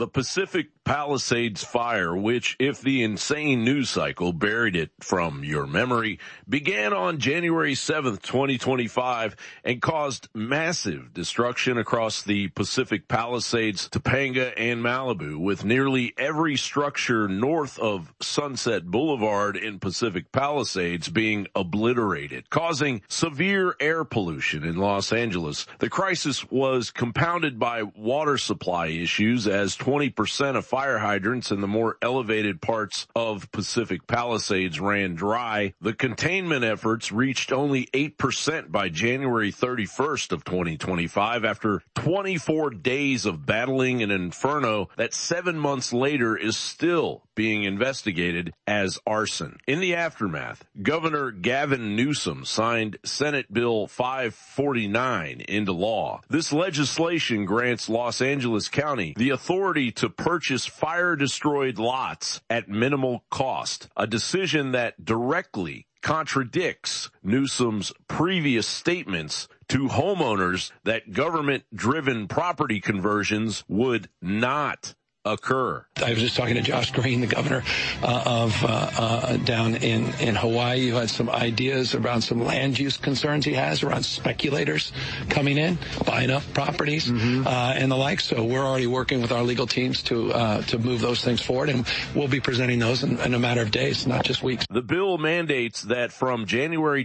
The Pacific Palisades fire, which, if the insane news cycle buried it from your memory, began on January 7th, 2025, and caused massive destruction across the Pacific Palisades, Topanga, and Malibu, with nearly every structure north of Sunset Boulevard in Pacific Palisades being obliterated, causing severe air pollution in Los Angeles. The crisis was compounded by water supply issues, as 20% of fire hydrants in the more elevated parts of Pacific Palisades ran dry. The containment efforts reached only 8% by January 31st of 2025 after 24 days of battling an inferno that 7 months later is still being investigated as arson. In the aftermath, Governor Gavin Newsom signed Senate Bill 549 into law. This legislation grants Los Angeles County the authority to purchase fire-destroyed lots at minimal cost, a decision that directly contradicts Newsom's previous statements to homeowners that government-driven property conversions would not occur. I was just talking to Josh Green, the governor down in Hawaii, who had some ideas around some land use concerns he has around speculators coming in, buying up properties, and the like. So we're already working with our legal teams to move those things forward, and we'll be presenting those in a matter of days, not just weeks. The bill mandates that from January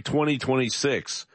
2026,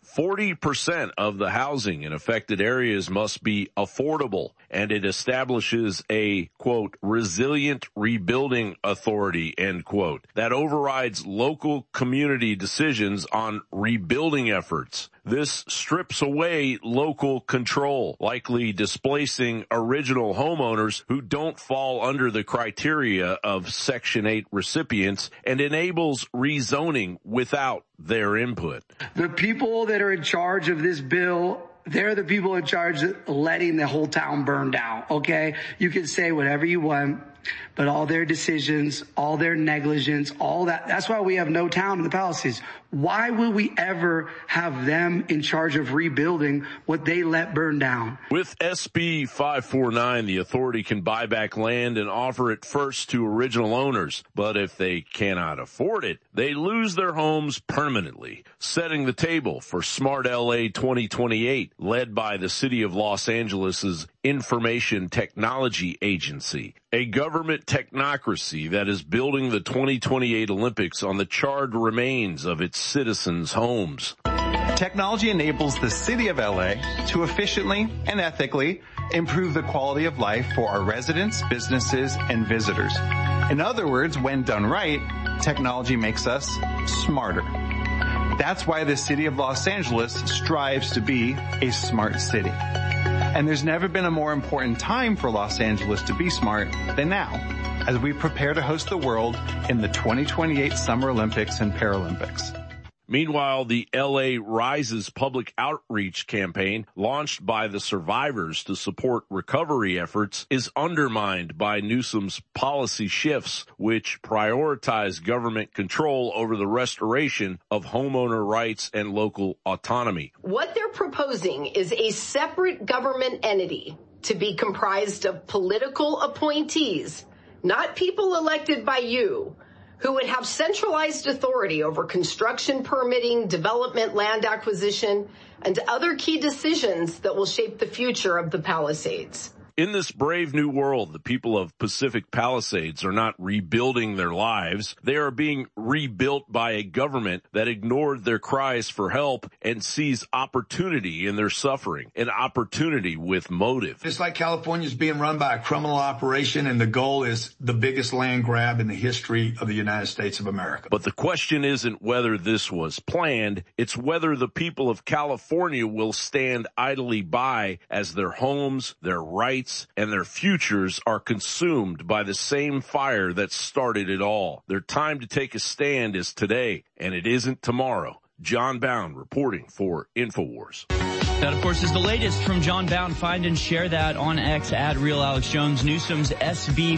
40% of the housing in affected areas must be affordable, and it establishes a, quote, resilient rebuilding authority, end quote, that overrides local community decisions on rebuilding efforts. This strips away local control, likely displacing original homeowners who don't fall under the criteria of Section 8 recipients, and enables rezoning without their input. The people that are in charge of this bill, they're the people in charge of letting the whole town burn down, okay? You can say whatever you want, but all their decisions, all their negligence, all that, that's why we have no town in the Palisades. Why would we ever have them in charge of rebuilding what they let burn down? With SB 549, the authority can buy back land and offer it first to original owners. But if they cannot afford it, they lose their homes permanently, setting the table for Smart LA 2028, led by the City of Los Angeles's Information Technology Agency, a government technocracy that is building the 2028 Olympics on the charred remains of its citizens' homes. Technology enables the City of LA to efficiently and ethically improve the quality of life for our residents, businesses, and visitors. In other words, when done right, technology makes us smarter. That's why the City of Los Angeles strives to be a smart city. And there's never been a more important time for Los Angeles to be smart than now, as we prepare to host the world in the 2028 Summer Olympics and Paralympics. Meanwhile, the LA Rises public outreach campaign, launched by the survivors to support recovery efforts, is undermined by Newsom's policy shifts, which prioritize government control over the restoration of homeowner rights and local autonomy. What they're proposing is a separate government entity to be comprised of political appointees, not people elected by you, who would have centralized authority over construction permitting, development, land acquisition, and other key decisions that will shape the future of the Palisades. In this brave new world, the people of Pacific Palisades are not rebuilding their lives. They are being rebuilt by a government that ignored their cries for help and sees opportunity in their suffering, an opportunity with motive. It's like California's being run by a criminal operation, and the goal is the biggest land grab in the history of the United States of America. But the question isn't whether this was planned. It's whether the people of California will stand idly by as their homes, their rights, and their futures are consumed by the same fire that started it all. Their time to take a stand is today, and it isn't tomorrow. John Bound reporting for InfoWars. That, of course, is the latest from John Bound. Find and share that on X at Real Alex Jones. Newsom's SB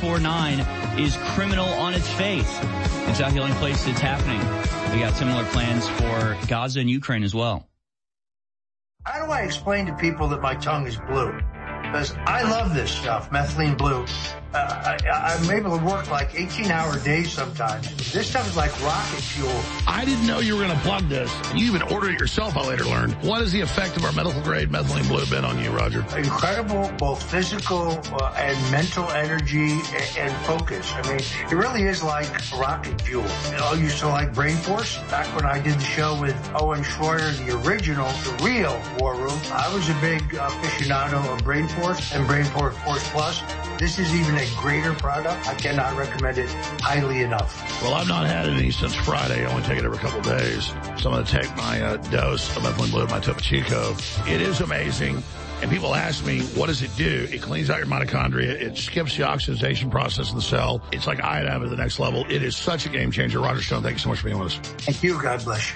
549 is criminal on its face. It's not the only place it's happening. We got similar plans for Gaza and Ukraine as well. How do I explain to people that my tongue is blue? because I love this stuff, methylene blue. I'm able to work like 18-hour days sometimes. This stuff is like rocket fuel. I didn't know you were going to plug this. You even ordered it yourself, I later learned. What has the effect of our medical-grade methylene blue been on you, Roger? Incredible, both physical and mental energy and focus. I mean, it really is like rocket fuel. I used to like Brain Force. Back when I did the show with Owen Schroyer, the original, the real War Room, I was a big aficionado of Brain Force and Brain Force Plus. This is even a greater product. I cannot recommend it highly enough. Well, I've not had any since Friday. I only take it every couple of days. So I'm going to take my dose of methylene blue, my Topo Chico. It is amazing. And people ask me, what does it do? It cleans out your mitochondria. It skips the oxidation process in the cell. It's like iodine at the next level. It is such a game changer. Roger Stone, thank you so much for being with us. Thank you. God bless you.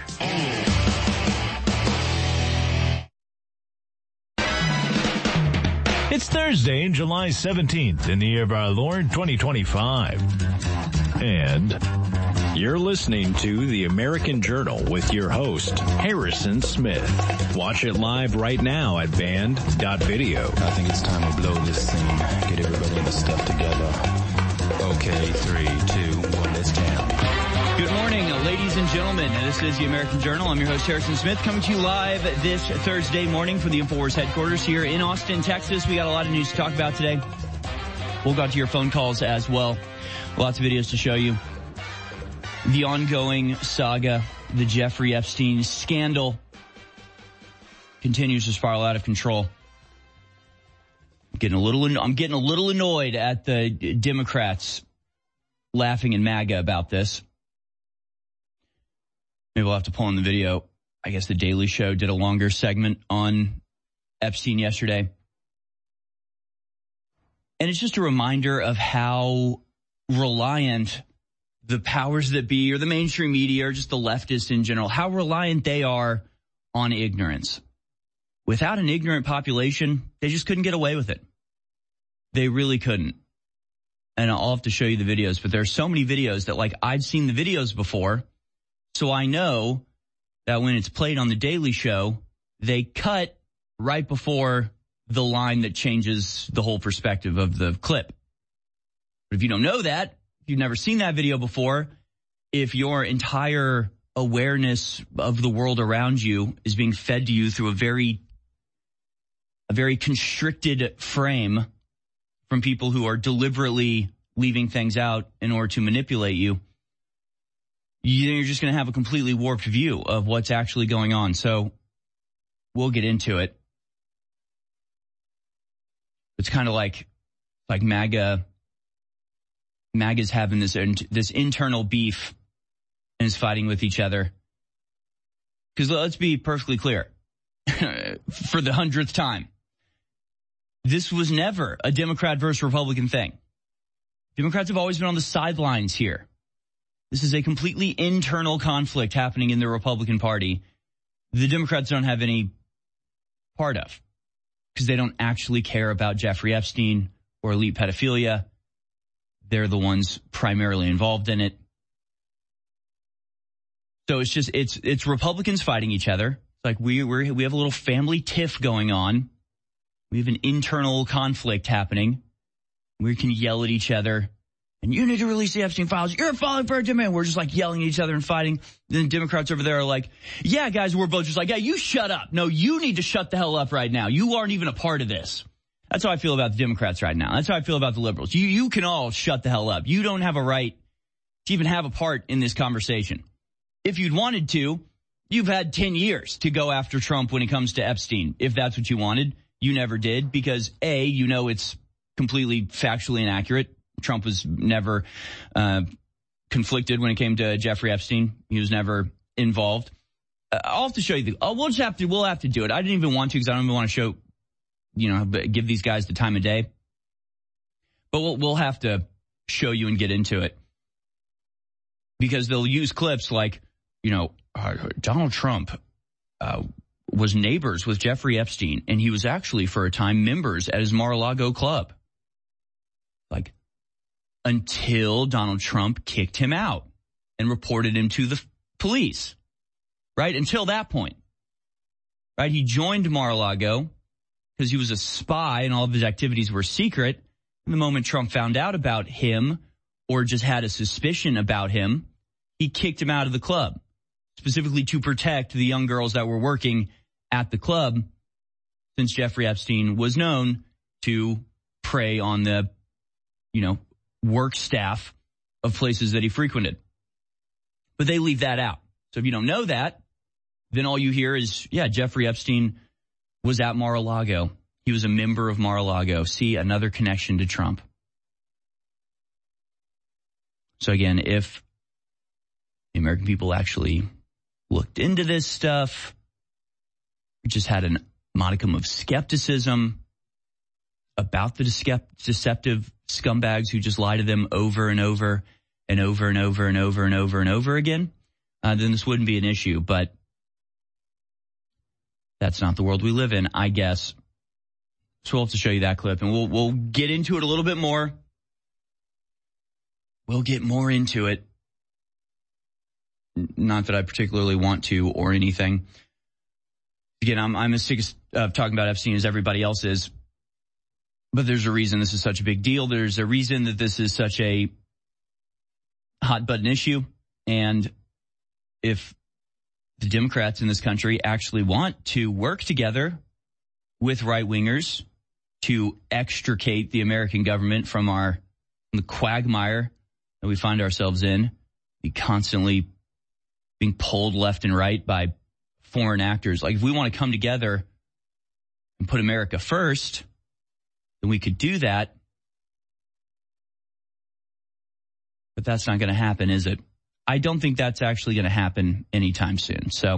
It's Thursday, July 17th, in the year of our Lord 2025. And you're listening to The American Journal with your host, Harrison Smith. Watch it live right now at band.video. I think it's time to blow this thing. Get everybody in the stuff together. Okay, 3, 2, 1, let's jam. Good morning, ladies and gentlemen. This is The American Journal. I'm your host, Harrison Smith, coming to you live this Thursday morning from the InfoWars headquarters here in Austin, Texas. We got a lot of news to talk about today. We'll go to your phone calls as well. Lots of videos to show you. The ongoing saga, the Jeffrey Epstein scandal, continues to spiral out of control. I'm getting a little annoyed at the Democrats laughing in MAGA about this. Maybe we'll have to pull in the video. I guess The Daily Show did a longer segment on Epstein yesterday. And it's just a reminder of how reliant the powers that be, or the mainstream media, or just the leftists in general, how reliant they are on ignorance. Without an ignorant population, they just couldn't get away with it. They really couldn't. And I'll have to show you the videos, but there are so many videos that, like, I've seen the videos before, so I know that when it's played on The Daily Show, they cut right before the line that changes the whole perspective of the clip. But if you don't know that, if you've never seen that video before, if your entire awareness of the world around you is being fed to you through a very constricted frame from people who are deliberately leaving things out in order to manipulate you, you're just going to have a completely warped view of what's actually going on. So we'll get into it. It's kind of like MAGA's having this internal beef and is fighting with each other. Because let's be perfectly clear, for the 100th time, this was never a Democrat versus Republican thing. Democrats have always been on the sidelines here. This is a completely internal conflict happening in the Republican Party. The Democrats don't have any part of, because they don't actually care about Jeffrey Epstein or elite pedophilia. They're the ones primarily involved in it. So it's Republicans fighting each other. It's like we have a little family tiff going on. We have an internal conflict happening. We can yell at each other. And you need to release the Epstein files. You're falling for a demand. We're just like yelling at each other and fighting. Then Democrats over there are like, yeah, guys, we're both just like, yeah, you shut up. No, you need to shut the hell up right now. You aren't even a part of this. That's how I feel about the Democrats right now. That's how I feel about the liberals. You can all shut the hell up. You don't have a right to even have a part in this conversation. If you'd wanted to, you've had 10 years to go after Trump when it comes to Epstein. If that's what you wanted, you never did because A, you know it's completely factually inaccurate. Trump was never conflicted when it came to Jeffrey Epstein. He was never involved. I'll have to show you. We'll have to do it. I didn't even want to because I don't even want to show, give these guys the time of day. But we'll have to show you and get into it because they'll use clips like, Donald Trump was neighbors with Jeffrey Epstein, and he was actually for a time members at his Mar-a-Lago club. Like, until Donald Trump kicked him out and reported him to the police, right? Until that point, right? He joined Mar-a-Lago because he was a spy and all of his activities were secret. And the moment Trump found out about him or just had a suspicion about him, he kicked him out of the club, specifically to protect the young girls that were working at the club, since Jeffrey Epstein was known to prey on the, work staff of places that he frequented. But they leave that out. So if you don't know that, then all you hear is, Jeffrey Epstein was at Mar-a-Lago. He was a member of Mar-a-Lago. See, another connection to Trump. So again, if the American people actually looked into this stuff, just had a modicum of skepticism about the deceptive scumbags who just lie to them over and over and over and over and over and over and over again, then this wouldn't be an issue. But that's not the world we live in, I guess. So we'll have to show you that clip, and we'll get into it a little bit more. We'll get more into it. Not that I particularly want to or anything. Again, I'm as sick of talking about Epstein as everybody else is. But there's a reason this is such a big deal. There's a reason that this is such a hot button issue. And if the Democrats in this country actually want to work together with right-wingers to extricate the American government from the quagmire that we find ourselves in, be constantly being pulled left and right by foreign actors. Like, if we want to come together and put America first, then we could do that. But that's not going to happen, is it? I don't think that's actually going to happen anytime soon. So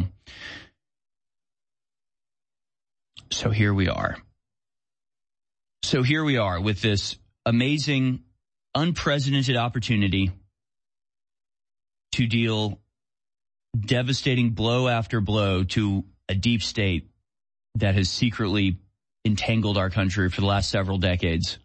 here we are. So here we are with this amazing, unprecedented opportunity to deal devastating blow after blow to a deep state that has secretly entangled our country for the last several decades.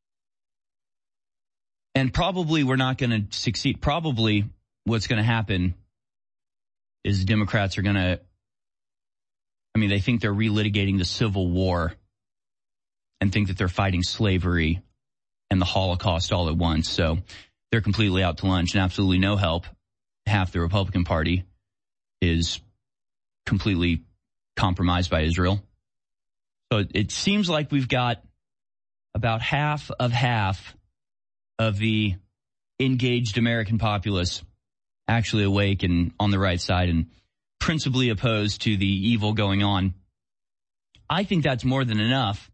And probably we're not going to succeed. Probably what's going to happen is the Democrats are going to, they think they're relitigating the Civil War and think that they're fighting slavery and the Holocaust all at once. So they're completely out to lunch and absolutely no help. Half the Republican Party is completely compromised by Israel. So it seems like we've got about half of the engaged American populace actually awake and on the right side and principally opposed to the evil going on. I think that's more than enough,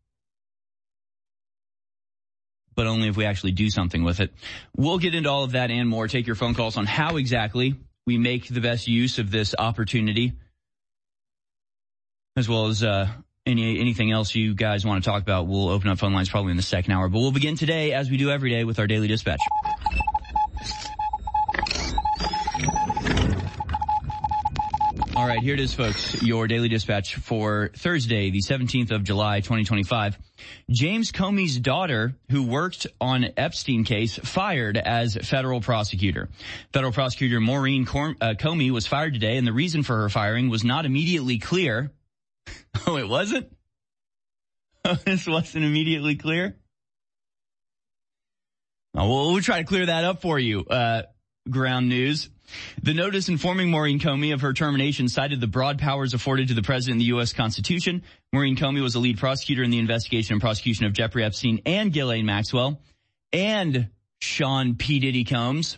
but only if we actually do something with it. We'll get into all of that and more. Take your phone calls on how exactly we make the best use of this opportunity, as well as anything else you guys want to talk about. We'll open up phone lines probably in the second hour, but we'll begin today, as we do every day, with our Daily Dispatch. All right, here it is, folks, your Daily Dispatch for Thursday, the 17th of July, 2025. James Comey's daughter, who worked on Epstein case, fired as federal prosecutor. Federal prosecutor Maureen Comey was fired today, and the reason for her firing was not immediately clear. Oh, it wasn't? Oh, this wasn't immediately clear? Oh, we'll try to clear that up for you, Ground News. The notice informing Maureen Comey of her termination cited the broad powers afforded to the president in the U.S. Constitution. Maureen Comey was a lead prosecutor in the investigation and prosecution of Jeffrey Epstein and Ghislaine Maxwell and Sean P. Diddy Combs.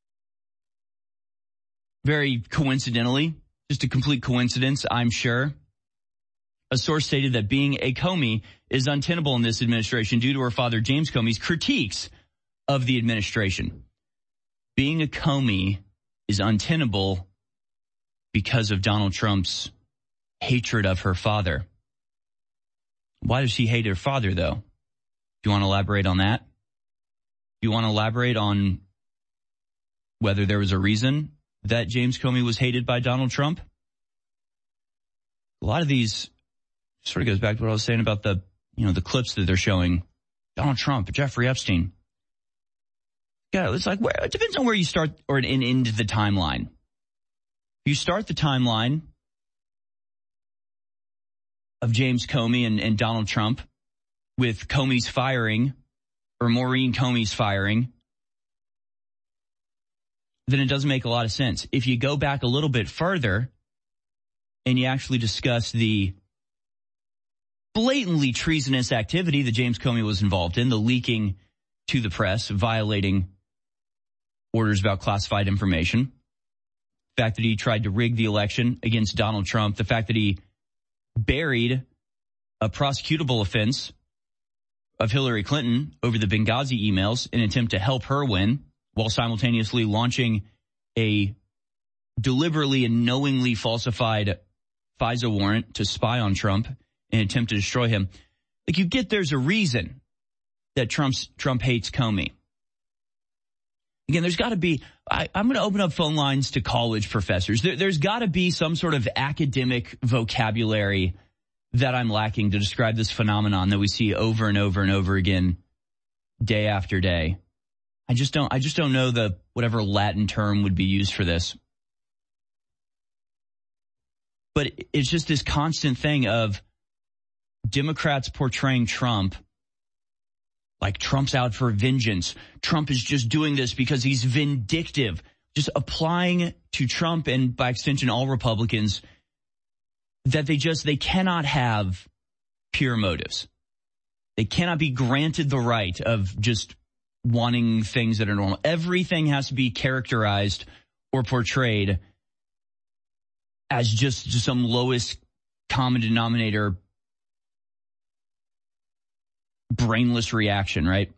Very coincidentally, just a complete coincidence, I'm sure. A source stated that being a Comey is untenable in this administration due to her father, James Comey's critiques of the administration. Being a Comey is untenable because of Donald Trump's hatred of her father. Why does she hate her father, though? Do you want to elaborate on that? Do you want to elaborate on whether there was a reason that James Comey was hated by Donald Trump? A lot of these sort of goes back to what I was saying about the clips that they're showing. Donald Trump, Jeffrey Epstein. Yeah, it's like, it depends on where you start or end the timeline. If you start the timeline of James Comey and Donald Trump with Comey's firing or Maureen Comey's firing, then it doesn't make a lot of sense. If you go back a little bit further and you actually discuss the blatantly treasonous activity that James Comey was involved in, the leaking to the press, violating orders about classified information, the fact that he tried to rig the election against Donald Trump, the fact that he buried a prosecutable offense of Hillary Clinton over the Benghazi emails in an attempt to help her win, while simultaneously launching a deliberately and knowingly falsified FISA warrant to spy on Trump in an attempt to destroy him. Like, you get there's a reason that Trump hates Comey. Again, there's got to be, I'm going to open up phone lines to college professors. There's got to be some sort of academic vocabulary that I'm lacking to describe this phenomenon that we see over and over and over again, day after day. I just don't know the whatever Latin term would be used for this. But it's just this constant thing of Democrats portraying Trump like Trump's out for vengeance. Trump is just doing this because he's vindictive. Just applying to Trump and by extension all Republicans that they cannot have pure motives. They cannot be granted the right of just wanting things that are normal. Everything has to be characterized or portrayed as just some lowest common denominator brainless reaction, right?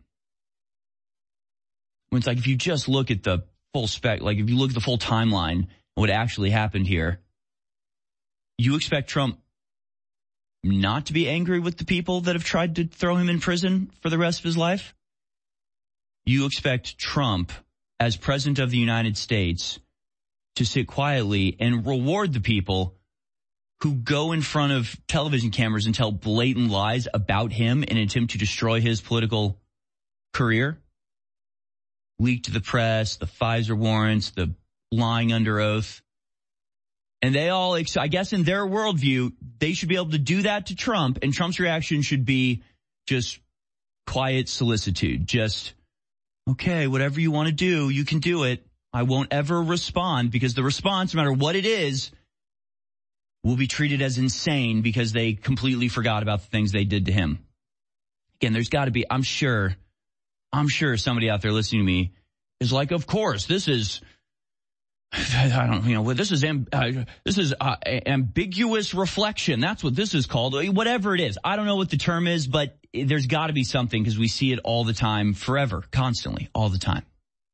When it's like, if you just look at the full spec, like if you look at the full timeline, what actually happened here, you expect Trump not to be angry with the people that have tried to throw him in prison for the rest of his life? You expect Trump, as president of the United States, to sit quietly and reward the people who go in front of television cameras and tell blatant lies about him in an attempt to destroy his political career? Leak to the press, the FISA warrants, the lying under oath. And they all, I guess in their worldview, they should be able to do that to Trump, and Trump's reaction should be just quiet solicitude. Just, okay, whatever you want to do, you can do it. I won't ever respond, because the response, no matter what it is, will be treated as insane because they completely forgot about the things they did to him. Again, there's got to be, I'm sure somebody out there listening to me is like, of course, this is, this is ambiguous reflection. That's what this is called. Whatever it is. I don't know what the term is, but there's got to be something, because we see it all the time, forever, constantly, all the time.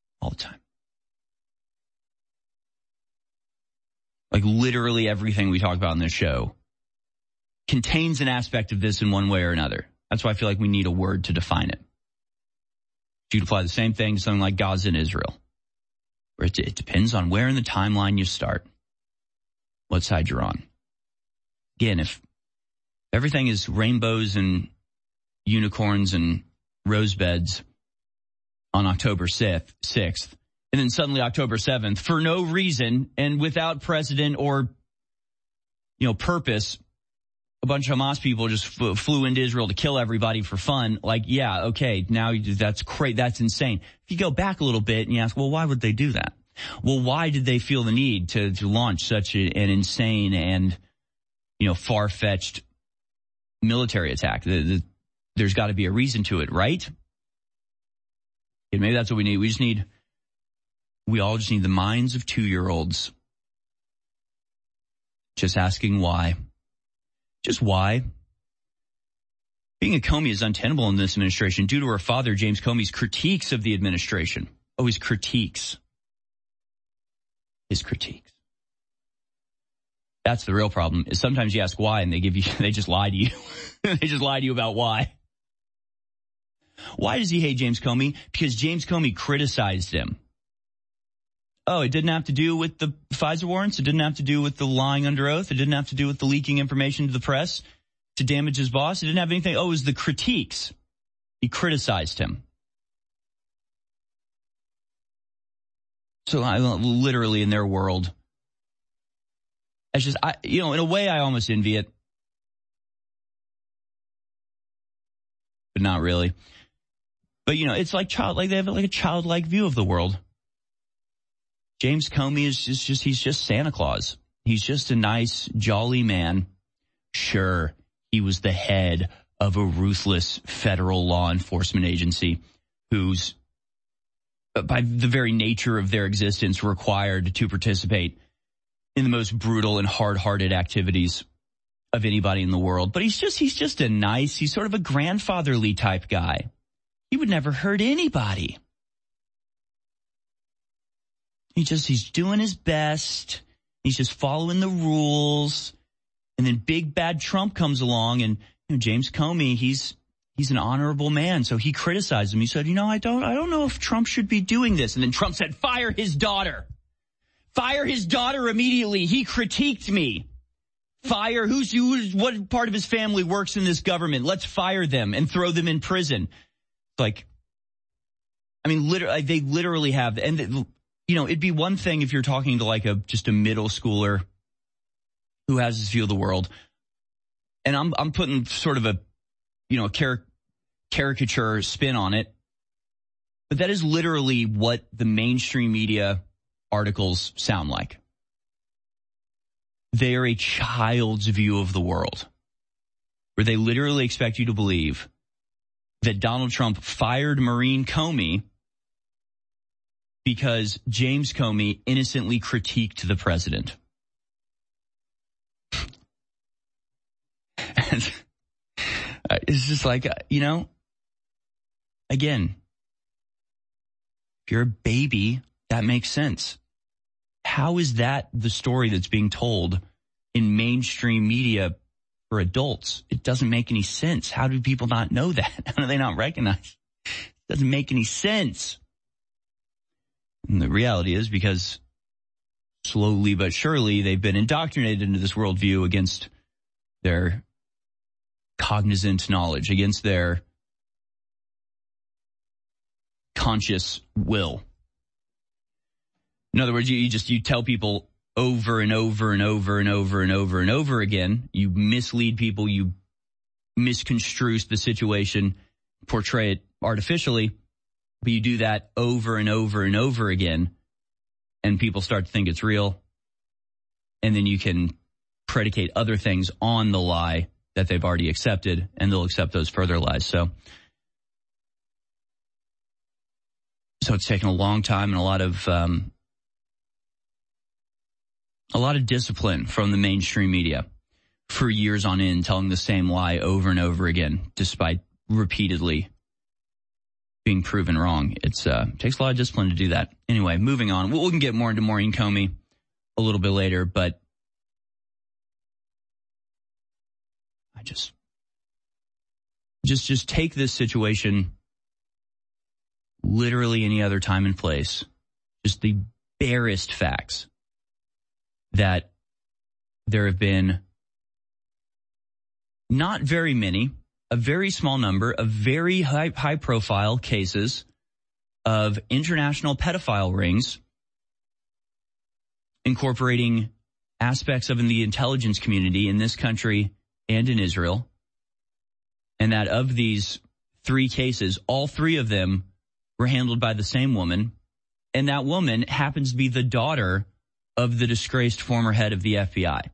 Like literally everything we talk about in this show contains an aspect of this in one way or another. That's why I feel like we need a word to define it. You'd apply the same thing to something like Gaza and Israel, where it depends on where in the timeline you start, what side you're on. Again, if everything is rainbows and unicorns and rose beds on October 6th, and then suddenly October 7th, for no reason and without precedent or, purpose, a bunch of Hamas people just flew into Israel to kill everybody for fun. Like, yeah, okay, now that's crazy. That's insane. If you go back a little bit and you ask, well, why would they do that? Well, why did they feel the need to launch such an insane and, far-fetched military attack? There's got to be a reason to it, right? And maybe that's what we need. We all just need the minds of 2-year-olds just asking why. Just why? Being a Comey is untenable in this administration due to her father, James Comey's critiques of the administration. Oh, his critiques. That's the real problem, is sometimes you ask why and they just lie to you. They just lie to you about why. Why does he hate James Comey? Because James Comey criticized him. Oh, it didn't have to do with the FISA warrants. It didn't have to do with the lying under oath. It didn't have to do with the leaking information to the press to damage his boss. It didn't have anything. Oh, it was the critiques. He criticized him. So literally in their world, it's just, in a way I almost envy it. but not really. But, you know, it's like they have like a childlike view of the world. James Comey he's just Santa Claus. He's just a nice, jolly man. Sure, he was the head of a ruthless federal law enforcement agency who's, by the very nature of their existence, required to participate in the most brutal and hard-hearted activities of anybody in the world. But he's just he's sort of a grandfatherly type guy. He would never hurt anybody. He's doing his best. He's just following the rules. And then big bad Trump comes along, and you know, James Comey, he's an honorable man, so he criticized him. He said, I don't know if Trump should be doing this. And then Trump said, fire his daughter. Fire his daughter immediately. He critiqued me. Fire what part of his family works in this government? Let's fire them and throw them in prison. Like, I mean, they literally have, and you know, it'd be one thing if you're talking to like just a middle schooler who has this view of the world. And I'm putting sort of a, you know, caricature spin on it. But that is literally what the mainstream media articles sound like. They are a child's view of the world, where they literally expect you to believe that Donald Trump fired Maureen Comey because James Comey innocently critiqued the president. And it's just like, you know, again, if you're a baby, that makes sense. How is that the story that's being told in mainstream media for adults? It doesn't make any sense. How do people not know that? How do they not recognize? It doesn't make any sense. And the reality is because slowly but surely they've been indoctrinated into this worldview against their cognizant knowledge, against their conscious will. In other words, you tell people over and over and over and over and over and over again. You mislead people. You misconstrue the situation, portray it artificially, but you do that over and over and over again, and people start to think it's real. And then you can predicate other things on the lie that they've already accepted, and they'll accept those further lies. So it's taken a long time and a lot of discipline from the mainstream media for years on end, telling the same lie over and over again, despite repeatedly being proven wrong. It takes a lot of discipline to do that. Anyway, moving on. We can get more into Maureen Comey a little bit later, but I just take this situation literally any other time and place. Just the barest facts that there have been not very many, a very small number of very high profile cases of international pedophile rings incorporating aspects of the intelligence community in this country and in Israel. And that of these 3 cases, all 3 of them were handled by the same woman. And that woman happens to be the daughter of the disgraced former head of the FBI.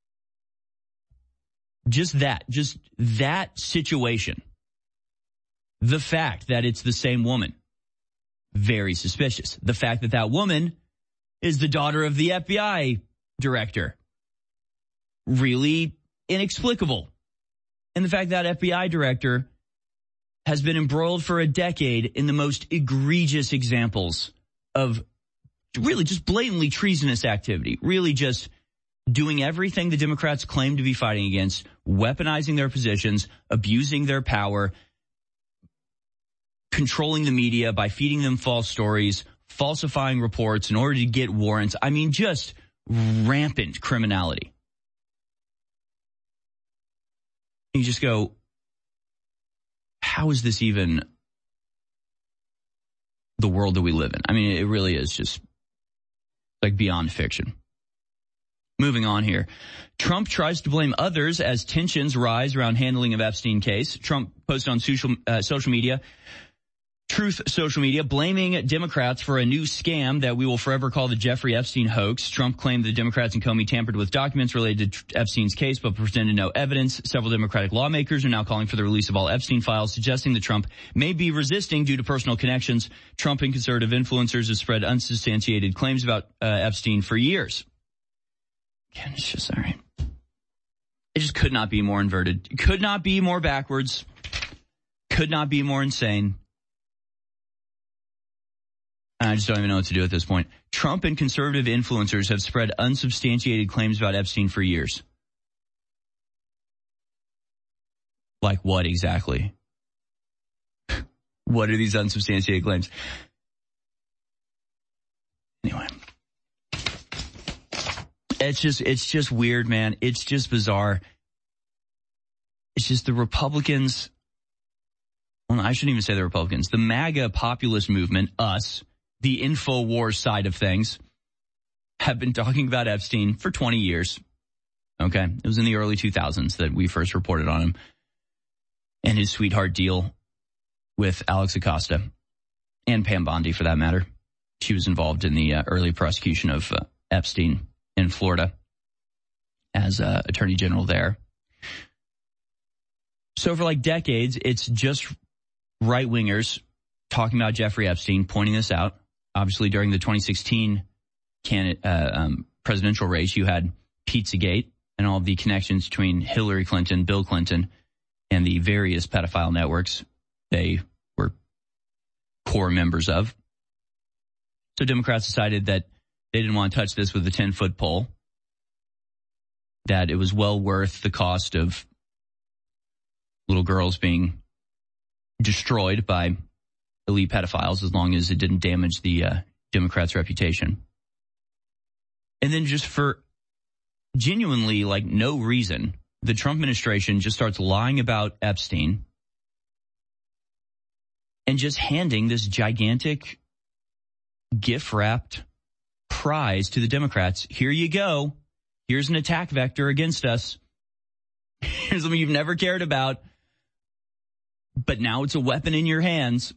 Just that situation. The fact that it's the same woman. Very suspicious. The fact that that woman is the daughter of the FBI director. Really inexplicable. And the fact that FBI director has been embroiled for a decade in the most egregious examples of really just blatantly treasonous activity, really just doing everything the Democrats claim to be fighting against, weaponizing their positions, abusing their power, controlling the media by feeding them false stories, falsifying reports in order to get warrants. I mean, just rampant criminality. You just go, how is this even the world that we live in? I mean, it really is just like beyond fiction. Moving on here. Trump tries to blame others as tensions rise around handling of Epstein case. Trump posted on social media, Truth Social Media, blaming Democrats for a new scam that we will forever call the Jeffrey Epstein hoax. Trump claimed the Democrats and Comey tampered with documents related to Epstein's case, but presented no evidence. Several Democratic lawmakers are now calling for the release of all Epstein files, suggesting that Trump may be resisting due to personal connections. Trump and conservative influencers have spread unsubstantiated claims about Epstein for years. Again, it's just all right. It just could not be more inverted. Could not be more backwards. Could not be more insane. I just don't even know what to do at this point. Trump and conservative influencers have spread unsubstantiated claims about Epstein for years. Like what exactly? What are these unsubstantiated claims? Anyway. It's just weird, man. It's just bizarre. It's just the Republicans. Well, I shouldn't even say the Republicans. The MAGA populist movement, us, the InfoWars side of things, have been talking about Epstein for 20 years. Okay. It was in the early 2000s that we first reported on him and his sweetheart deal with Alex Acosta and Pam Bondi, for that matter. She was involved in the early prosecution of Epstein in Florida as attorney general there. So for like decades, it's just right-wingers talking about Jeffrey Epstein, pointing this out. Obviously, during the 2016 presidential race, you had Pizzagate and all of the connections between Hillary Clinton, Bill Clinton, and the various pedophile networks they were core members of. So Democrats decided that they didn't want to touch this with a 10-foot pole, that it was well worth the cost of little girls being destroyed by elite pedophiles as long as it didn't damage the Democrats' reputation. And then just for genuinely like no reason, the Trump administration just starts lying about Epstein and just handing this gigantic gift-wrapped prize to the Democrats. Here you go. Here's an attack vector against us. Here's something you've never cared about, but now it's a weapon in your hands.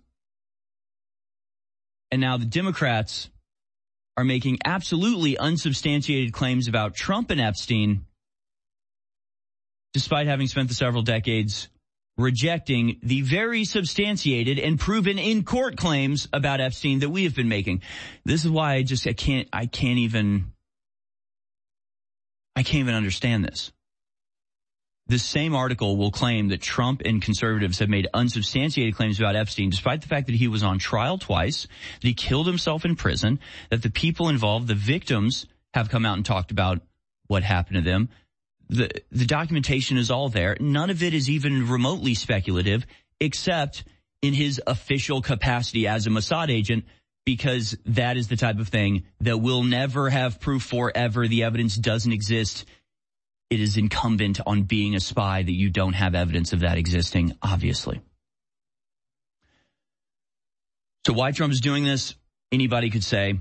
And now the Democrats are making absolutely unsubstantiated claims about Trump and Epstein, despite having spent the several decades rejecting the very substantiated and proven in court claims about Epstein that we have been making. This is why I can't even understand this. This same article will claim that Trump and conservatives have made unsubstantiated claims about Epstein, despite the fact that he was on trial twice, that he killed himself in prison, that the people involved, the victims, have come out and talked about what happened to them. The documentation is all there. None of it is even remotely speculative, except in his official capacity as a Mossad agent, because that is the type of thing that we'll never have proof for ever. The evidence doesn't exist. It is incumbent on being a spy that you don't have evidence of that existing, obviously. So why Trump is doing this, anybody could say.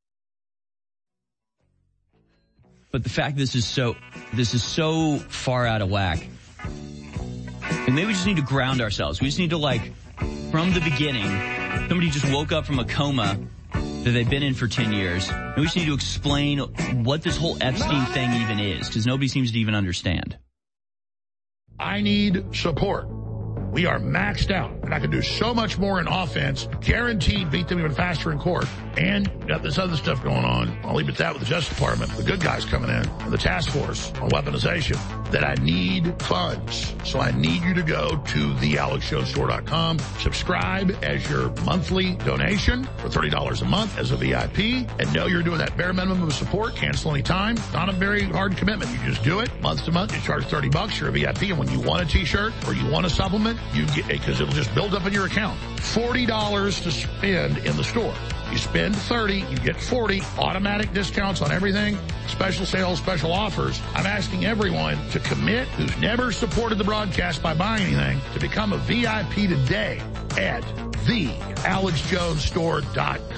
But the fact this is so far out of whack. And maybe we just need to ground ourselves. We just need to, like, from the beginning, somebody just woke up from a coma that they've been in for 10 years. And we just need to explain what this whole Epstein thing even is, because nobody seems to even understand. I need support. We are maxed out, and I can do so much more in offense, guaranteed beat them even faster in court. And got this other stuff going on. I'll leave it at that with the Justice Department, the good guys coming in, and the task force on weaponization, that I need funds. So I need you to go to thealexjonesstore.com, subscribe as your monthly donation for $30 a month as a VIP, and know you're doing that bare minimum of support, cancel any time. Not a very hard commitment. You just do it month to month. You charge $30, you're a VIP, and when you want a t-shirt or you want a supplement, you get it because it'll just build up in your account. $40 to spend in the store. You spend $30, you get $40, automatic discounts on everything, special sales, special offers. I'm asking everyone to commit who's never supported the broadcast by buying anything to become a VIP today at thealexjonesstore.com.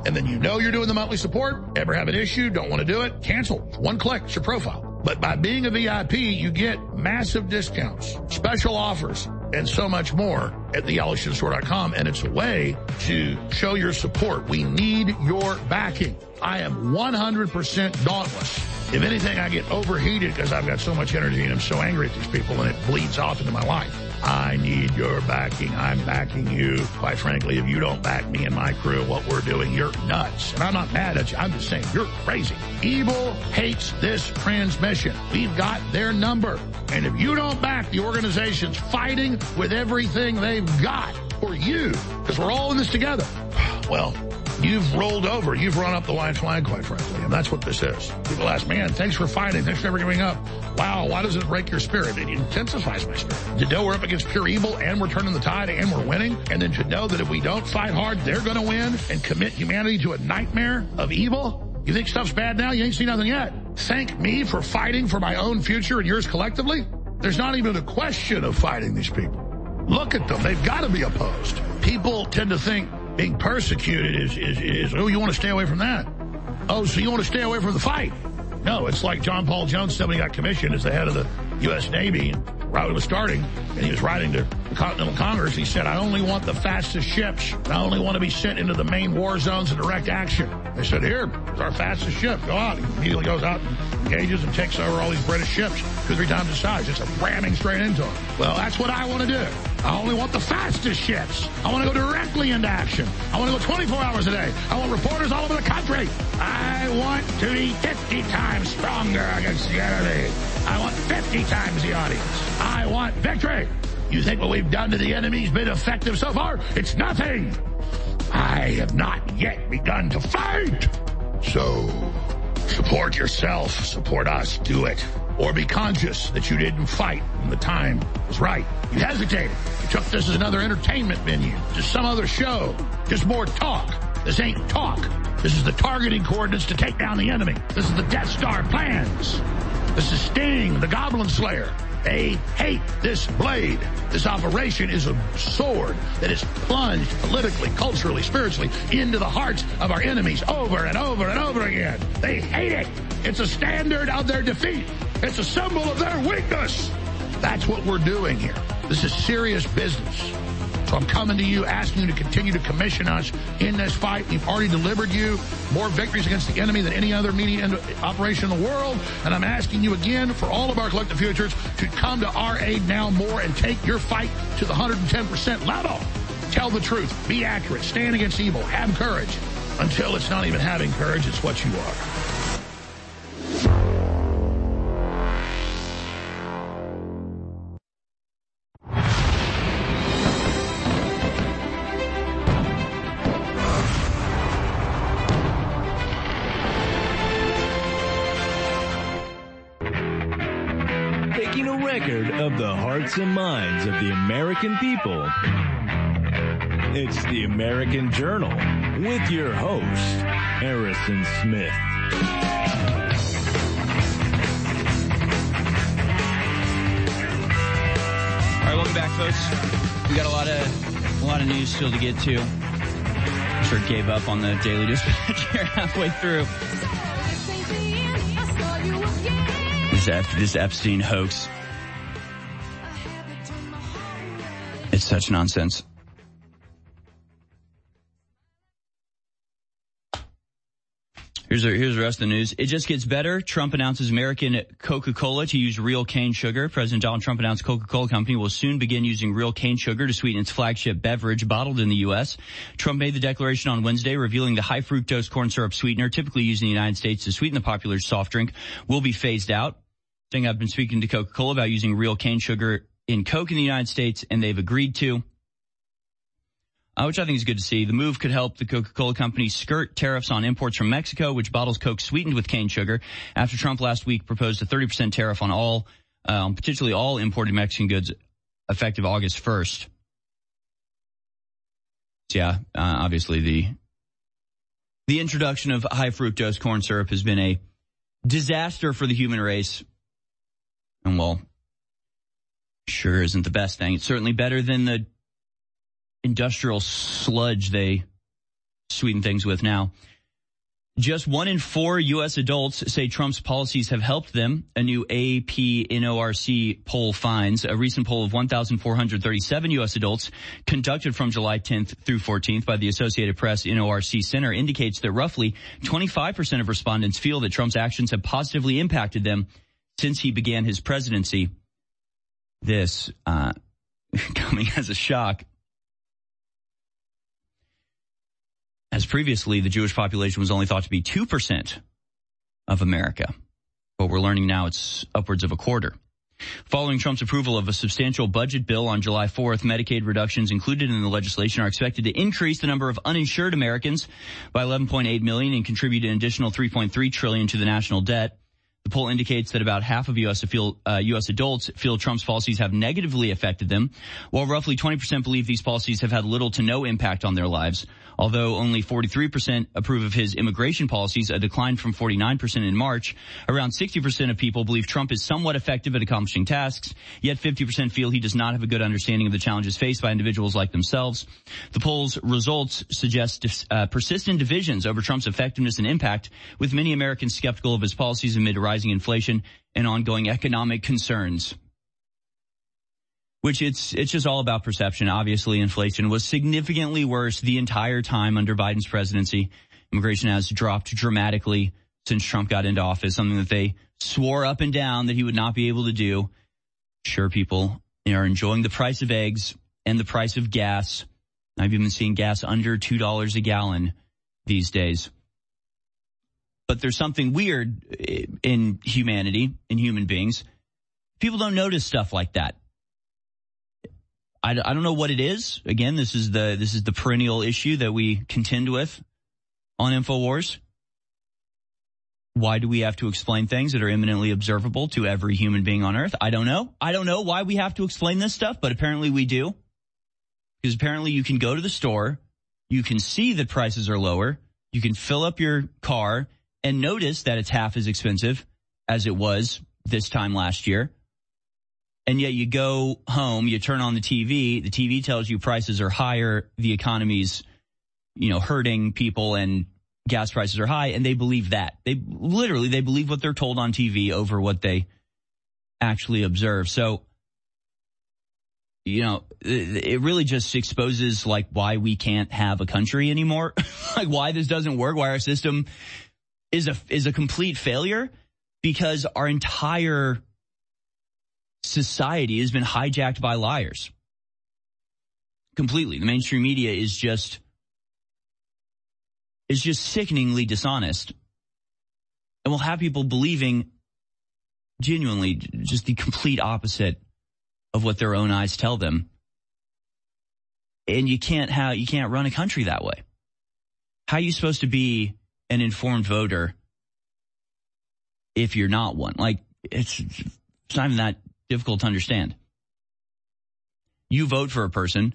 and then you know you're doing the monthly support, ever have an issue, don't want to do it, cancel. One click, it's your profile. But by being a VIP, you get massive discounts, special offers, and so much more at theyellow.com, and it's a way to show your support. We need your backing. I am 100% dauntless. If anything, I get overheated because I've got so much energy and I'm so angry at these people, and it bleeds off into my life. I need your backing. I'm backing you. Quite frankly, if you don't back me and my crew, what we're doing, you're nuts. And I'm not mad at you. I'm just saying you're crazy. Evil hates this transmission. We've got their number. And if you don't back the organizations fighting with everything they've got for you, because we're all in this together, well, you've rolled over. You've run up the white flag, quite frankly. And that's what this is. People ask, man, thanks for fighting. Thanks for never giving up. Wow, why does it break your spirit? It intensifies my spirit. To know we're up against pure evil and we're turning the tide and we're winning. And then to know that if we don't fight hard, they're going to win and commit humanity to a nightmare of evil. You think stuff's bad now? You ain't seen nothing yet. Thank me for fighting for my own future and yours collectively. There's not even a question of fighting these people. Look at them. They've got to be opposed. People tend to think being persecuted is oh, you want to stay away from that? Oh, so you want to stay away from the fight? No, it's like John Paul Jones said when he got commissioned as the head of the U.S. Navy, right when it was starting, and he was writing to the Continental Congress. He said, I only want the fastest ships. I only want to be sent into the main war zones of direct action. They said, here, it's our fastest ship. Go out. He immediately goes out and engages and takes over all these British ships 2 or 3 times the size, just ramming straight into them. Well, that's what I want to do. I only want the fastest ships. I want to go directly into action. I want to go 24 hours a day. I want reporters all over the country. I want to be 50 times stronger against the enemy. I want 50 times the audience. I want victory. You think what we've done to the enemy's been effective so far? It's nothing. I have not yet begun to fight. So, support yourself. Support us. Do it. Or be conscious that you didn't fight when the time was right. You hesitated. You took this as another entertainment venue, just some other show, just more talk. This ain't talk. This is the targeting coordinates to take down the enemy. This is the Death Star plans. This is Sting, the Goblin Slayer. They hate this blade. This operation is a sword that is plunged politically, culturally, spiritually into the hearts of our enemies over and over and over again. They hate it. It's a standard of their defeat. It's a symbol of their weakness. That's what we're doing here. This is serious business. So I'm coming to you, asking you to continue to commission us in this fight. We've already delivered you more victories against the enemy than any other media operation in the world. And I'm asking you again, for all of our collective futures, to come to our aid now more and take your fight to the 110% level. Tell the truth. Be accurate. Stand against evil. Have courage. Until it's not even having courage, it's what you are. Of the hearts and minds of the American people. It's the American Journal with your host, Harrison Smith. All right, welcome back, folks. We got a lot of news still to get to. I'm sure it gave up on the Daily Dispatch here halfway through. This Epstein hoax. It's such nonsense. Here's the rest of the news. It just gets better. Trump announces American Coca-Cola to use real cane sugar. President Donald Trump announced Coca-Cola Company will soon begin using real cane sugar to sweeten its flagship beverage bottled in the U.S. Trump made the declaration on Wednesday, revealing the high fructose corn syrup sweetener typically used in the United States to sweeten the popular soft drink will be phased out. Saying I've been speaking to Coca-Cola about using real cane sugar in Coke in the United States, and they've agreed to, which I think is good to see. The move could help the Coca-Cola Company skirt tariffs on imports from Mexico, which bottles Coke sweetened with cane sugar, after Trump last week proposed a 30% tariff on all, potentially all imported Mexican goods effective August 1st. So yeah, obviously the introduction of high fructose corn syrup has been a disaster for the human race. And well, sugar isn't the best thing. It's certainly better than the industrial sludge they sweeten things with now. Just 1 in 4 U.S. adults say Trump's policies have helped them, a new AP NORC poll finds. A recent poll of 1,437 U.S. adults conducted from July 10th through 14th by the Associated Press NORC Center indicates that roughly 25% of respondents feel that Trump's actions have positively impacted them since he began his presidency. This coming as a shock, as previously the Jewish population was only thought to be 2% of America. But we're learning now it's upwards of a quarter. Following Trump's approval of a substantial budget bill on July 4th, Medicaid reductions included in the legislation are expected to increase the number of uninsured Americans by 11.8 million and contribute an additional $3.3 trillion to the national debt. The poll indicates that about half of U.S. adults feel Trump's policies have negatively affected them, while roughly 20% believe these policies have had little to no impact on their lives. Although only 43% approve of his immigration policies, a decline from 49% in March, around 60% of people believe Trump is somewhat effective at accomplishing tasks, yet 50% feel he does not have a good understanding of the challenges faced by individuals like themselves. The poll's results suggest persistent divisions over Trump's effectiveness and impact, with many Americans skeptical of his policies amid rising inflation and ongoing economic concerns. Which it's just all about perception. Obviously, inflation was significantly worse the entire time under Biden's presidency. Immigration has dropped dramatically since Trump got into office, something that they swore up and down that he would not be able to do. Sure, people are enjoying the price of eggs and the price of gas. I've even seen gas under $2 a gallon these days. But there's something weird in humanity, in human beings. People don't notice stuff like that. I don't know what it is. Again, this is the perennial issue that we contend with on InfoWars. Why do we have to explain things that are imminently observable to every human being on Earth? I don't know. I don't know why we have to explain this stuff, but apparently we do. Because apparently you can go to the store, you can see that prices are lower, you can fill up your car and notice that it's half as expensive as it was this time last year. And yet you go home, you turn on the TV tells you prices are higher, the economy's, hurting people and gas prices are high, and they believe that. They believe what they're told on TV over what they actually observe. So, it really just exposes why we can't have a country anymore, why this doesn't work, why our system is a complete failure, because our entire society has been hijacked by liars. Completely. The mainstream media is just sickeningly dishonest. And will have people believing genuinely just the complete opposite of what their own eyes tell them. And you can't run a country that way. How are you supposed to be an informed voter if you're not one? It's not even that difficult to understand. You vote for a person.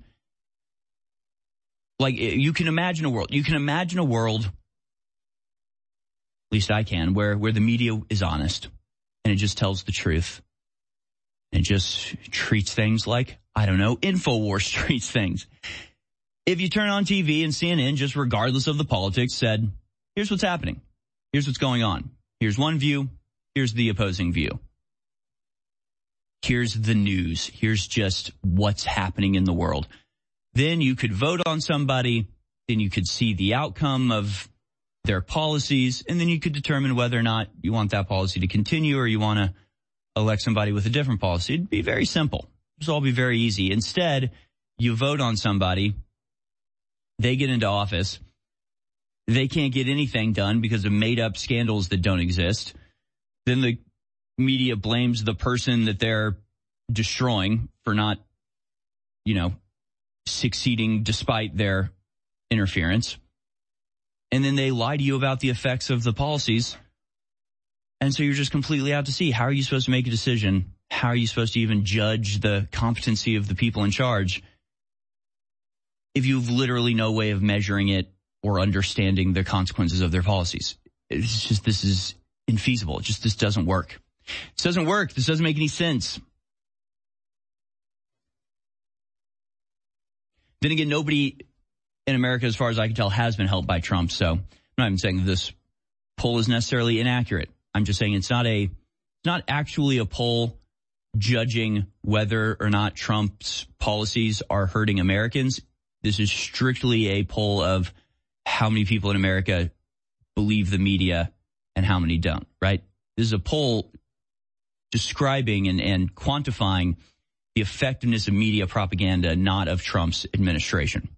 You can imagine a world. You can imagine a world, at least I can, where the media is honest and it just tells the truth. And just treats things like, InfoWars treats things. If you turn on TV and CNN, just regardless of the politics, said, here's what's happening. Here's what's going on. Here's one view. Here's the opposing view. Here's the news. Here's just what's happening in the world. Then you could vote on somebody. Then you could see the outcome of their policies. And then you could determine whether or not you want that policy to continue or you want to elect somebody with a different policy. It'd be very simple. This will all be very easy. Instead, you vote on somebody. They get into office. They can't get anything done because of made-up scandals that don't exist. Then the media blames the person that they're destroying for not, succeeding despite their interference. And then they lie to you about the effects of the policies. And so you're just completely out to sea. How are you supposed to make a decision? How are you supposed to even judge the competency of the people in charge if you've literally no way of measuring it or understanding the consequences of their policies? This is infeasible. This doesn't work. This doesn't work. This doesn't make any sense. Then again, nobody in America, as far as I can tell, has been helped by Trump. So I'm not even saying this poll is necessarily inaccurate. I'm just saying it's not actually a poll judging whether or not Trump's policies are hurting Americans. This is strictly a poll of how many people in America believe the media and how many don't, right? This is a poll describing and quantifying the effectiveness of media propaganda, not of Trump's administration.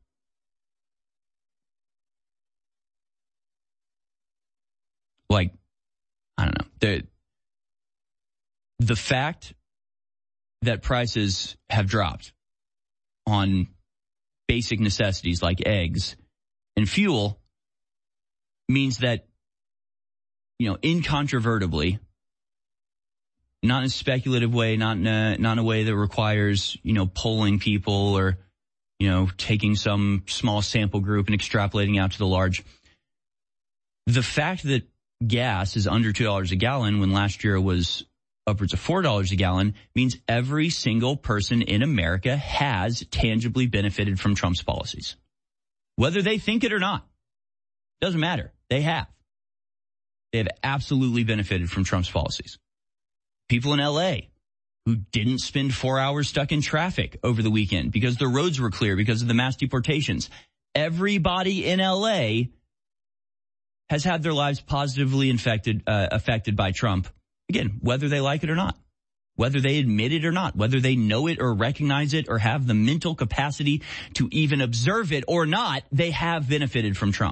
Like, I don't know. The fact that prices have dropped on basic necessities like eggs and fuel means that, incontrovertibly, not in a speculative way, not in a way that requires, polling people or, taking some small sample group and extrapolating out to the large. The fact that gas is under $2 a gallon when last year it was upwards of $4 a gallon means every single person in America has tangibly benefited from Trump's policies. Whether they think it or not, doesn't matter. They have. They have absolutely benefited from Trump's policies. People in L.A. who didn't spend 4 hours stuck in traffic over the weekend because the roads were clear because of the mass deportations. Everybody in L.A. has had their lives positively affected by Trump. Again, whether they like it or not, whether they admit it or not, whether they know it or recognize it or have the mental capacity to even observe it or not, they have benefited from Trump.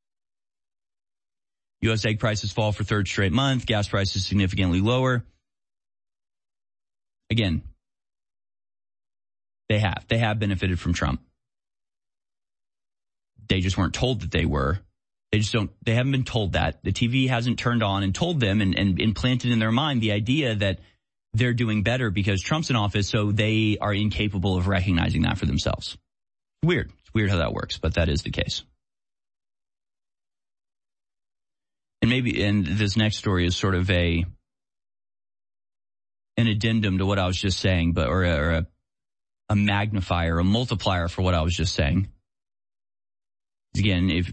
U.S. egg prices fall for third straight month. Gas prices significantly lower. Again, they have benefited from Trump. They just weren't told that they were. They haven't been told that. The TV hasn't turned on and told them and implanted in their mind the idea that they're doing better because Trump's in office, so they are incapable of recognizing that for themselves. Weird. It's weird how that works, but that is the case. And this next story is sort of an addendum to what I was just saying, but or a magnifier, a multiplier for what I was just saying. Again, if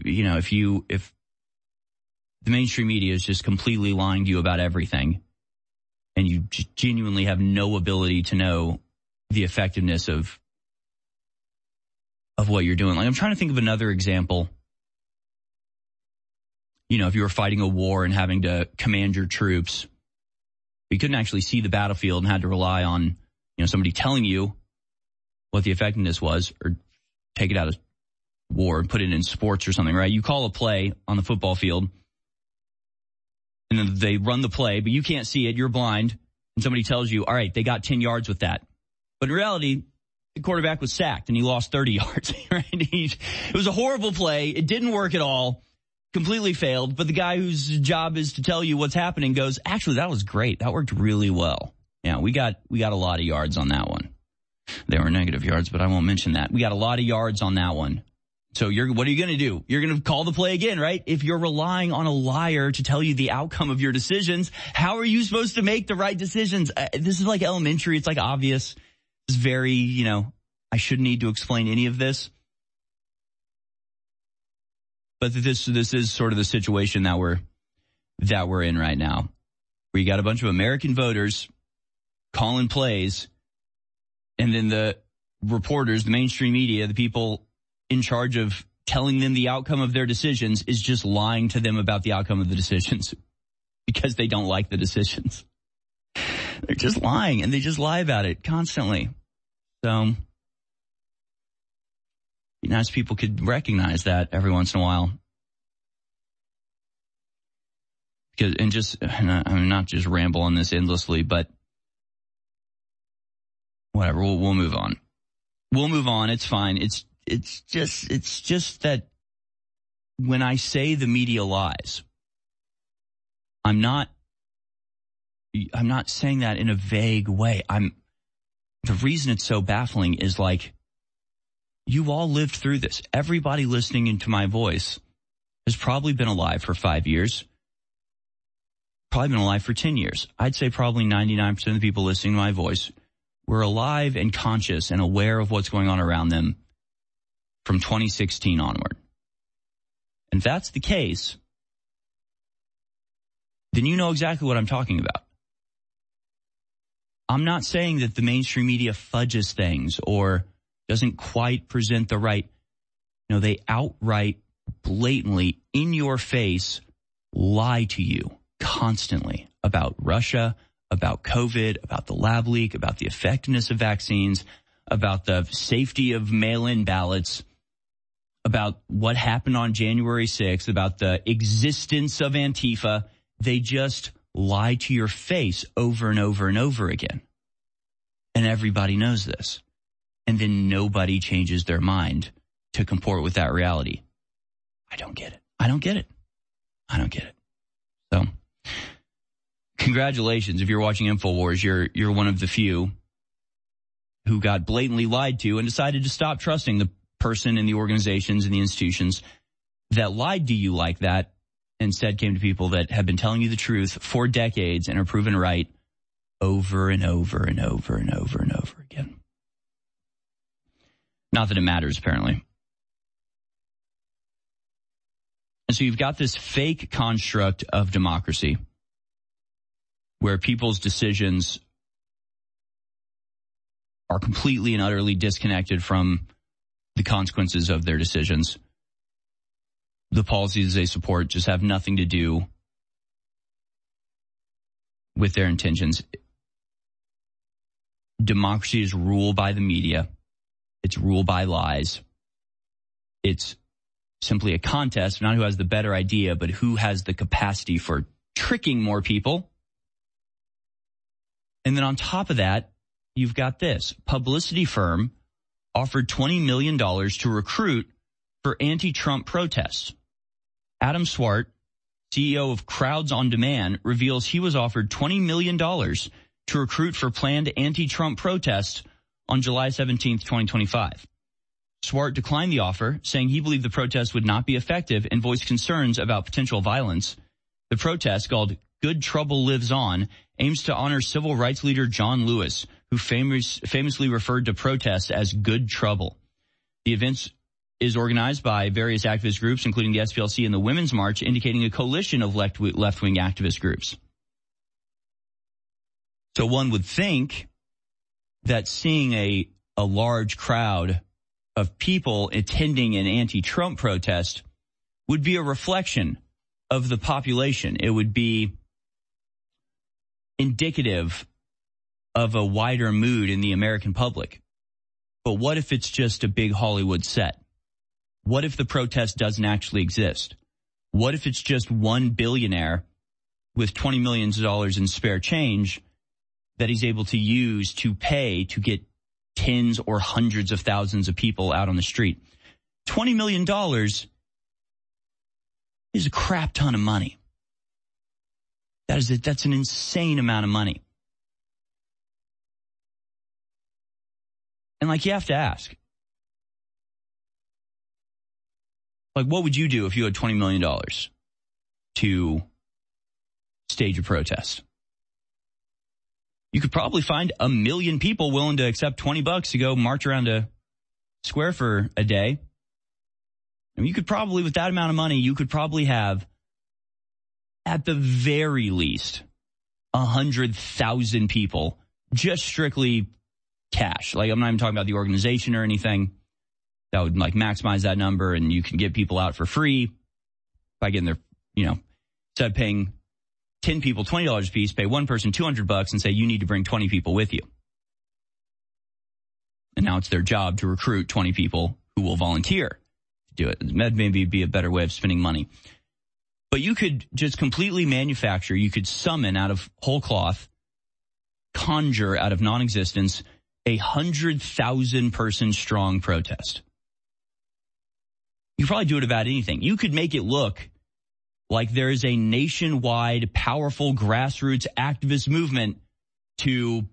the mainstream media is just completely lying to you about everything, and you just genuinely have no ability to know the effectiveness of what you're doing. Like, I'm trying to think of another example. If you were fighting a war and having to command your troops, you couldn't actually see the battlefield and had to rely on, somebody telling you what the effectiveness was, or take it out of war and put it in sports or something, right? You call a play on the football field and then they run the play, but you can't see it. You're blind. And somebody tells you, all right, they got 10 yards with that. But in reality, the quarterback was sacked and he lost 30 yards, right? It was a horrible play. It didn't work at all. Completely failed. But the guy whose job is to tell you what's happening goes, actually, that was great. That worked really well. Yeah, we got a lot of yards on that one. They were negative yards, but I won't mention that. We got a lot of yards on that one. So what are you going to do? You're going to call the play again, right? If you're relying on a liar to tell you the outcome of your decisions, how are you supposed to make the right decisions? This is like elementary. It's like obvious. It's very, I shouldn't need to explain any of this. But this is sort of the situation that we're in right now, where you got a bunch of American voters calling plays, and then the reporters, the mainstream media, the people in charge of telling them the outcome of their decisions is just lying to them about the outcome of the decisions because they don't like the decisions. They're just lying, and they just lie about it constantly. So it'd be nice if people could recognize that every once in a while. I'm not just ramble on this endlessly, but whatever, we'll move on. We'll move on. It's fine. It's just that when I say the media lies, I'm not saying that in a vague way. The reason it's so baffling is like, you all lived through this. Everybody listening into my voice has probably been alive for 5 years, probably been alive for 10 years. I'd say probably 99% of the people listening to my voice were alive and conscious and aware of what's going on around them from 2016 onward. And if that's the case, then you know exactly what I'm talking about. I'm not saying that the mainstream media fudges things or doesn't quite present the right. No, they outright, blatantly, in your face, lie to you constantly about Russia, about COVID, about the lab leak, about the effectiveness of vaccines, about the safety of mail-in ballots, about what happened on January 6th, about the existence of Antifa. They just lie to your face over and over and over again. And everybody knows this. And then nobody changes their mind to comport with that reality. I don't get it. So, congratulations. If you're watching InfoWars, you're one of the few who got blatantly lied to and decided to stop trusting the person and the organizations and the institutions that lied to you like that. Instead came to people that have been telling you the truth for decades and are proven right over and over and over and over and over again. Not that it matters, apparently. And so you've got this fake construct of democracy where people's decisions are completely and utterly disconnected from the consequences of their decisions. The policies they support just have nothing to do with their intentions. Democracy is ruled by the media. It's ruled by lies. It's simply a contest, not who has the better idea, but who has the capacity for tricking more people. And then on top of that, you've got this. Publicity firm offered $20 million to recruit for anti-Trump protests. Adam Swart, CEO of Crowds on Demand, reveals he was offered $20 million to recruit for planned anti-Trump protests on July 17th, 2025. Swart declined the offer, saying he believed the protest would not be effective and voiced concerns about potential violence. The protest, called Good Trouble Lives On, aims to honor civil rights leader John Lewis, who famously referred to protests as good trouble. The event is organized by various activist groups, including the SPLC and the Women's March, indicating a coalition of left-wing activist groups. So one would think that seeing a large crowd of people attending an anti-Trump protest would be a reflection of the population. It would be indicative of a wider mood in the American public. But what if it's just a big Hollywood set? What if the protest doesn't actually exist? What if it's just one billionaire with $20 million in spare change that he's able to use to pay to get tens or hundreds of thousands of people out on the street? $20 million is a crap ton of money. That's an insane amount of money. And you have to ask, what would you do if you had $20 million to stage a protest? You could probably find 1 million people willing to accept $20 to go march around a square for a day. And you could probably, with that amount of money, you could probably have, at the very least, 100,000 people, just strictly cash. I'm not even talking about the organization or anything. That would maximize that number, and you can get people out for free by getting their, instead of paying 10 people $20 a piece, pay one person $200 and say you need to bring 20 people with you. And now it's their job to recruit 20 people who will volunteer to do it. That maybe be a better way of spending money. But you could just completely manufacture, you could summon out of whole cloth, conjure out of non-existence, 100,000 person strong protest. You could probably do it about anything. You could make it look like there is a nationwide, powerful grassroots activist movement to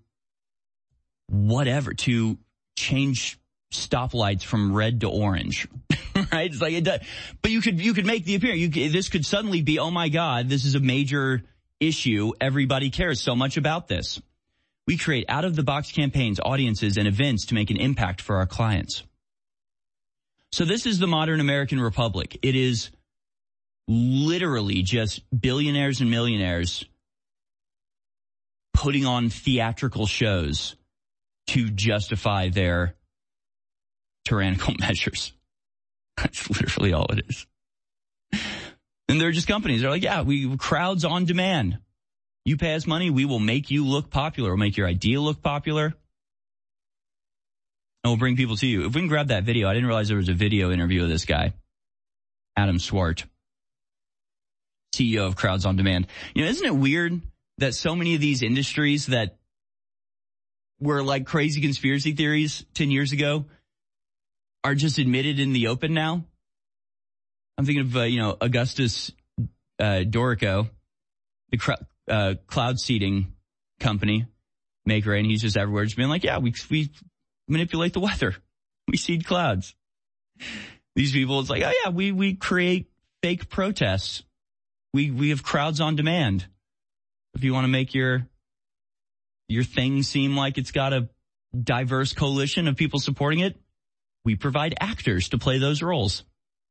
change stoplights from red to orange, right? It's it does. But you could make the appearance. This could suddenly be, oh my God, this is a major issue. Everybody cares so much about this. We create out-of-the-box campaigns, audiences, and events to make an impact for our clients. So this is the modern American republic. It is literally just billionaires and millionaires putting on theatrical shows to justify their tyrannical measures. That's literally all it is. And they're just companies. They're like, yeah, crowds on demand. You pay us money, we will make you look popular. We'll make your idea look popular. And we'll bring people to you. If we can grab that video, I didn't realize there was a video interview of this guy, Adam Swart, CEO of Crowds on Demand. You know, isn't it weird that so many of these industries that were like crazy conspiracy theories 10 years ago are just admitted in the open now? I'm thinking of, Augustus Dorico, the cloud seeding company maker, and he's just everywhere just being like, yeah, we manipulate the weather. We seed clouds. These people, it's like, oh yeah, we create fake protests. We have crowds on demand. If you want to make your thing seem like it's got a diverse coalition of people supporting it, we provide actors to play those roles.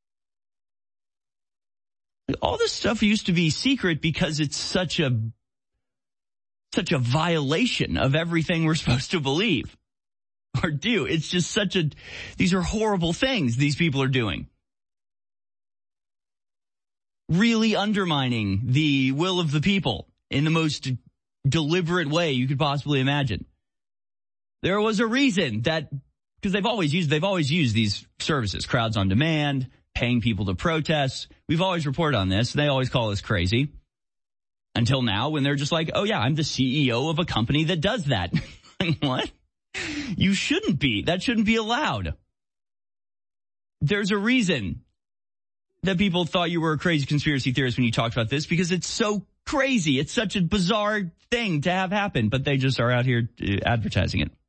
All this stuff used to be secret because it's such a violation of everything we're supposed to believe or do. It's just these are horrible things these people are doing. Really undermining the will of the people in the most deliberate way you could possibly imagine. There was a reason that, because they've always used these services, Crowds on Demand, paying people to protest. We've always reported on this. They always call us crazy. Until now, when they're just like, oh yeah, I'm the CEO of a company that does that. Like, what? You shouldn't be. That shouldn't be allowed. There's a reason that people thought you were a crazy conspiracy theorist when you talked about this, because it's so crazy. It's such a bizarre thing to have happen, but they just are out here advertising it.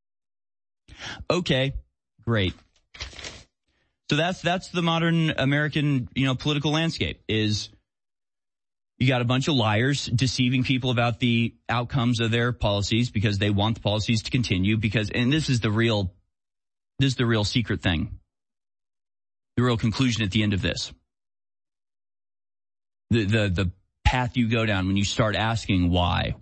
Okay, great. So that's the modern American, political landscape. Is you got a bunch of liars deceiving people about the outcomes of their policies because they want the policies to continue, and this is the real secret thing. The real conclusion at the end of this. The path you go down when you start asking why,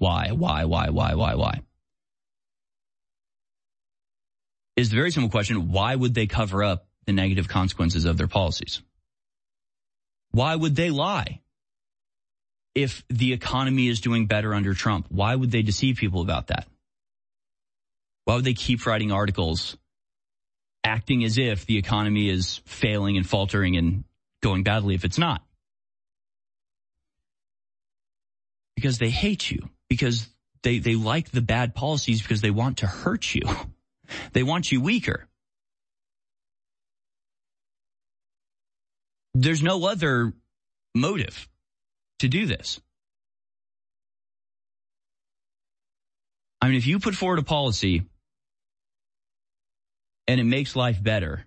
is the very simple question: why would they cover up the negative consequences of their policies? Why would they lie? If the economy is doing better under Trump, why would they deceive people about that? Why would they keep writing articles acting as if the economy is failing and faltering and going badly if it's not? Because they hate you. Because they like the bad policies, because they want to hurt you. They want you weaker. There's no other motive to do this. I mean, if you put forward a policy and it makes life better,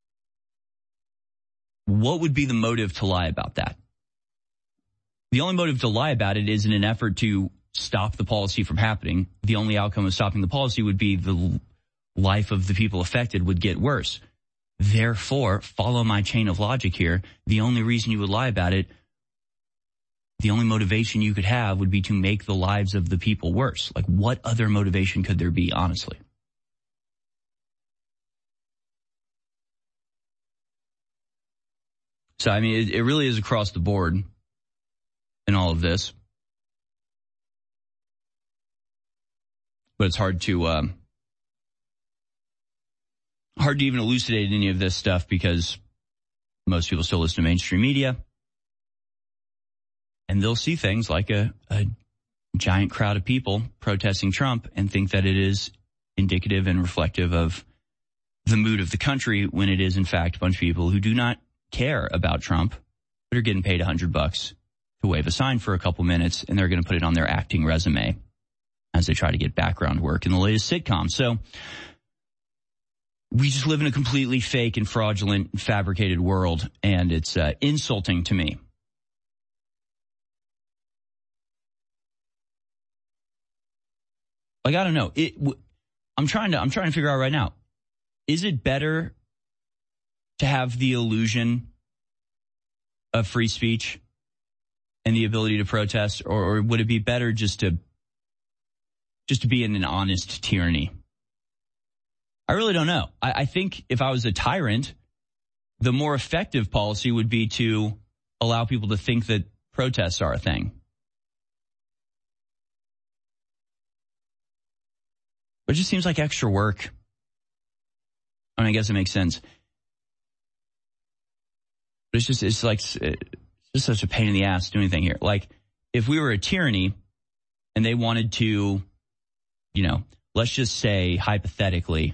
what would be the motive to lie about that? The only motive to lie about it is in an effort to stop the policy from happening. The only outcome of stopping the policy would be the life of the people affected would get worse. Therefore, follow my chain of logic here. The only reason you would lie about it, the only motivation you could have would be to make the lives of the people worse. Like, what other motivation could there be, honestly? So, I mean, it really is across the board in all of this. But it's hard to even elucidate any of this stuff because most people still listen to mainstream media. And they'll see things like a giant crowd of people protesting Trump and think that it is indicative and reflective of the mood of the country, when it is, in fact, a bunch of people who do not care about Trump, but are getting paid $100 to wave a sign for a couple minutes, and they're going to put it on their acting resume as they try to get background work in the latest sitcom. So we just live in a completely fake and fraudulent and fabricated world, and it's insulting to me. Like, I don't know. I'm trying to figure out right now. Is it better to have the illusion of free speech and the ability to protest, or would it be better just to be in an honest tyranny? I really don't know. I think if I was a tyrant, the more effective policy would be to allow people to think that protests are a thing. But it just seems like extra work. I mean, I guess it makes sense. But it's just such a pain in the ass to do anything here. Like, if we were a tyranny and they wanted to, let's just say hypothetically,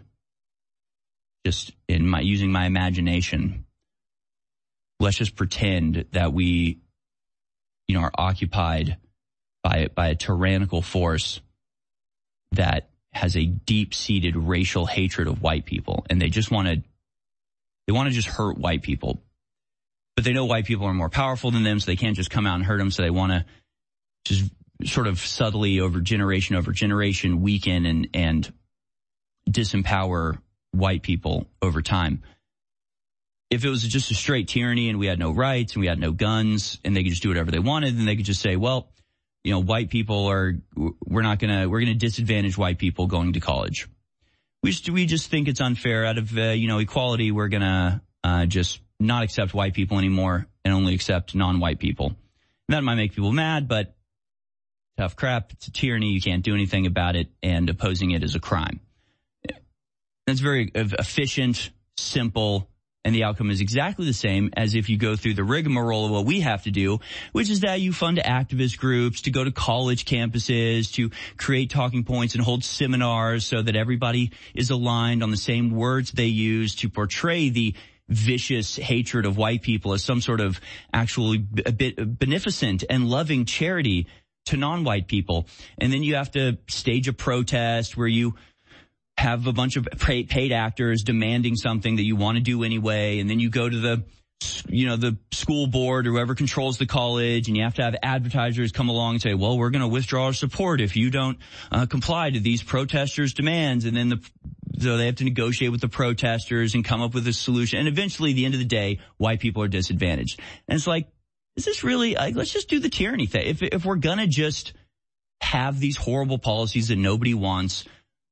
just using my imagination, let's just pretend that we, are occupied by a tyrannical force that has a deep-seated racial hatred of white people, and they want to just hurt white people. But they know white people are more powerful than them, so they can't just come out and hurt them, so they want to just sort of subtly over generation weaken and disempower white people over time. If it was just a straight tyranny and we had no rights and we had no guns and they could just do whatever they wanted, then they could just say, well, white people we're going to disadvantage white people going to college. We just think it's unfair. Out of, equality, we're going to just not accept white people anymore and only accept non-white people. And that might make people mad, but tough crap. It's a tyranny. You can't do anything about it, and opposing it is a crime. That's very efficient, simple, and the outcome is exactly the same as if you go through the rigmarole of what we have to do, which is that you fund activist groups to go to college campuses, to create talking points and hold seminars so that everybody is aligned on the same words they use to portray the vicious hatred of white people as some sort of actually a bit beneficent and loving charity to non-white people. And then you have to stage a protest where you have a bunch of paid actors demanding something that you want to do anyway, and then you go to the school board or whoever controls the college, and you have to have advertisers come along and say, well, we're going to withdraw our support if you don't comply to these protesters' demands. And then so they have to negotiate with the protesters and come up with a solution. And eventually, at the end of the day, white people are disadvantaged. And it's like, is this really, let's just do the tyranny thing. If we're going to just have these horrible policies that nobody wants,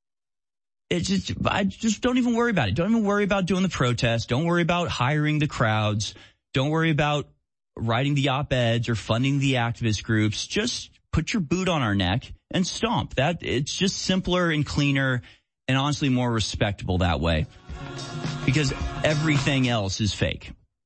I just don't even worry about it. Don't even worry about doing the protests. Don't worry about hiring the crowds. Don't worry about writing the op-eds or funding the activist groups. Just put your boot on our neck and stomp. It's just simpler and cleaner and honestly more respectable that way, because everything else is fake.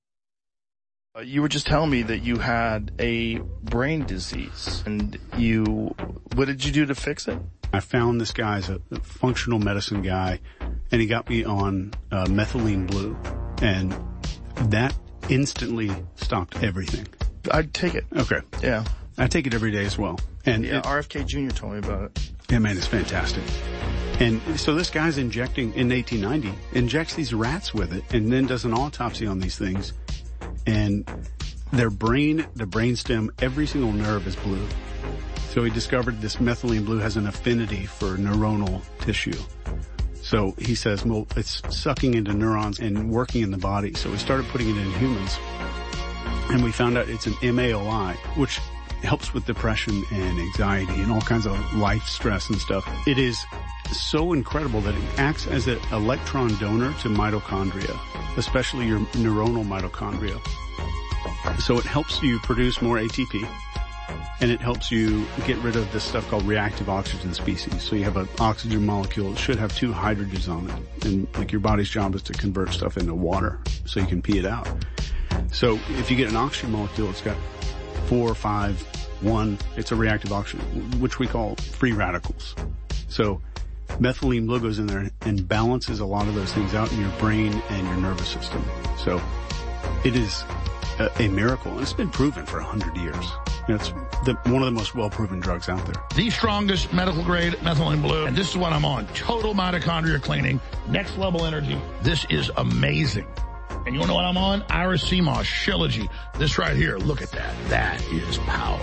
You were just telling me that you had a brain disease, and what did you do to fix it? I found this guy as a functional medicine guy, and he got me on methylene blue, and that instantly stopped everything. I'd take it. Okay. Yeah. I take it every day as well. And RFK Jr. told me about it. Yeah, man, it's fantastic. And so this guy's injecting, in 1890, injects these rats with it, and then does an autopsy on these things. And their brain, the brainstem, every single nerve is blue. So he discovered this methylene blue has an affinity for neuronal tissue. So he says, well, it's sucking into neurons and working in the body. So we started putting it in humans. And we found out it's an MAOI, which helps with depression and anxiety and all kinds of life stress and stuff. It is so incredible that it acts as an electron donor to mitochondria, especially your neuronal mitochondria. So it helps you produce more ATP, and it helps you get rid of this stuff called reactive oxygen species. So you have an oxygen molecule that should have two hydrogens on it, and like your body's job is to convert stuff into water so you can pee it out. So if you get an oxygen molecule, it's got 4, 5, 1, it's a reactive oxygen, which we call free radicals. So methylene blue goes in there and balances a lot of those things out in your brain and your nervous system. So it is a miracle, and it's been proven for 100 years. It's one of the most well-proven drugs out there. The strongest medical grade methylene blue, and this is what I'm on. Total mitochondria cleaning, next level energy. This is amazing. And you want to know what I'm on? Iris CMOS, Shilajit. This right here, look at that. That is power.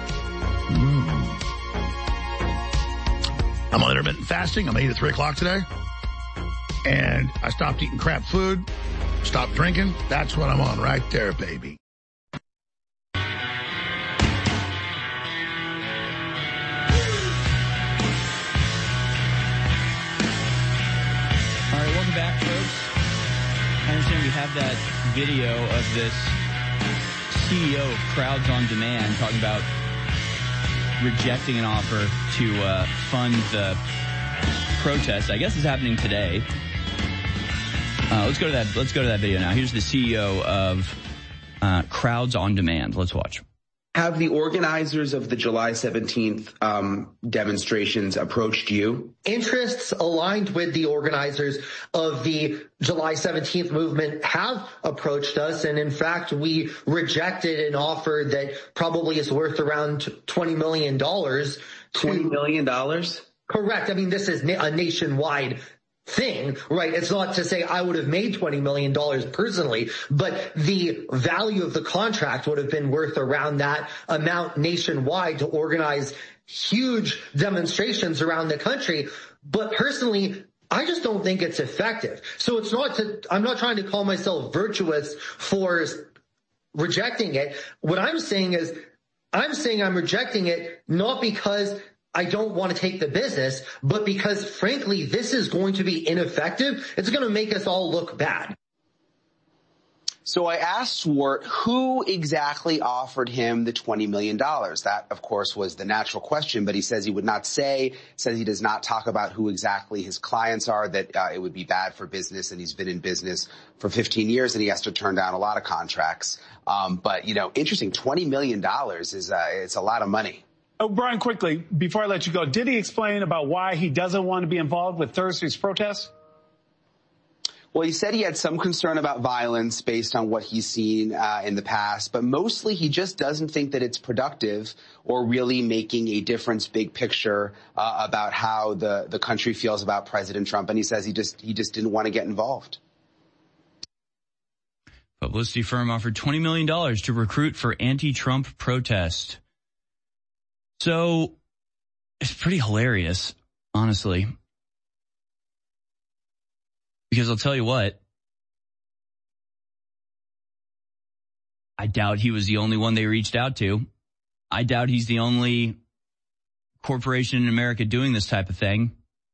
I'm on intermittent fasting. I'm 8 at 3 o'clock today. And I stopped eating crap food. Stop drinking. That's what I'm on right there, baby. All right, welcome back, folks. I understand we have that video of this CEO of Crowds on Demand talking about rejecting an offer to fund the protest. I guess it's happening today. Let's go to that video now. Here's the CEO of Crowds on Demand. Let's watch. Have the organizers of the July 17th demonstrations approached you? Interests aligned with the organizers of the July 17th movement have approached us. And in fact, we rejected an offer that probably is worth around $20 million. $20 million? Correct. I mean, this is a nationwide thing, right? It's not to say I would have made $20 million personally, but the value of the contract would have been worth around that amount nationwide to organize huge demonstrations around the country. But personally, I just don't think it's effective. So I'm not trying to call myself virtuous for rejecting it. What I'm saying is I'm rejecting it not because I don't want to take the business, but because, frankly, this is going to be ineffective. It's going to make us all look bad. So I asked Swart who exactly offered him the $20 million. That, of course, was the natural question, but he says he would not say, says he does not talk about who exactly his clients are, that it would be bad for business, and he's been in business for 15 years, and he has to turn down a lot of contracts. But, interesting, $20 million is it's a lot of money. Oh, Brian, quickly, before I let you go, did he explain about why he doesn't want to be involved with Thursday's protests? Well, he said he had some concern about violence based on what he's seen in the past, but mostly he just doesn't think that it's productive or really making a difference, big picture, about how the country feels about President Trump. And he says he just didn't want to get involved. Publicity firm offered $20 million to recruit for anti-Trump protest. So it's pretty hilarious, honestly, because I'll tell you what, I doubt he was the only one they reached out to. I doubt he's the only corporation in America doing this type of thing.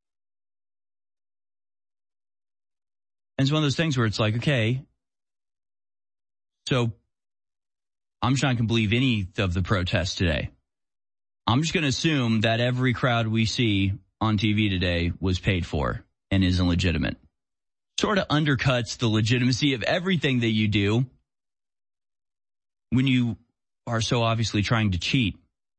And it's one of those things where it's like, okay, so I'm just not going to believe any of the protests today. I'm just going to assume that every crowd we see on TV today was paid for and isn't legitimate. Sort of undercuts the legitimacy of everything that you do when you are so obviously trying to cheat.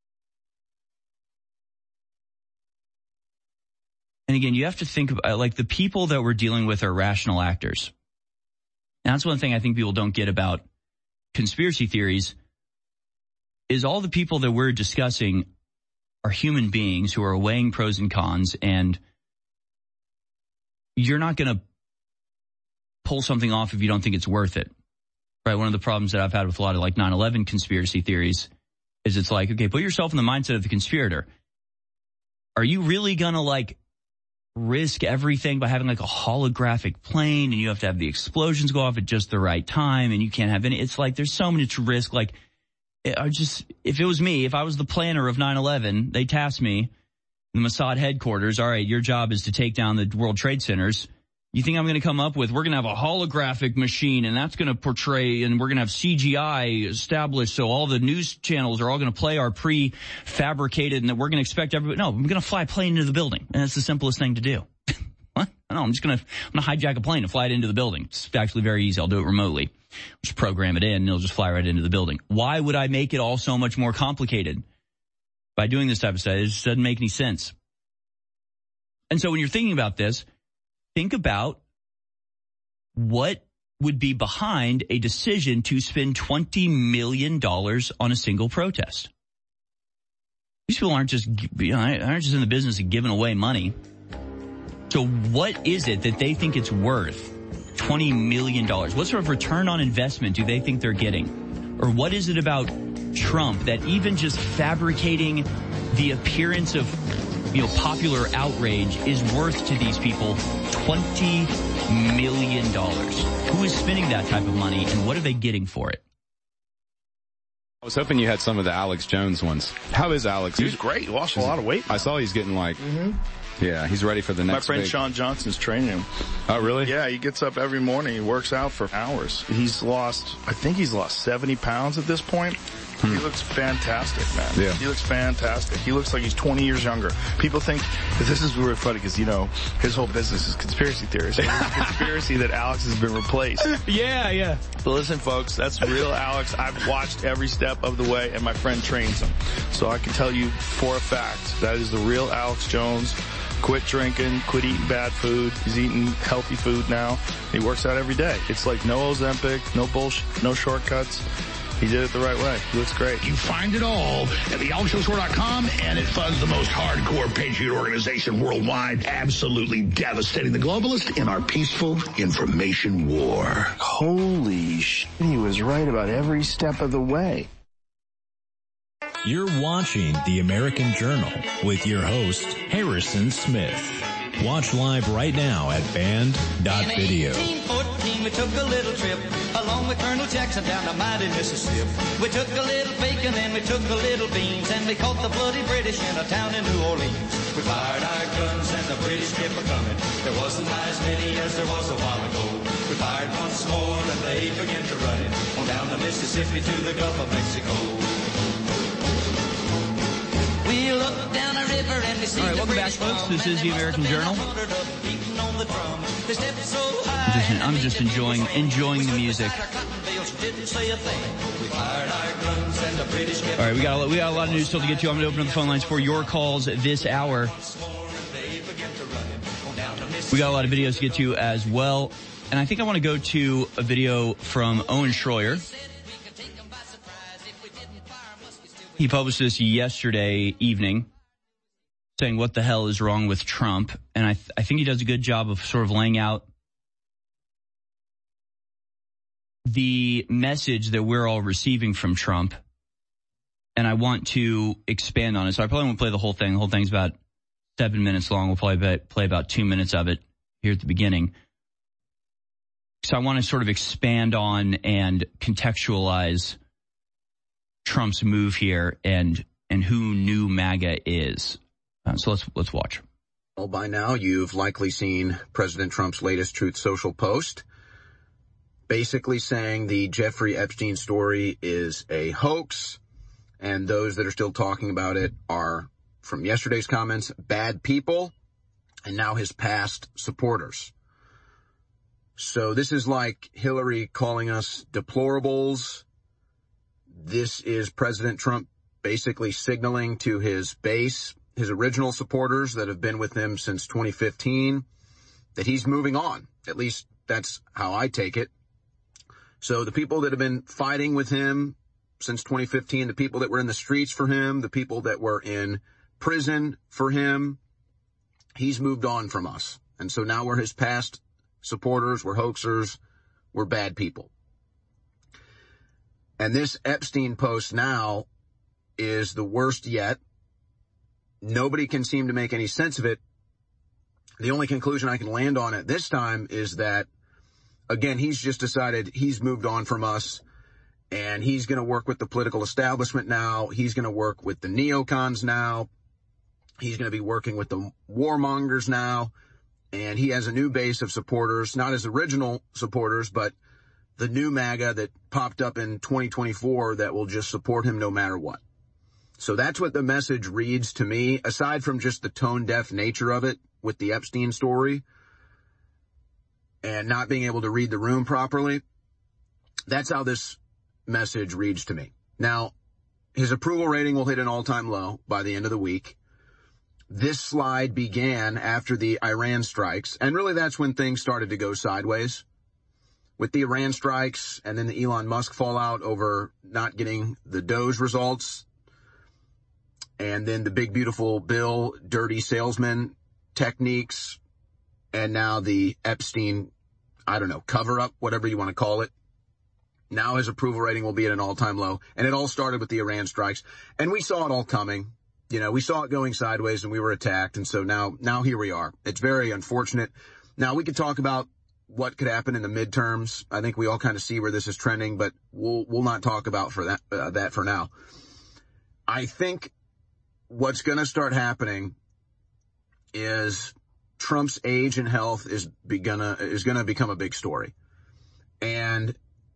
And again, you have to think about, like, the people that we're dealing with are rational actors. And that's one thing I think people don't get about conspiracy theories is all the people that we're discussing are human beings who are weighing pros and cons, and you're not going to pull something off if you don't think it's worth it. Right? One of the problems that I've had with a lot of like 9/11 conspiracy theories is it's like, okay, put yourself in the mindset of the conspirator. Are you really going to like risk everything by having like a holographic plane and you have to have the explosions go off at just the right time and you can't have any, it's like there's so much risk. Like, if it was me, if I was the planner of 9/11, they tasked me, the Mossad headquarters, all right, your job is to take down the World Trade Centers. You think I'm going to come up with, we're going to have a holographic machine and that's going to portray, and we're going to have CGI established so all the news channels are all going to play our prefabricated and that we're going to expect everybody. No, I'm going to fly a plane into the building. And that's the simplest thing to do. What? No, I'm going to hijack a plane and fly it into the building. It's actually very easy. I'll do it remotely. Just program it in and it'll just fly right into the building. Why would I make it all so much more complicated by doing this type of stuff? It just doesn't make any sense. And so when you're thinking about this, think about what would be behind a decision to spend $20 million on a single protest. These people aren't just in the business of giving away money. So what is it that they think it's worth? $20 million. What sort of return on investment do they think they're getting? Or what is it about Trump that even just fabricating the appearance of popular outrage is worth to these people $20 million. Who is spending that type of money, and what are they getting for it? I was hoping you had some of the Alex Jones ones. How is Alex? He's great. He lost a lot of weight. I saw he's getting yeah, he's ready for the next. My friend Sean Johnson's training him. Oh, really? Yeah, he gets up every morning. He works out for hours. I think he's lost 70 pounds at this point. He looks fantastic, man. Yeah. He looks fantastic. He looks like he's 20 years younger. People think, this is really funny because, his whole business is conspiracy theories. It's a conspiracy that Alex has been replaced. Yeah. But listen, folks, that's real Alex. I've watched every step of the way, and my friend trains him. So I can tell you for a fact that is the real Alex Jones. Quit drinking, quit eating bad food. He's eating healthy food now. He works out every day. It's like no Ozempic, no bullshit, no shortcuts. He did it the right way. He looks great. You find it all at thealexshowstore.com, and it funds the most hardcore patriot organization worldwide, absolutely devastating the globalists in our peaceful information war. Holy shit, he was right about every step of the way. You're watching The American Journal with your host, Harrison Smith. Watch live right now at band.video. In 1814, we took a little trip along with Colonel Jackson down the mighty Mississippi. We took a little bacon and we took a little beans, and we caught the bloody British in a town in New Orleans. We fired our guns and the British kept a-coming. There wasn't as many as there was a while ago. We fired once more and they began to run it on down the Mississippi to the Gulf of Mexico. We looked down a river and we see. All right, welcome back, folks. This is The American Journal. I'm just enjoying the music. All right, we got a lot of news still to get to. I'm going to open up the phone lines for your calls this hour. We got a lot of videos to get to as well. And I think I want to go to a video from Owen Schroyer. He published this yesterday evening saying what the hell is wrong with Trump. And I think he does a good job of sort of laying out the message that we're all receiving from Trump. And I want to expand on it. So I probably won't play the whole thing. The whole thing's about 7 minutes long. We'll probably play about 2 minutes of it here at the beginning. So I want to sort of expand on and contextualize Trump's move here and who new MAGA is. So let's watch. Well, by now you've likely seen President Trump's latest Truth Social post, basically saying the Jeffrey Epstein story is a hoax, and those that are still talking about it are, from yesterday's comments, bad people, and now his past supporters. So this is like Hillary calling us deplorables. This is President Trump basically signaling to his base, his original supporters that have been with him since 2015, that he's moving on. At least that's how I take it. So the people that have been fighting with him since 2015, the people that were in the streets for him, the people that were in prison for him, he's moved on from us. And so now we're his past supporters, we're hoaxers, we're bad people. And this Epstein post now is the worst yet. Nobody can seem to make any sense of it. The only conclusion I can land on at this time is that, again, he's just decided he's moved on from us, and he's going to work with the political establishment now. He's going to work with the neocons now. He's going to be working with the warmongers now. And he has a new base of supporters, not his original supporters, but the new MAGA that popped up in 2024 that will just support him no matter what. So that's what the message reads to me, aside from just the tone-deaf nature of it with the Epstein story and not being able to read the room properly. That's how this message reads to me. Now, his approval rating will hit an all-time low by the end of the week. This slide began after the Iran strikes, and really that's when things started to go sideways. With the Iran strikes and then the Elon Musk fallout over not getting the Doge results, and then the big beautiful bill, dirty salesman techniques, and now the Epstein, cover-up, whatever you want to call it. Now his approval rating will be at an all-time low, and it all started with the Iran strikes, and we saw it all coming. we saw it going sideways and we were attacked. And so now here we are. It's very unfortunate. Now we could talk about what could happen in the midterms. I think we all kind of see where this is trending, but we'll not talk about that for now. I think what's going to start happening is Trump's age and health is going to become a big story. And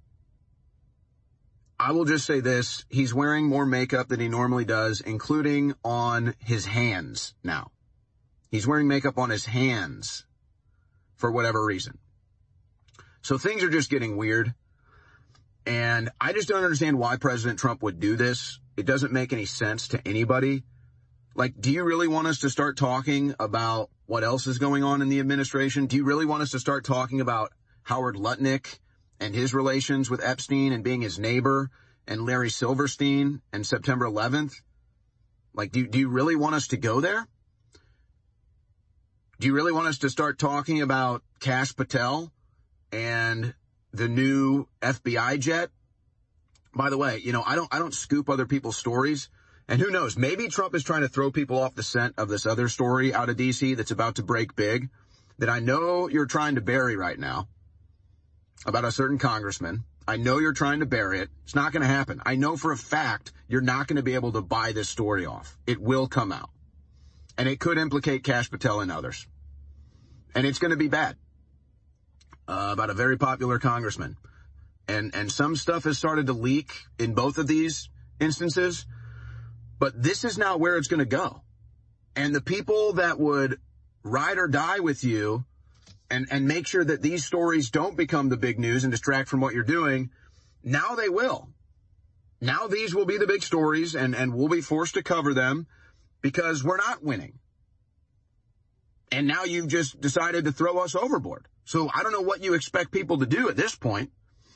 I will just say this, he's wearing more makeup than he normally does, including on his hands now. He's wearing makeup on his hands for whatever reason. So things are just getting weird. And I just don't understand why President Trump would do this. It doesn't make any sense to anybody. Like, do you really want us to start talking about what else is going on in the administration? Do you really want us to start talking about Howard Lutnick and his relations with Epstein and being his neighbor and Larry Silverstein and September 11th? Like, do you really want us to go there? Do you really want us to start talking about Kash Patel and the new FBI jet? By the way, I don't scoop other people's stories. And who knows, maybe Trump is trying to throw people off the scent of this other story out of D.C. that's about to break big, that I know you're trying to bury right now, about a certain congressman. I know you're trying to bury it. It's not going to happen. I know for a fact you're not going to be able to buy this story off. It will come out. And it could implicate Kash Patel and others. And it's going to be bad. About a very popular congressman. And some stuff has started to leak in both of these instances. But this is now where it's going to go. And the people that would ride or die with you and make sure that these stories don't become the big news and distract from what you're doing, now they will. Now these will be the big stories and we'll be forced to cover them because we're not winning. And now you've just decided to throw us overboard. So I don't know what you expect people to do at this point.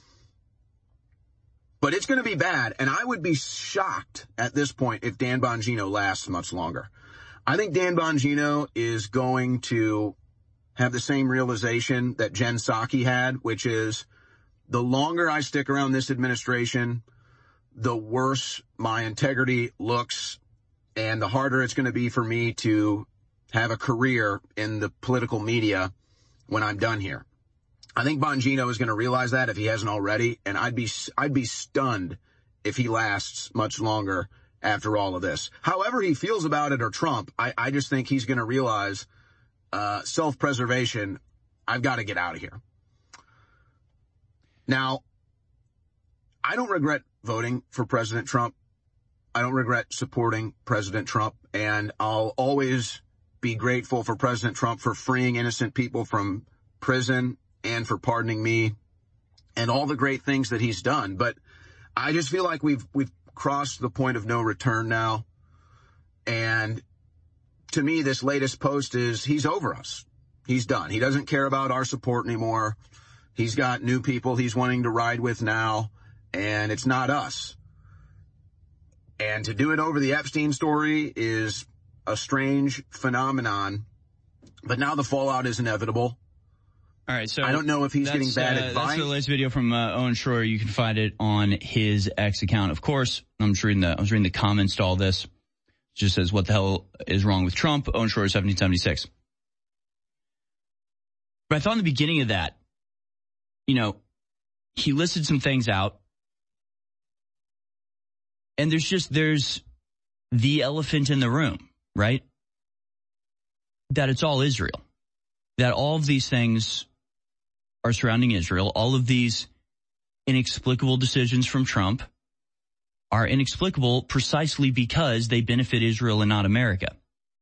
But it's going to be bad, and I would be shocked at this point if Dan Bongino lasts much longer. I think Dan Bongino is going to have the same realization that Jen Psaki had, which is the longer I stick around this administration, the worse my integrity looks, and the harder it's going to be for me to have a career in the political media when I'm done here. I think Bongino is going to realize that if he hasn't already, and I'd be stunned if he lasts much longer after all of this. However he feels about it or Trump, I just think he's going to realize self-preservation, I've got to get out of here. Now, I don't regret voting for President Trump. I don't regret supporting President Trump, and I'll always be grateful for President Trump for freeing innocent people from prison and for pardoning me and all the great things that he's done. But I just feel like we've crossed the point of no return now. And to me, this latest post is he's over us. He's done. He doesn't care about our support anymore. He's got new people he's wanting to ride with now, and it's not us. And to do it over the Epstein story is a strange phenomenon, but now the fallout is inevitable. All right, so I don't know if he's getting bad advice. That's the latest video from Owen Schroyer. You can find it on his X account. Of course, I was reading the comments to all this. It just says, "What the hell is wrong with Trump?" Owen Schroyer, 1776. But I thought in the beginning of that, he listed some things out, and there's the elephant in the room, right? That it's all Israel. That all of these things are surrounding Israel. All of these inexplicable decisions from Trump are inexplicable precisely because they benefit Israel and not America.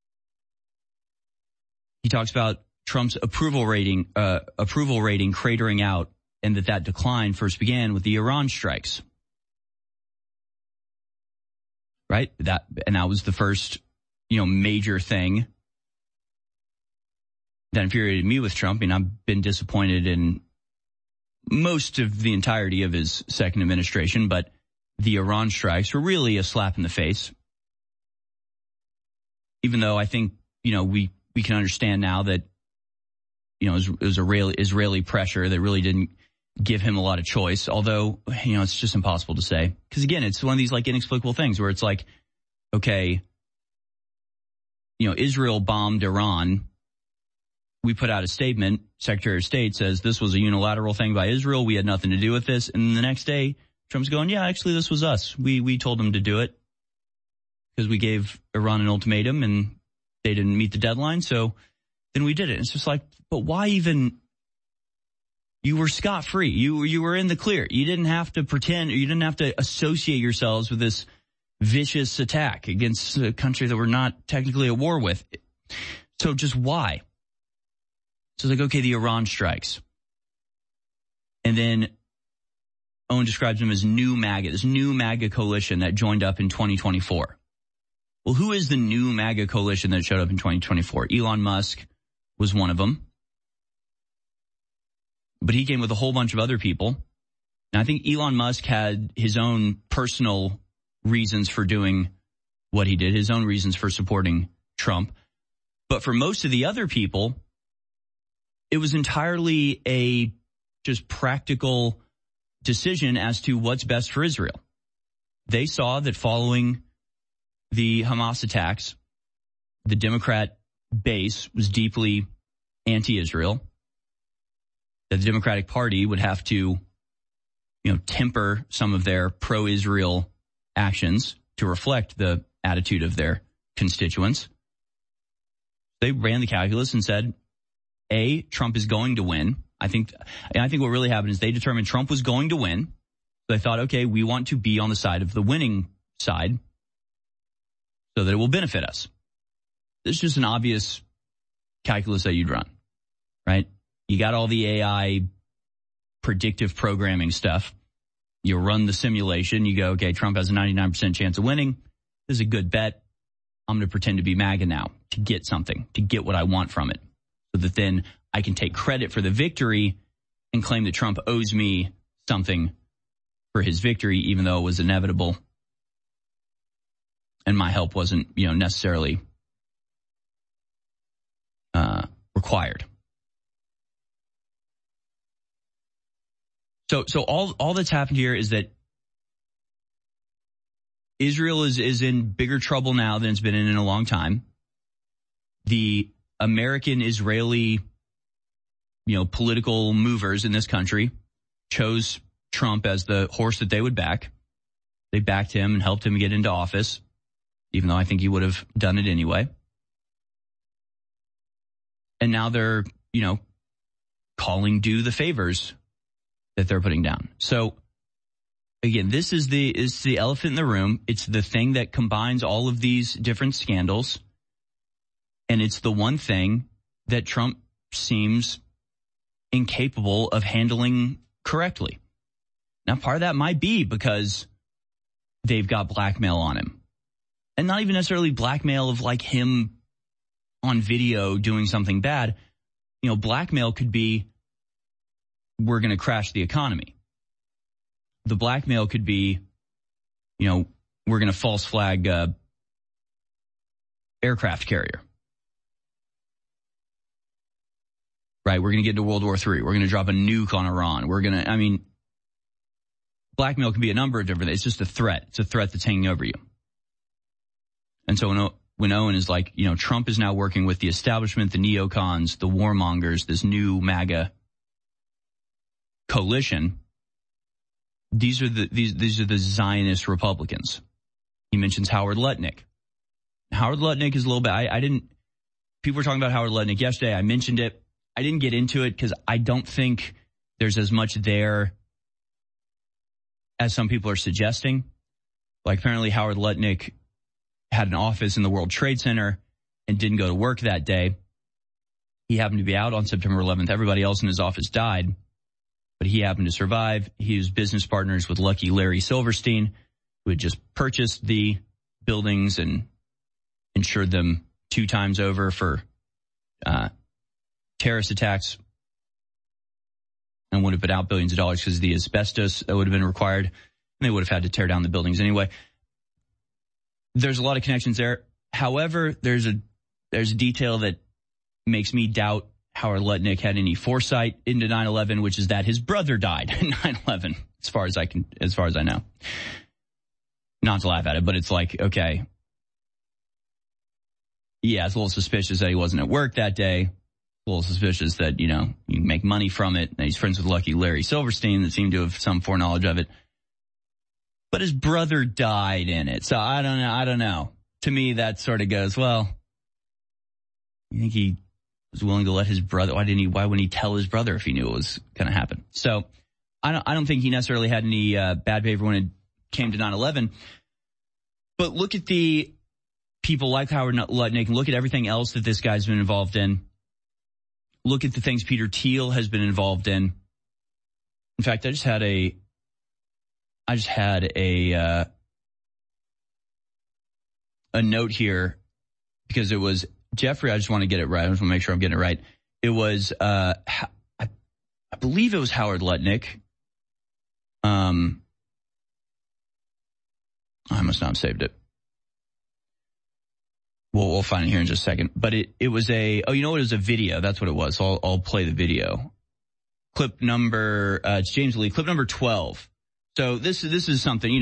He talks about Trump's approval rating cratering out, and that decline first began with the Iran strikes. Right? That was the first, major thing that infuriated me with Trump. I've been disappointed in most of the entirety of his second administration, but the Iran strikes were really a slap in the face. Even though I think, we can understand now that, it was a real Israeli pressure that really didn't give him a lot of choice. Although, it's just impossible to say. Because again, it's one of these inexplicable things where it's like, okay, Israel bombed Iran, we put out a statement. Secretary of State says this was a unilateral thing by Israel. We had nothing to do with this. And the next day, Trump's going, yeah, actually, this was us. We told them to do it because we gave Iran an ultimatum and they didn't meet the deadline. So then we did it. It's just like, but why even? You were scot-free. You were in the clear. You didn't have to pretend. You didn't have to associate yourselves with this vicious attack against a country that we're not technically at war with. So just why? So it's like, okay, the Iran strikes. And then Owen describes them as new MAGA, this new MAGA coalition that joined up in 2024. Well, who is the new MAGA coalition that showed up in 2024? Elon Musk was one of them. But he came with a whole bunch of other people. And I think Elon Musk had his own personal reasons for doing what he did, his own reasons for supporting Trump. But for most of the other people, it was entirely a just practical decision as to what's best for Israel. They saw that following the Hamas attacks, the Democrat base was deeply anti-Israel, that the Democratic Party would have to, temper some of their pro-Israel actions to reflect the attitude of their constituents. They ran the calculus and said, A, Trump is going to win. I think what really happened is they determined Trump was going to win. So they thought, okay, we want to be on the side of the winning side so that it will benefit us. This is just an obvious calculus that you'd run, right? You got all the AI predictive programming stuff. You run the simulation. You go, okay, Trump has a 99% chance of winning. This is a good bet. I'm going to pretend to be MAGA now to get something, to get what I want from it, so that then I can take credit for the victory and claim that Trump owes me something for his victory, even though it was inevitable and my help wasn't, necessarily required. So all that's happened here is that Israel is in bigger trouble now than it's been in a long time. The American-Israeli, political movers in this country chose Trump as the horse that they would back. They backed him and helped him get into office, even though I think he would have done it anyway. And now they're, calling due the favors that they're putting down. So again, this is the elephant in the room. It's the thing that combines all of these different scandals. And it's the one thing that Trump seems incapable of handling correctly. Now, part of that might be because they've got blackmail on him. And not even necessarily blackmail of like him on video doing something bad. Blackmail could be, we're going to crash the economy. The blackmail could be, we're going to false flag aircraft carrier. Right? We're going to get into World War III. We're going to drop a nuke on Iran. Blackmail can be a number of different things. It's just a threat. It's a threat that's hanging over you. And so when Owen is like, Trump is now working with the establishment, the neocons, the warmongers, this new MAGA coalition, these are the Zionist Republicans. He mentions Howard Lutnick. Howard Lutnick is a little bit, people were talking about Howard Lutnick yesterday. I mentioned it. I didn't get into it because I don't think there's as much there as some people are suggesting. Like apparently Howard Lutnick had an office in the World Trade Center and didn't go to work that day. He happened to be out on September 11th. Everybody else in his office died, but he happened to survive. He was business partners with Lucky Larry Silverstein, who had just purchased the buildings and insured them 2 times over for terrorist attacks, and would have put out billions of dollars because of the asbestos that would have been required, and they would have had to tear down the buildings anyway. There's a lot of connections there. However, there's a detail that makes me doubt Howard Lutnick had any foresight into 9/11, which is that his brother died in 9/11, as far as I know. Not to laugh at it, but it's like, okay, Yeah, it's a little suspicious that he wasn't at work that day. A little suspicious that, you make money from it. And he's friends with Lucky Larry Silverstein that seemed to have some foreknowledge of it. But his brother died in it. So I don't know. To me, that sort of goes, well, you think he was willing to let his brother, why wouldn't he tell his brother if he knew it was going to happen? So I don't think he necessarily had any bad behavior when it came to 9/11. But look at the people like Howard Lutnick and look at everything else that this guy's been involved in. Look at the things Peter Thiel has been involved in. In fact, I just had a note here because it was Jeffrey. I just want to get it right. I just want to make sure I'm getting it right. It was, I believe it was Howard Lutnick. I must not have saved it. We'll find it here in just a second. But it was it was a video. That's what it was. So I'll play the video. Clip number, it's James Lee, clip number 12. So this is something,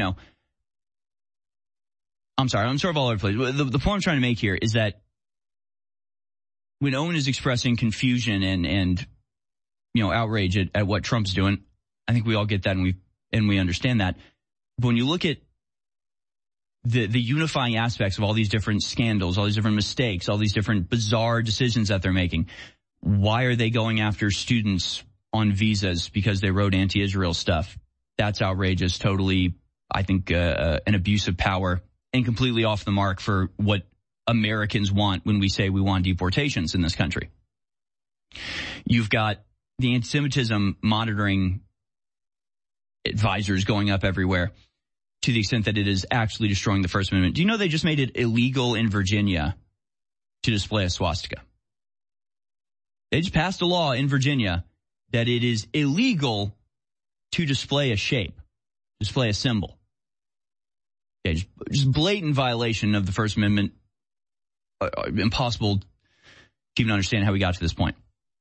I'm sorry, I'm sort of all over the place. The point I'm trying to make here is that when Owen is expressing confusion and outrage at what Trump's doing, I think we all get that and we understand that. But when you look at the unifying aspects of all these different scandals, all these different mistakes, all these different bizarre decisions that they're making, why are they going after students on visas because they wrote anti-Israel stuff? That's outrageous, totally, I think, an abuse of power and completely off the mark for what Americans want when we say we want deportations in this country. You've got the anti-Semitism monitoring advisors going up everywhere to the extent that it is actually destroying the First Amendment. Do you know they just made it illegal in Virginia to display a swastika? They just passed a law in Virginia that it is illegal to display a shape, display a symbol. Okay, just blatant violation of the First Amendment. Impossible to even understand how we got to this point.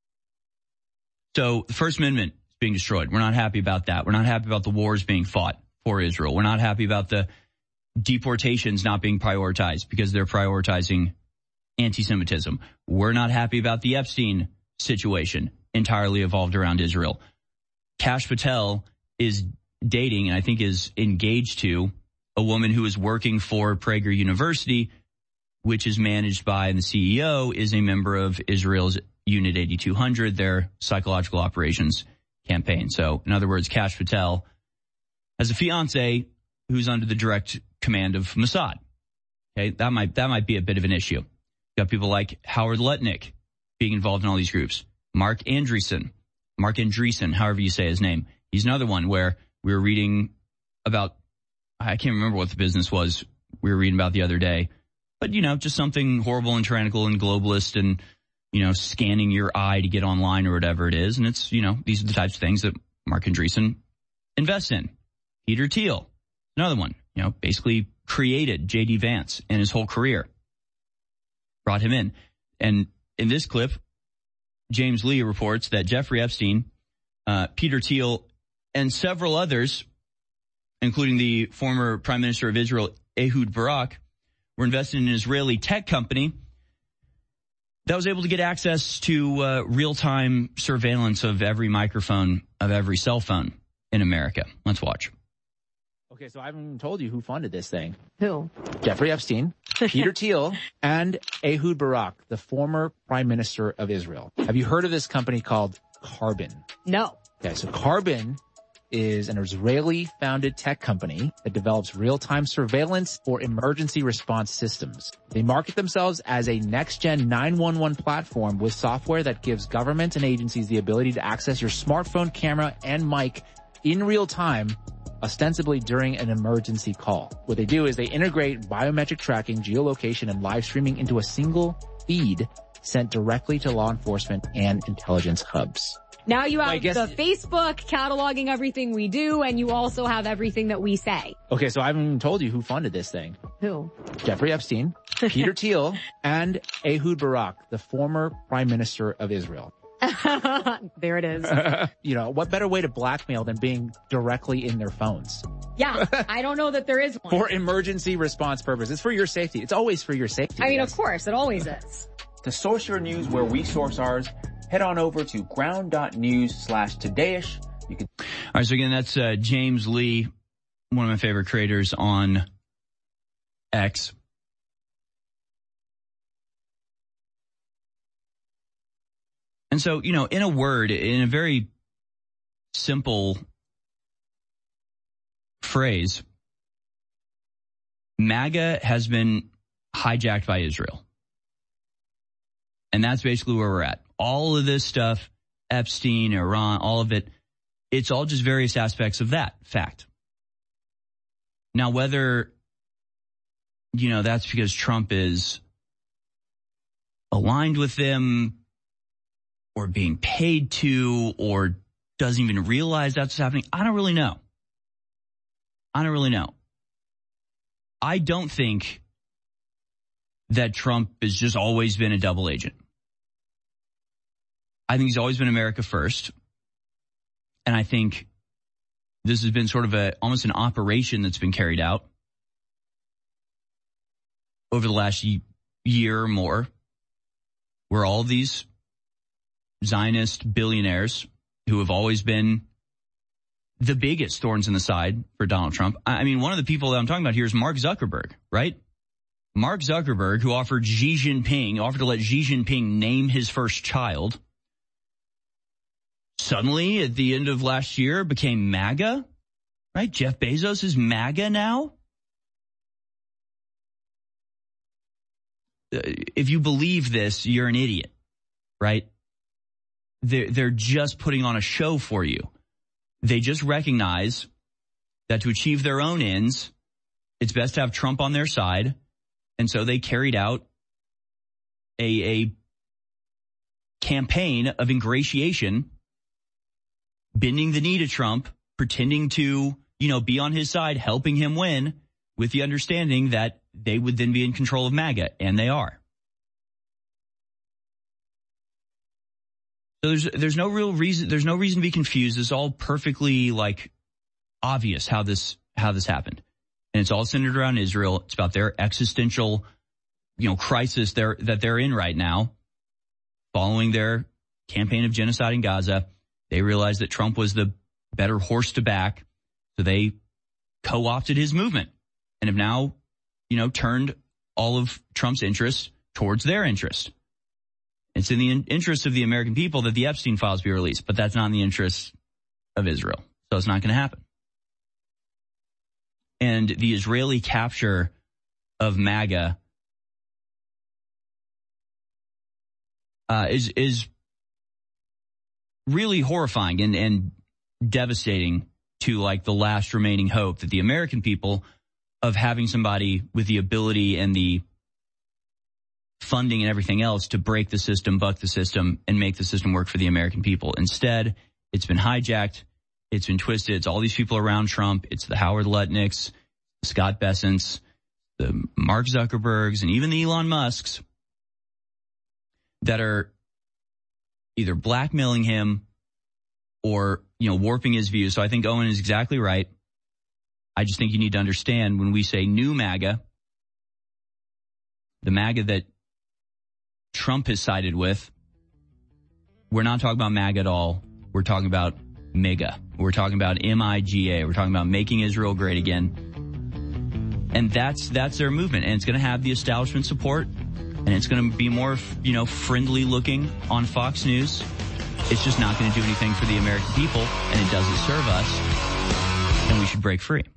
So the First Amendment is being destroyed. We're not happy about that. We're not happy about the wars being fought for Israel. We're not happy about the deportations not being prioritized because they're prioritizing anti-Semitism. We're not happy about the Epstein situation entirely evolved around Israel. Kash Patel is dating and I think is engaged to a woman who is working for Prager University, which is managed by, and the CEO is a member of Israel's Unit 8200, their psychological operations campaign. So in other words, Kash Patel has a fiance who's under the direct command of Mossad. Okay, that might be a bit of an issue. You got people like Howard Lutnick being involved in all these groups. Mark Andreessen, however you say his name. He's another one where we were reading about, I can't remember what the business was we were reading about the other day, but just something horrible and tyrannical and globalist and, scanning your eye to get online or whatever it is. And it's, these are the types of things that Mark Andreessen invests in. Peter Thiel, another one, basically created J.D. Vance and his whole career. Brought him in. And in this clip, James Lee reports that Jeffrey Epstein, Peter Thiel, and several others, including the former Prime Minister of Israel, Ehud Barak, were invested in an Israeli tech company that was able to get access to real-time surveillance of every microphone of every cell phone in America. Let's watch. Okay, so I haven't even told you who funded this thing. Who? Jeffrey Epstein, Peter Thiel, and Ehud Barak, the former Prime Minister of Israel. Have you heard of this company called Carbon? No. Okay, so Carbon is an Israeli-founded tech company that develops real-time surveillance for emergency response systems. They market themselves as a next-gen 911 platform with software that gives governments and agencies the ability to access your smartphone camera and mic in real time, ostensibly during an emergency call. What they do is they integrate biometric tracking, geolocation, and live streaming into a single feed sent directly to law enforcement and intelligence hubs. Now you have the Facebook cataloging everything we do, and you also have everything that we say. Okay, so I haven't even told you who funded this thing. Who? Jeffrey Epstein, Peter Thiel, and Ehud Barak, the former Prime Minister of Israel. There it is. What better way to blackmail than being directly in their phones? Yeah, I don't know that there is one. For emergency response purposes. It's for your safety. It's always for your safety. I mean, of course, it always is. To source your news where we source ours, head on over to ground.news/todayish. You can. All right, so again, that's James Lee, one of my favorite creators on X. And so, you know, in a word, in a very simple phrase, MAGA has been hijacked by Israel. And that's basically where we're at. All of this stuff, Epstein, Iran, all of it, it's all just various aspects of that fact. Now, whether, you know, that's because Trump is aligned with them or being paid to or doesn't even realize that's what's happening, I don't really know. I don't think that Trump has just always been a double agent. I think he's always been America first. And I think this has been sort of almost an operation that's been carried out over the last year or more, where all these Zionist billionaires who have always been the biggest thorns in the side for Donald Trump. I mean, one of the people that I'm talking about here is Mark Zuckerberg, right? Mark Zuckerberg, who offered to let Xi Jinping name his first child, suddenly at the end of last year became MAGA, right? Jeff Bezos is MAGA now. If you believe this, you're an idiot, right? They're just putting on a show for you. They just recognize that to achieve their own ends, it's best to have Trump on their side. And so they carried out a campaign of ingratiation, bending the knee to Trump, pretending to, you know, be on his side, helping him win, with the understanding that they would then be in control of MAGA, and they are. So there's no real reason, there's no reason to be confused. It's all perfectly obvious how this happened. And it's all centered around Israel. It's about their existential, crisis that they're in right now, following their campaign of genocide in Gaza. They realized that Trump was the better horse to back, so they co-opted his movement and have now, turned all of Trump's interests towards their interest. It's in the interest of the American people that the Epstein files be released, but that's not in the interest of Israel. So it's not going to happen. And the Israeli capture of MAGA is really horrifying and devastating to the last remaining hope that the American people of having somebody with the ability and the funding and everything else to break the system, buck the system, and make the system work for the American people. Instead, it's been hijacked. It's been twisted. It's all these people around Trump. It's the Howard Lutnicks, Scott Bessents, the Mark Zuckerbergs, and even the Elon Musks that are either blackmailing him or, warping his views. So I think Owen is exactly right. I just think you need to understand when we say new MAGA, the MAGA that Trump has sided with, we're not talking about MAGA at all. We're talking about MAGA. We're talking about MIGA. We're talking about making Israel great again. And that's their movement. And it's going to have the establishment support. And it's going to be more, friendly looking on Fox News. It's just not going to do anything for the American people. And it doesn't serve us. And we should break free.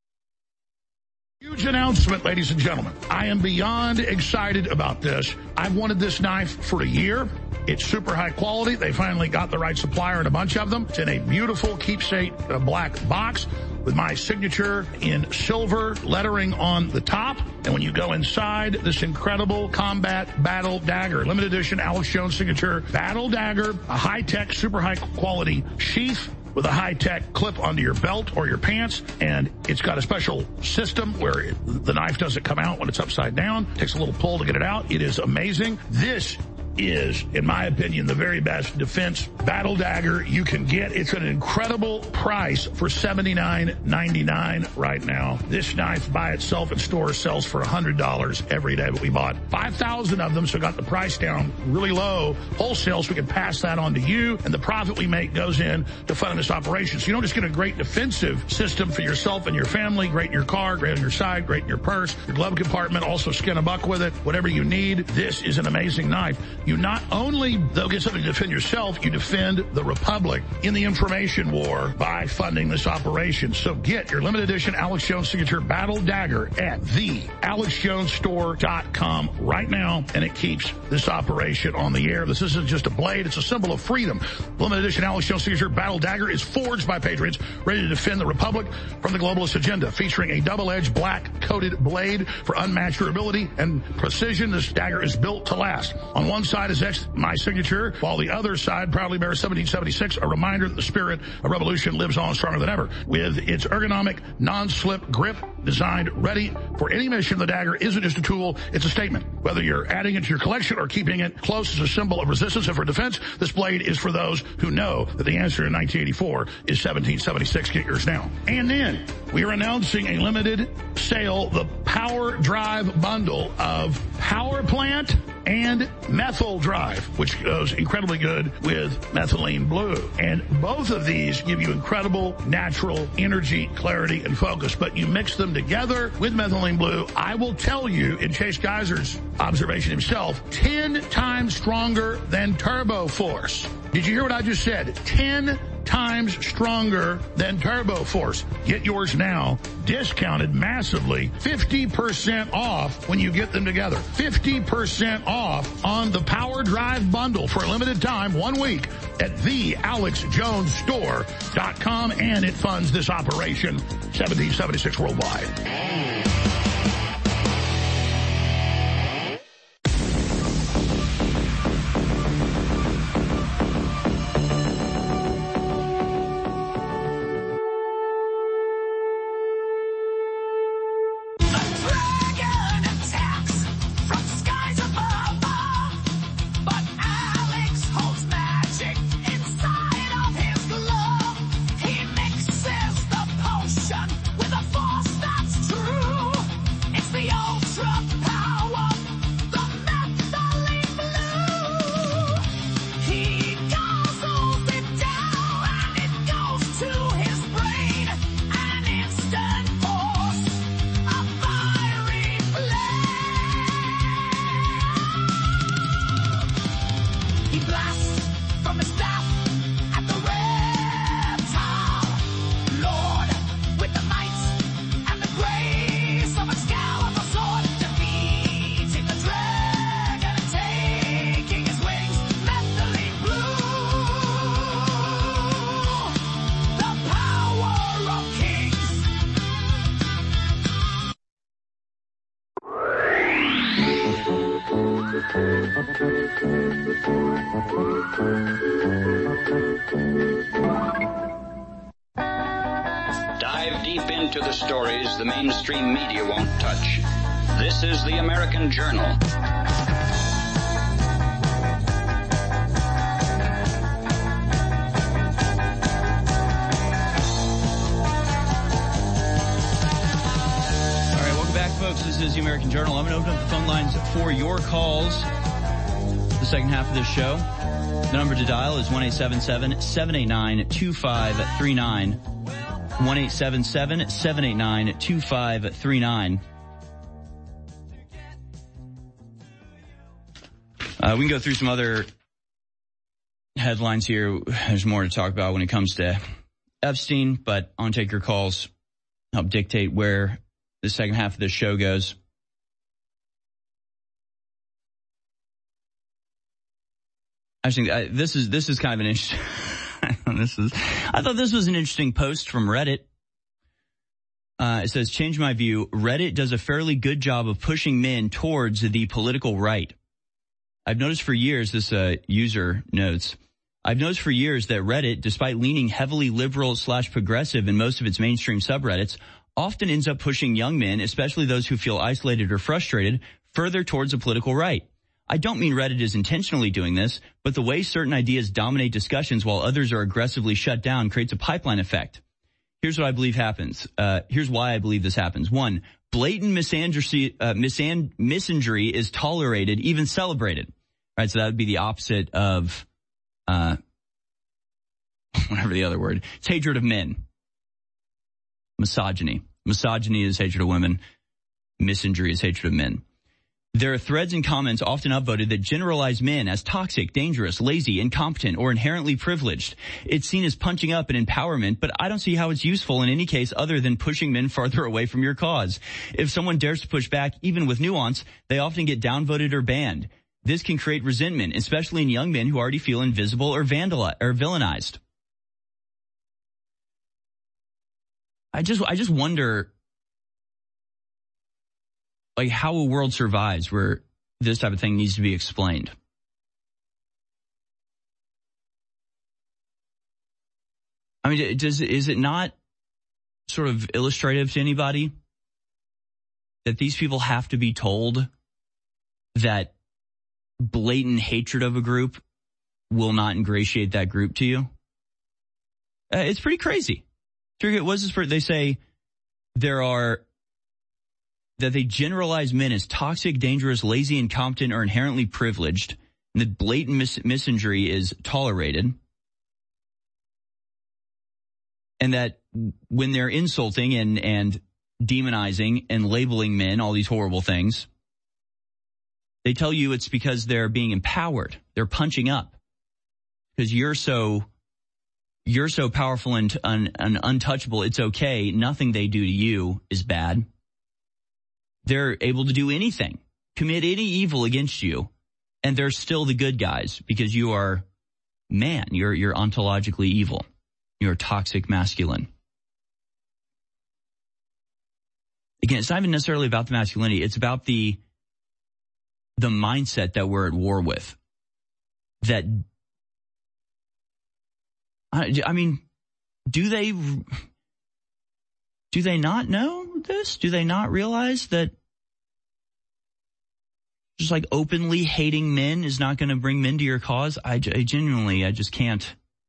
Huge announcement, ladies and gentlemen. I am beyond excited about this. I've wanted this knife for a year. It's super high quality. They finally got the right supplier and a bunch of them. It's in a beautiful keepsake black box with my signature in silver lettering on the top. And when you go inside, this incredible combat battle dagger, limited edition Alex Jones signature battle dagger, a high-tech, super high-quality sheath with a high-tech clip onto your belt or your pants, and it's got a special system where the knife doesn't come out when it's upside down. It takes a little pull to get it out. It is amazing. This is, in my opinion, the very best defense battle dagger you can get. It's an incredible price for $79.99 right now. This knife by itself at stores sells for $100 every day, but we bought 5,000 of them, so got the price down really low wholesale so we can pass that on to you, and the profit we make goes in to fund this operation. So you don't just get a great defensive system for yourself and your family, great in your car, great on your side, great in your purse, your glove compartment, also skin a buck with it, whatever you need. This is an amazing knife. You not only, though, get something to defend yourself, you defend the Republic in the information war by funding this operation. So get your limited edition Alex Jones Signature Battle Dagger at thealexjonesstore.com right now, and it keeps this operation on the air. This isn't just a blade, it's a symbol of freedom. Limited edition Alex Jones Signature Battle Dagger is forged by patriots ready to defend the Republic from the globalist agenda, featuring a double-edged black-coated blade for unmatched durability and precision. This dagger is built to last. On one side is etched my signature, while the other side proudly bears 1776, a reminder that the spirit of revolution lives on stronger than ever. With its ergonomic, non-slip grip designed ready for any mission, the dagger isn't just a tool, it's a statement. Whether you're adding it to your collection or keeping it close as a symbol of resistance and for defense, this blade is for those who know that the answer in 1984 is 1776. Get yours now. And then we are announcing a limited sale, the Power Drive bundle of Power Plant and Methyl Drive, which goes incredibly good with methylene blue. And both of these give you incredible natural energy, clarity, and focus. But you mix them together with methylene blue, I will tell you, in Chase Geiser's observation himself, 10 times stronger than Turbo Force. Did you hear what I just said? 10 times stronger than Turbo Force. Get yours now, discounted massively, 50% off when you get them together. 50% off on the Power Drive bundle for a limited time, 1 week, at thealexjonesstore.com, and it funds this operation, 1776 worldwide. Dive deep into the stories the mainstream media won't touch. This is the American Journal. Folks, this is the American Journal. I'm going to open up the phone lines for your calls. The second half of this show. The number to dial is 1-877-789-2539. 1-877-789-2539. We can go through some other headlines here. There's more to talk about when it comes to Epstein, but I want to take your calls, help dictate where the second half of this show goes. I think this is kind of an interesting. I thought this was an interesting post from Reddit. It says, "Change my view. Reddit does a fairly good job of pushing men towards the political right. I've noticed for years," this user notes, "I've noticed for years that Reddit, despite leaning heavily liberal/progressive in most of its mainstream subreddits, often ends up pushing young men, especially those who feel isolated or frustrated, further towards the political right. I don't mean Reddit is intentionally doing this, but the way certain ideas dominate discussions while others are aggressively shut down creates a pipeline effect. Here's what I believe happens. Here's why I believe this happens. One, blatant misandry is tolerated, even celebrated. Right, so that would be the opposite of whatever the other word. It's hatred of men. Misogyny. Misogyny is hatred of women. Misandry is hatred of men. There are threads and comments often upvoted that generalize men as toxic, dangerous, lazy, incompetent, or inherently privileged. It's seen as punching up and empowerment, but I don't see how it's useful in any case other than pushing men farther away from your cause. If someone dares to push back, even with nuance, they often get downvoted or banned. This can create resentment, especially in young men who already feel invisible or villainized. I just wonder, like, how a world survives where this type of thing needs to be explained. I mean, is it not sort of illustrative to anybody that these people have to be told that blatant hatred of a group will not ingratiate that group to you? It's pretty crazy. They say that they generalize men as toxic, dangerous, lazy, incompetent, or inherently privileged, and that blatant misandry is tolerated, and that when they're insulting and demonizing and labeling men all these horrible things, they tell you it's because they're being empowered. They're punching up because you're so powerful and untouchable. It's okay. Nothing they do to you is bad. They're able to do anything, commit any evil against you, and they're still the good guys because you are man. You're ontologically evil. You're toxic masculine. Again, it's not even necessarily about the masculinity. It's about the mindset that we're at war with. That, I mean, do they not know this? Do they not realize that just like openly hating men is not going to bring men to your cause? I genuinely just can't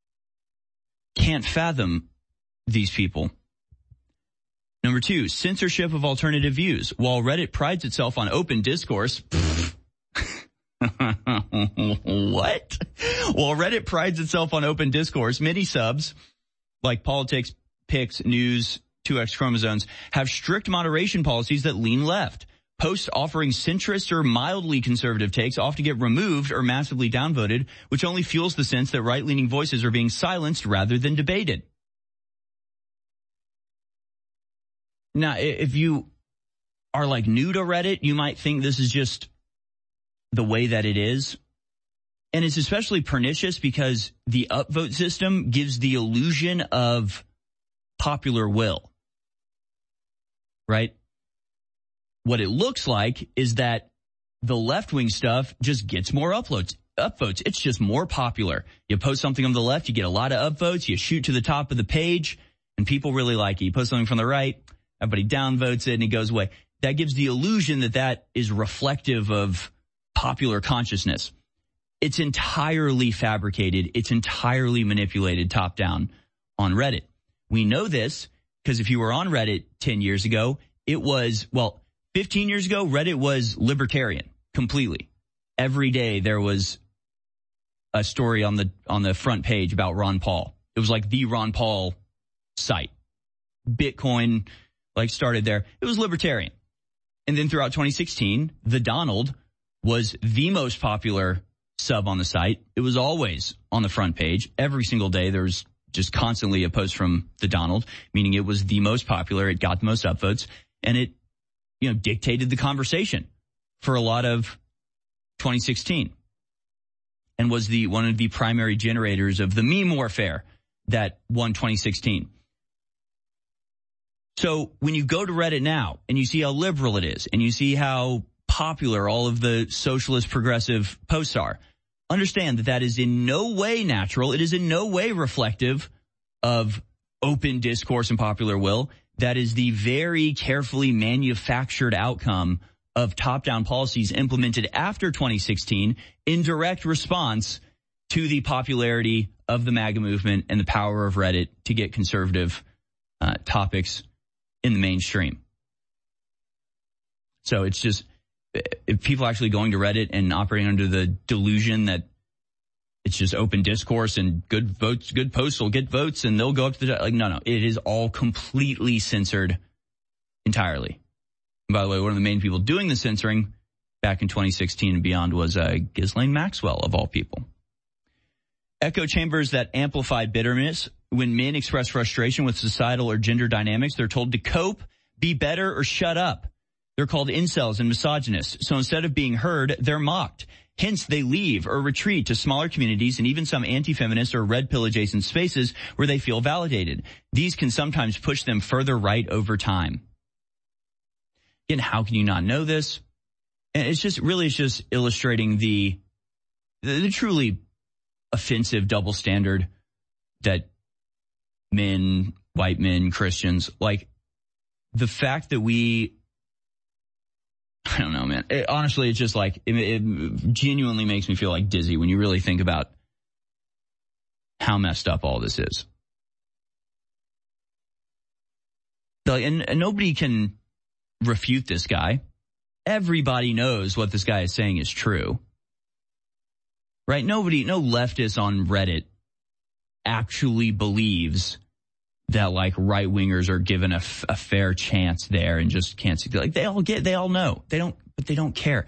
fathom these people. Number 2, censorship of alternative views. While Reddit prides itself on open discourse, what? While Reddit prides itself on open discourse, many subs, like politics, pics, news, 2X chromosomes, have strict moderation policies that lean left. Posts offering centrist or mildly conservative takes often get removed or massively downvoted, which only fuels the sense that right-leaning voices are being silenced rather than debated. Now, if you are like new to Reddit, you might think this is just the way that it is. And it's especially pernicious because the upvote system gives the illusion of popular will. Right? What it looks like is that the left-wing stuff just gets more upvotes. It's just more popular. You post something on the left, you get a lot of upvotes, you shoot to the top of the page, and people really like it. You post something from the right, everybody downvotes it, and it goes away. That gives the illusion that that is reflective of popular consciousness. It's entirely fabricated. It's entirely manipulated top-down on Reddit. We know this because if you were on Reddit 10 years ago, it was, 15 years ago, Reddit was libertarian completely. Every day there was a story on the front page about Ron Paul. It was like the Ron Paul site. Bitcoin started there. It was libertarian. And then throughout 2016, the Donald was the most popular sub on the site. It was always on the front page. Every single day there was just constantly a post from the Donald, meaning it was the most popular. It got the most upvotes, and it, dictated the conversation for a lot of 2016 and was one of the primary generators of the meme warfare that won 2016. So when you go to Reddit now and you see how liberal it is and you see how popular all of the socialist progressive posts are, understand that is in no way natural. It is in no way reflective of open discourse and popular will. That is the very carefully manufactured outcome of top-down policies implemented after 2016 in direct response to the popularity of the MAGA movement and the power of Reddit to get conservative topics in the mainstream. So it's just, if people actually going to Reddit and operating under the delusion that it's just open discourse and good votes, good posts will get votes and they'll go up to the, no, it is all completely censored entirely. And by the way, one of the main people doing the censoring back in 2016 and beyond was Ghislaine Maxwell, of all people. Echo chambers that amplify bitterness. When men express frustration with societal or gender dynamics, they're told to cope, be better, or shut up. They're called incels and misogynists. So instead of being heard, they're mocked. Hence, they leave or retreat to smaller communities and even some anti-feminist or red pill adjacent spaces where they feel validated. These can sometimes push them further right over time. Again, how can you not know this? And it's just illustrating the truly offensive double standard that men, white men, Christians, like the fact that I don't know, man. Honestly, it's just like, it genuinely makes me feel like dizzy when you really think about how messed up all this is. And nobody can refute this guy. Everybody knows what this guy is saying is true. Right? No leftist on Reddit actually believes that like right wingers are given a fair chance there and just can't see. Like they all know. They don't care.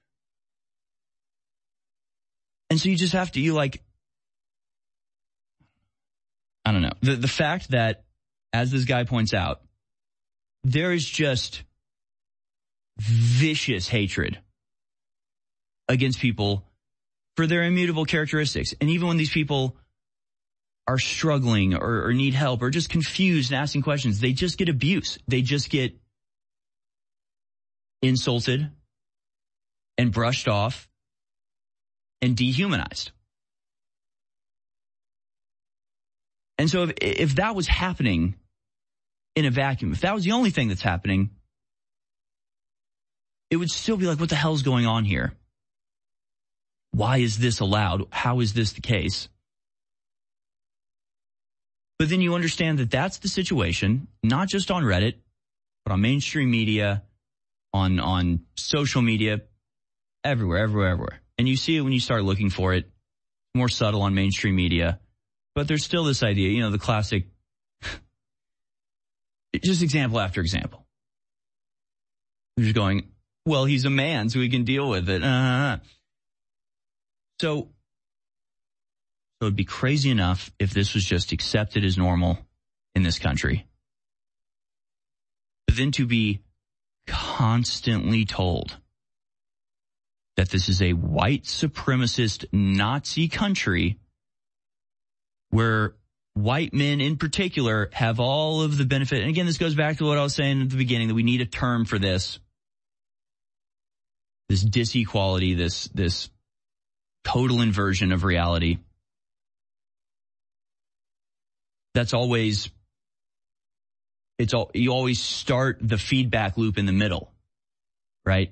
And so you just have to, I don't know. The fact that, as this guy points out, there is just vicious hatred against people for their immutable characteristics. And even when these people are struggling or need help or just confused and asking questions, they just get abuse. They just get insulted and brushed off and dehumanized. And so if that was happening in a vacuum, if that was the only thing that's happening, it would still be like, what the hell's going on here? Why is this allowed? How is this the case? But then you understand that that's the situation, not just on Reddit, but on mainstream media, on social media, everywhere. And you see it when you start looking for it, more subtle on mainstream media. But there's still this idea, the classic, just example after example. You're just going, well, he's a man, so he can deal with it. So it'd be crazy enough if this was just accepted as normal in this country. But then to be constantly told that this is a white supremacist Nazi country where white men in particular have all of the benefit. And again, this goes back to what I was saying at the beginning, that we need a term for this disequality, this total inversion of reality. That's always, you always start the feedback loop in the middle, right?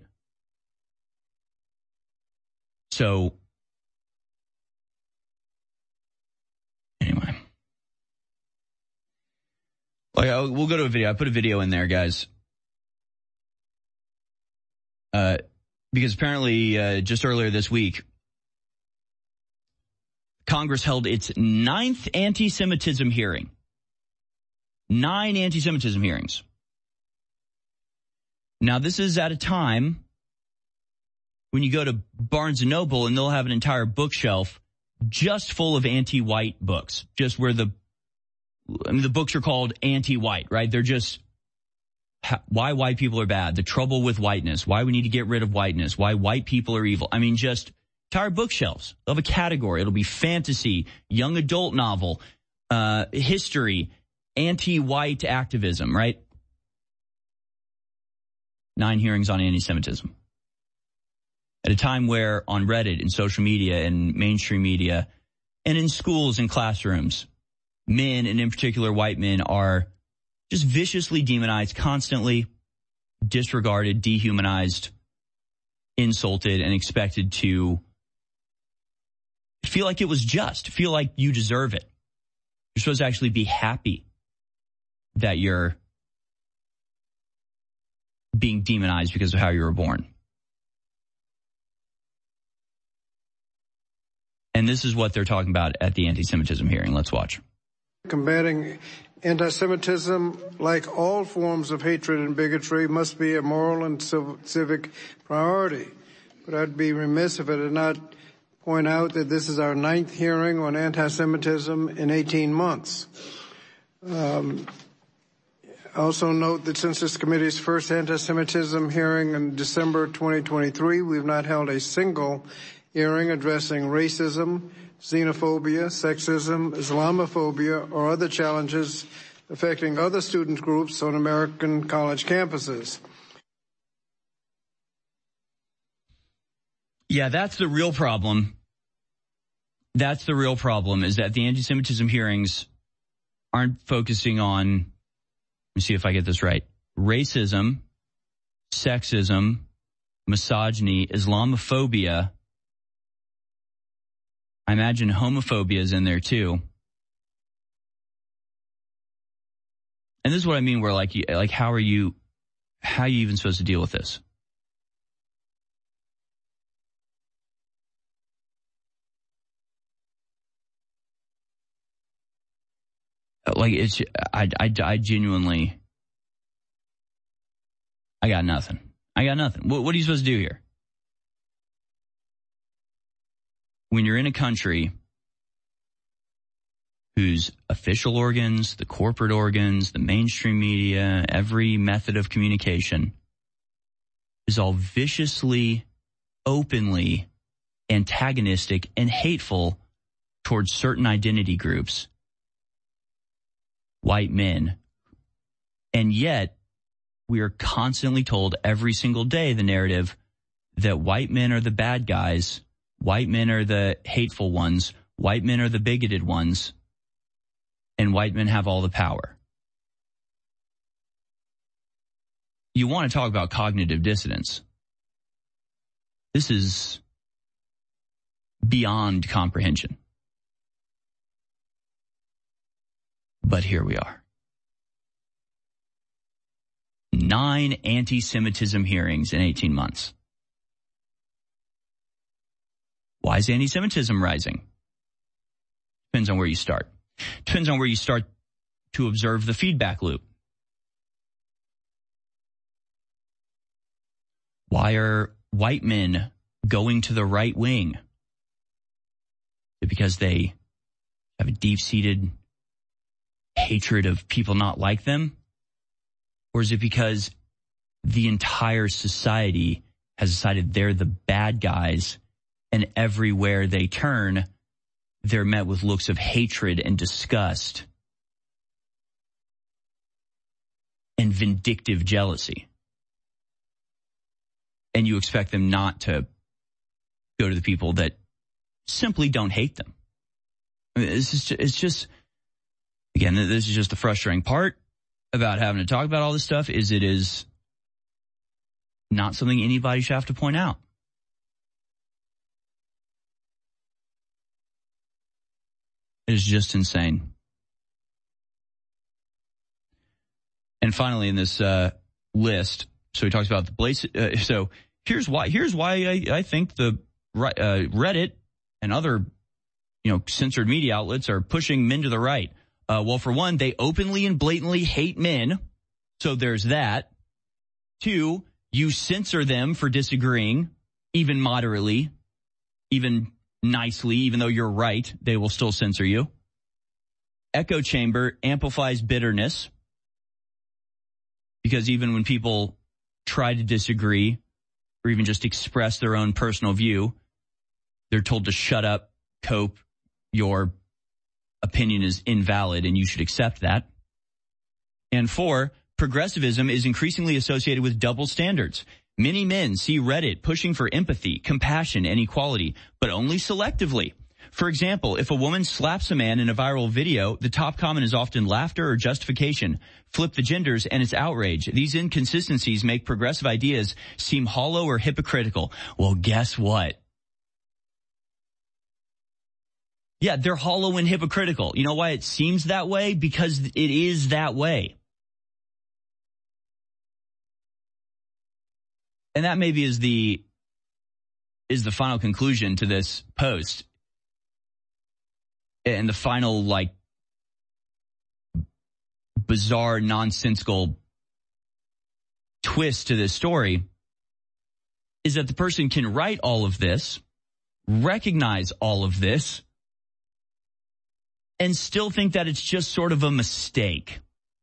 So, anyway. We'll go to a video. I put a video in there, guys. Because apparently, just earlier this week, Congress held its 9th anti-Semitism hearing. 9 anti-Semitism hearings. Now, this is at a time when you go to Barnes & Noble and they'll have an entire bookshelf just full of anti-white books. Just where the books are called anti-white, right? They're just why white people are bad, the trouble with whiteness, why we need to get rid of whiteness, why white people are evil. Just entire bookshelves of a category. It'll be fantasy, young adult novel, history, anti-white activism, right? 9 hearings on anti-Semitism. At a time where on Reddit and social media and mainstream media and in schools and classrooms, men, and in particular white men, are just viciously demonized, constantly disregarded, dehumanized, insulted and expected to feel like it was just, feel like you deserve it. You're supposed to actually be happy that you're being demonized because of how you were born. And this is what they're talking about at the anti-Semitism hearing. Let's watch. Combating anti-Semitism, like all forms of hatred and bigotry, must be a moral and civic priority. But I'd be remiss if I did not point out that this is our 9th hearing on anti-Semitism in 18 months. Also note that since this committee's first anti-Semitism hearing in December 2023, we've not held a single hearing addressing racism, xenophobia, sexism, Islamophobia, or other challenges affecting other student groups on American college campuses. Yeah, that's the real problem. That's the real problem, is that the anti-Semitism hearings aren't focusing on, let me see if I get this right, racism, sexism, misogyny, Islamophobia. I imagine homophobia is in there too. And this is what I mean, where like how are you even supposed to deal with this? Like it's, I genuinely, I got nothing. What are you supposed to do here? When you're in a country whose official organs, the corporate organs, the mainstream media, every method of communication is all viciously, openly antagonistic and hateful towards certain identity groups, white men, and yet we are constantly told every single day the narrative that white men are the bad guys, white men are the hateful ones, white men are the bigoted ones, and white men have all the power. You want to talk about cognitive dissonance. This is beyond comprehension. But here we are. 9 anti-Semitism hearings in 18 months. Why is anti-Semitism rising? Depends on where you start. Depends on where you start to observe the feedback loop. Why are white men going to the right wing? Is it because they have a deep-seated hatred of people not like them? Or is it because the entire society has decided they're the bad guys, and everywhere they turn, they're met with looks of hatred and disgust and vindictive jealousy? And you expect them not to go to the people that simply don't hate them. I mean, it's just, again, this is just the frustrating part about having to talk about all this stuff, is it is not something anybody should have to point out. It is just insane. And finally, in this list, so he talks about the Blaze. So here's why I think the Reddit and other, censored media outlets are pushing men to the right. Well, for one, they openly and blatantly hate men. So there's that. 2, you censor them for disagreeing, even moderately, even nicely, even though you're right, they will still censor you. Echo chamber amplifies bitterness, because even when people try to disagree or even just express their own personal view, they're told to shut up, cope, your opinion is invalid and you should accept that. And 4, progressivism is increasingly associated with double standards. Many men see Reddit pushing for empathy, compassion, and equality, but only selectively. For example, if a woman slaps a man in a viral video, the top comment is often laughter or justification. Flip the genders and it's outrage. These inconsistencies make progressive ideas seem hollow or hypocritical. Well, guess what? Yeah, they're hollow and hypocritical. You know why it seems that way? Because it is that way. And that maybe is the final conclusion to this post. And the final, bizarre, nonsensical twist to this story is that the person can write all of this, recognize all of this, and still think that it's just sort of a mistake.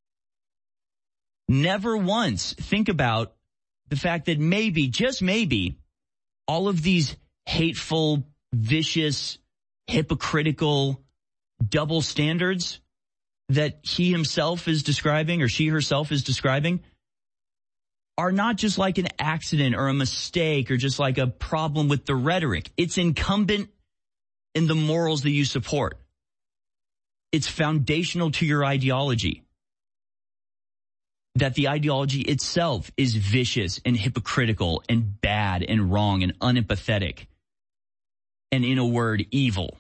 Never once think about the fact that maybe, just maybe, all of these hateful, vicious, hypocritical, double standards that he himself is describing or she herself is describing are not just like an accident or a mistake or just like a problem with the rhetoric. It's incumbent in the morals that you support. It's foundational to your ideology. That the ideology itself is vicious and hypocritical and bad and wrong and unempathetic. And in a word, evil.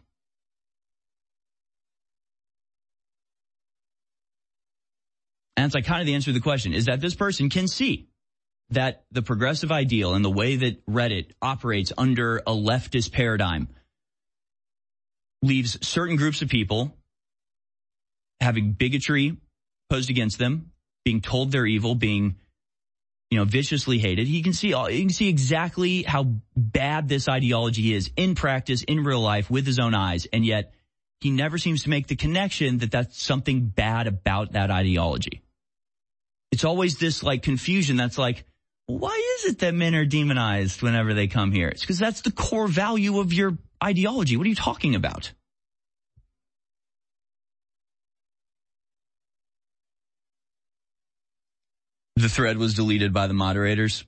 And it's kind of the answer to the question is that this person can see that the progressive ideal and the way that Reddit operates under a leftist paradigm leaves certain groups of people having bigotry posed against them, being told they're evil, being, viciously hated. You can see exactly how bad this ideology is in practice, in real life, with his own eyes. And yet he never seems to make the connection that that's something bad about that ideology. It's always this confusion that's why is it that men are demonized whenever they come here? It's because that's the core value of your ideology. What are you talking about? The thread was deleted by the moderators.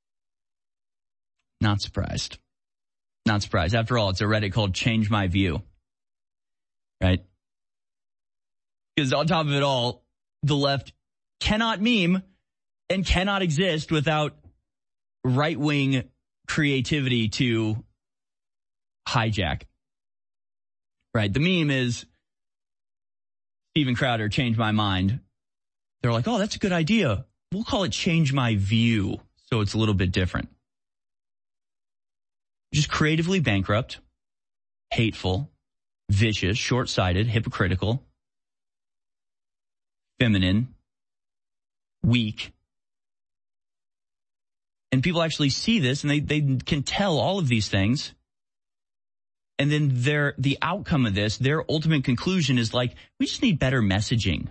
Not surprised. Not surprised. After all, it's a Reddit called Change My View. Right? Because on top of it all, the left cannot meme and cannot exist without right-wing creativity to hijack. Right? The meme is Steven Crowder, Change My Mind. They're like, oh, that's a good idea. We'll call it Change My View, so it's a little bit different. Just creatively bankrupt, hateful, vicious, short-sighted, hypocritical, feminine, weak. And people actually see this, and they can tell all of these things. And then the outcome of this, their ultimate conclusion is we just need better messaging.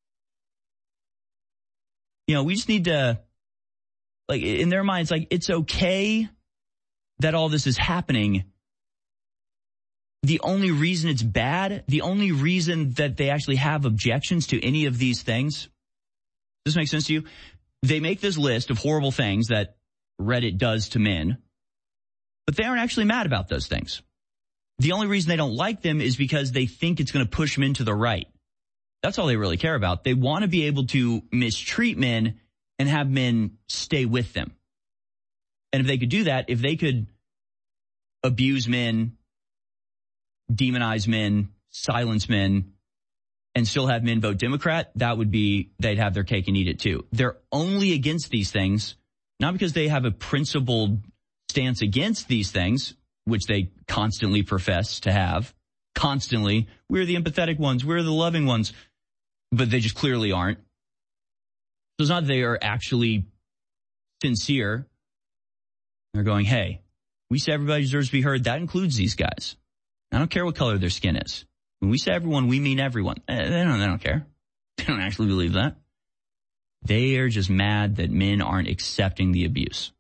We just need to, in their minds, it's okay that all this is happening. The only reason it's bad, the only reason that they actually have objections to any of these things, does this make sense to you? They make this list of horrible things that Reddit does to men, but they aren't actually mad about those things. The only reason they don't like them is because they think it's going to push men to the right. That's all they really care about. They want to be able to mistreat men and have men stay with them. And if they could do that, if they could abuse men, demonize men, silence men, and still have men vote Democrat, they'd have their cake and eat it too. They're only against these things, not because they have a principled stance against these things, which they constantly profess to have. Constantly, we're the empathetic ones, we're the loving ones. But they just clearly aren't. So it's not that they are actually sincere. They're going, hey, we say everybody deserves to be heard. That includes these guys. I don't care what color their skin is. When we say everyone, we mean everyone. They don't care. They don't actually believe that. They are just mad that men aren't accepting the abuse.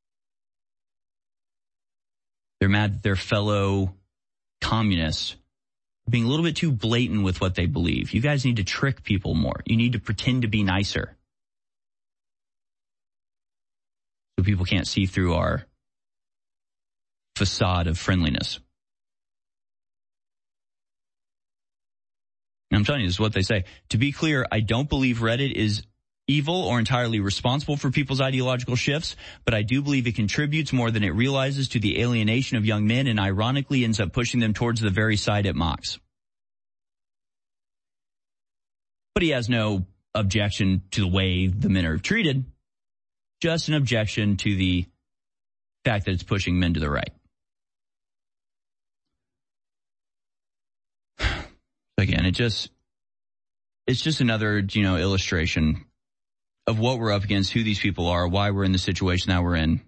They're mad that their fellow communists being a little bit too blatant with what they believe. You guys need to trick people more. You need to pretend to be nicer. So people can't see through our facade of friendliness. I'm telling you, this is what they say. To be clear, I don't believe Reddit is evil or entirely responsible for people's ideological shifts, but I do believe it contributes more than it realizes to the alienation of young men and ironically ends up pushing them towards the very side it mocks. But he has no objection to the way the men are treated, just an objection to the fact that it's pushing men to the right. Again, it's just another, illustration of what we're up against, who these people are, why we're in the situation that we're in,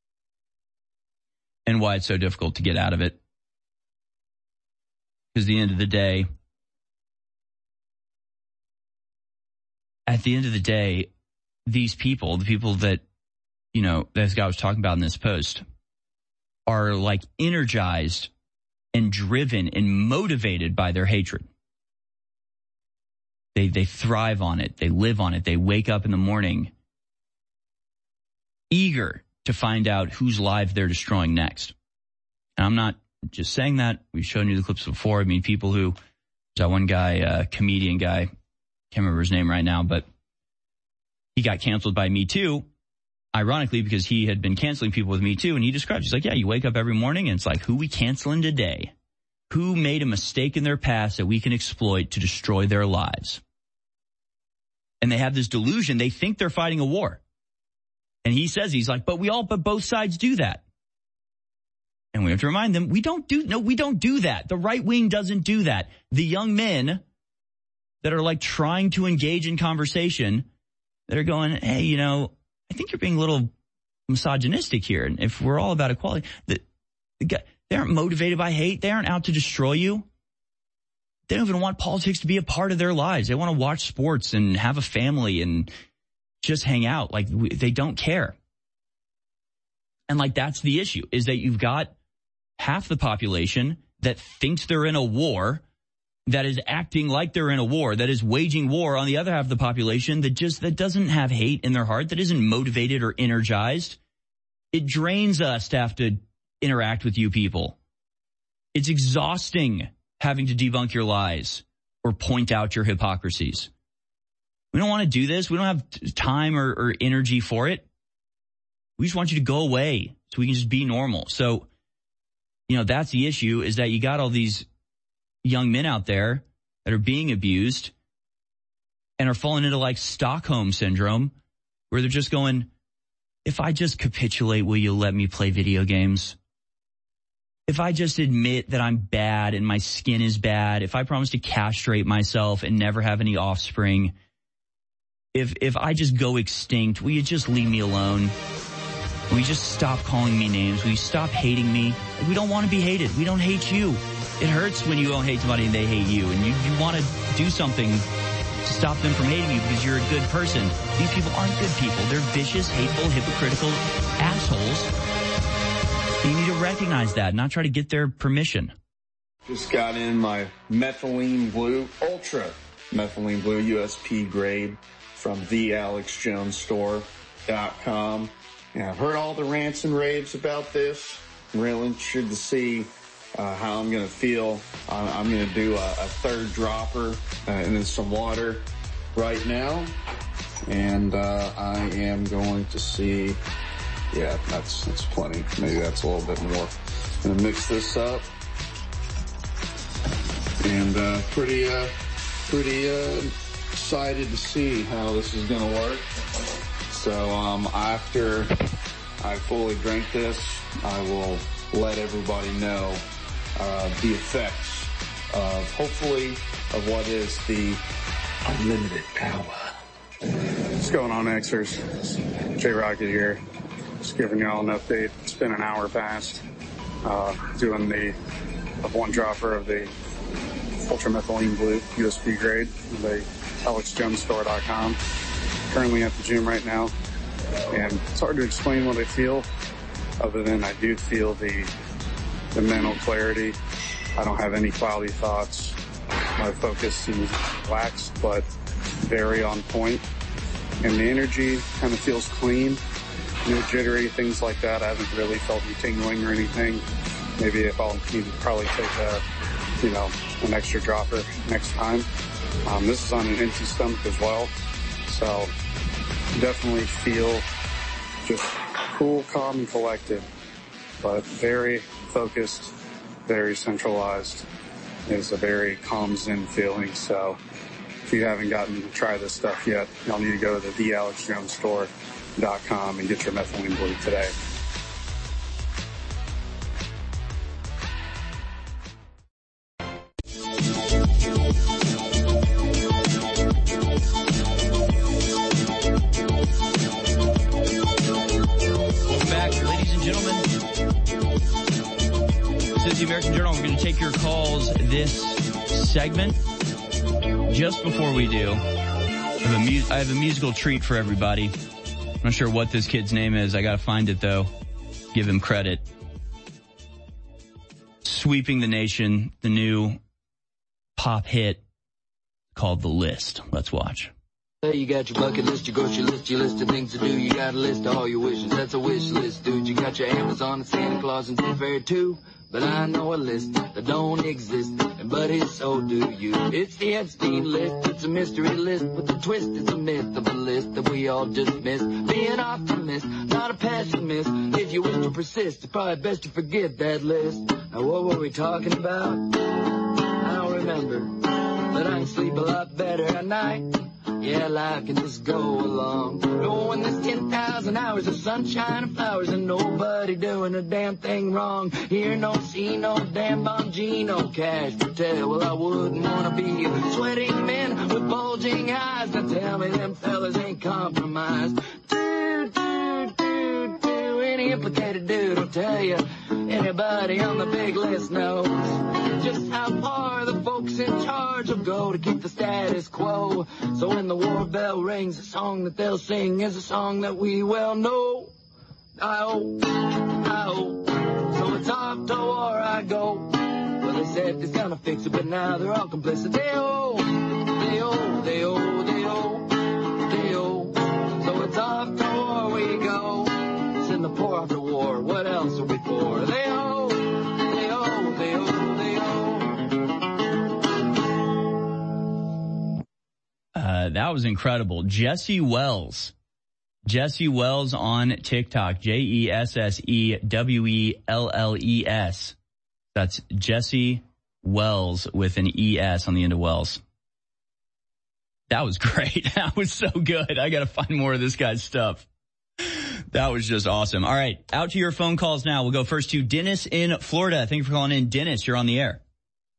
and why it's so difficult to get out of it. Because at the end of the day, these people, the people that, this guy was talking about in this post, are like energized and driven and motivated by their hatred. They thrive on it. They live on it. They wake up in the morning eager to find out whose lives they're destroying next. And I'm not just saying that. We've shown you the clips before. I mean, people who, that one guy, comedian guy, can't remember his name right now, but he got canceled by Me Too, ironically, because he had been canceling people with Me Too. And he describes, he's like, yeah, you wake up every morning and it's like, who we canceling today? Who made a mistake in their past that we can exploit to destroy their lives? And they have this delusion. They think they're fighting a war. And he says, he's like, but both sides do that. And we have to remind them, we don't do that. The right wing doesn't do that. The young men that are like trying to engage in conversation, that are going, hey, I think you're being a little misogynistic here. And if we're all about equality, they aren't motivated by hate. They aren't out to destroy you. They don't even want politics to be a part of their lives. They want to watch sports and have a family and just hang out. Like, they don't care. And like, that's the issue, is that you've got half the population that thinks they're in a war, that is acting like they're in a war, that is waging war on the other half of the population that doesn't have hate in their heart, that isn't motivated or energized. It drains us to have to interact with you people. It's exhausting having to debunk your lies or point out your hypocrisies. We don't want to do this. We don't have time or energy for it. We just want you to go away so we can just be normal. So, that's the issue, is that you got all these young men out there that are being abused and are falling into like Stockholm syndrome, where they're just going, if I just capitulate, will you let me play video games? If I just admit that I'm bad and my skin is bad, if I promise to castrate myself and never have any offspring, if I just go extinct, will you just leave me alone? Will you just stop calling me names? Will you stop hating me? We don't want to be hated. We don't hate you. It hurts when you don't hate somebody and they hate you, and you want to do something to stop them from hating you because you're a good person. These people aren't good people. They're vicious, hateful, hypocritical assholes. You need to recognize that, not try to get their permission. Just got in my methylene blue, ultra methylene blue USP grade from thealexjonesstore.com. Yeah, I've heard all the rants and raves about this. I'm really interested to see how I'm going to feel. I'm going to do a third dropper and then some water right now. And I am going to see... Yeah, that's plenty. Maybe that's a little bit more. I'm going to mix this up. And pretty excited to see how this is going to work. So after I fully drink this, I will let everybody know the effects of what is the unlimited power. What's going on, Xers? J-Rocket here. Just giving y'all an update. It's been an hour past doing the one dropper of the ultramethylene blue USP grade of the AlexJonesStore.com. Currently at the gym right now, and it's hard to explain what I feel, other than I do feel the mental clarity. I don't have any cloudy thoughts. My focus seems relaxed, but very on point, and the energy kind of feels clean. No jittery, things like that. I haven't really felt any tingling or anything. Maybe if I'll probably take an extra dropper next time. This is on an empty stomach as well. So definitely feel just cool, calm, and collected, but very focused, very centralized. It's a very calm zen feeling. So if you haven't gotten to try this stuff yet, you'll need to go to the thealexjonesstore.com and get your methylene blue today. Welcome back, ladies and gentlemen. This is the American Journal. We're going to take your calls this segment. Just before we do, I have a musical treat for everybody. I'm not sure what this kid's name is. I got to find it, though. Give him credit. Sweeping the nation, the new pop hit called The List. Let's watch. Hey, you got your bucket list, your grocery list, your list of things to do. You got a list of all your wishes. That's a wish list, dude. You got your Amazon and Santa Claus and Tooth Fairy too. But I know a list that don't exist, but it's so do you. It's the Epstein list. It's a mystery list with a twist. It's a myth of a list that we all just miss. Be an optimist, not a pessimist. If you wish to persist, it's probably best to forget that list. Now what were we talking about? I don't remember, but I can sleep a lot better at night. Yeah, life can just go along. Knowing there's 10,000 hours of sunshine and flowers and nobody doing a damn thing wrong. Hear no, see no, damn Bongino, cash for tell. Well, I wouldn't want to be a sweating man with bulging eyes. Now tell me them fellas ain't compromised. Any implicated dude will tell you. Anybody on the big list knows just how far the folks in charge will go to keep the status quo. So when the war bell rings, the song that they'll sing is a song that we well know. I hope. So it's off to war I go. Well, they said they're gonna fix it, but now they're all complicit. They owe. So it's off to war we go. In the pour after war, what else are we for? They owe. That was incredible. Jesse Wells on TikTok, JESSEWELLES. That's Jesse Wells with an ES on the end of Wells. That was great. That was so good. I got to find more of this guy's stuff. That was just awesome. All right, out to your phone calls now. We'll go first to Dennis in Florida. Thank you for calling in. Dennis, you're on the air.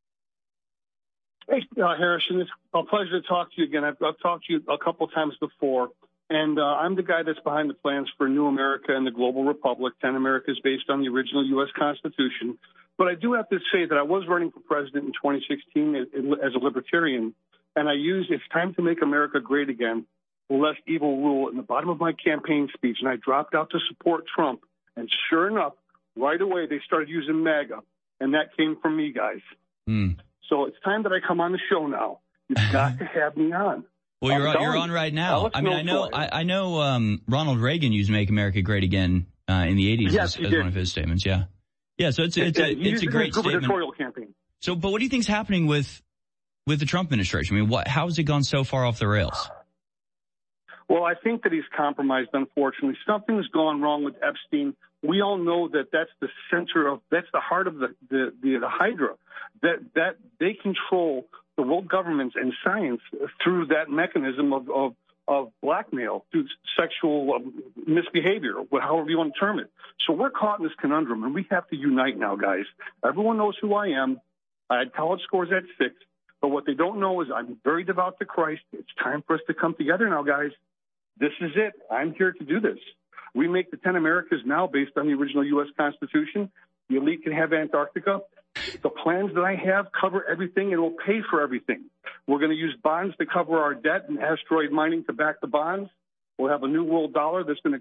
Hey, Harrison, it's a pleasure to talk to you again. I've talked to you a couple times before, and I'm the guy that's behind the plans for New America and the Global Republic, 10 Americas based on the original U.S. Constitution. But I do have to say that I was running for president in 2016 as a libertarian, and I used "It's time to make America great again, less evil rule" in the bottom of my campaign speech, and I dropped out to support Trump. And sure enough, right away they started using MAGA, and that came from me, guys. So it's time that I come on the show now. You've got to have me on. Well, you're on right now. I mean, I know Ronald Reagan used "Make America Great Again" in the 80s as one of his statements. Yeah. So it's a great gubernatorial campaign. So, but what do you think's happening with the Trump administration? I mean, how has it gone so far off the rails? Well, I think that he's compromised, unfortunately. Something's gone wrong with Epstein. We all know that that's the heart of the Hydra, that they control the world governments and science through that mechanism of blackmail, through sexual misbehavior, however you want to term it. So we're caught in this conundrum, and we have to unite now, guys. Everyone knows who I am. I had college scores at 6, but what they don't know is I'm very devout to Christ. It's time for us to come together now, guys. This is it. I'm here to do this. We make the 10 Americas now based on the original U.S. Constitution. The elite can have Antarctica. The plans that I have cover everything and will pay for everything. We're going to use bonds to cover our debt and asteroid mining to back the bonds. We'll have a new world dollar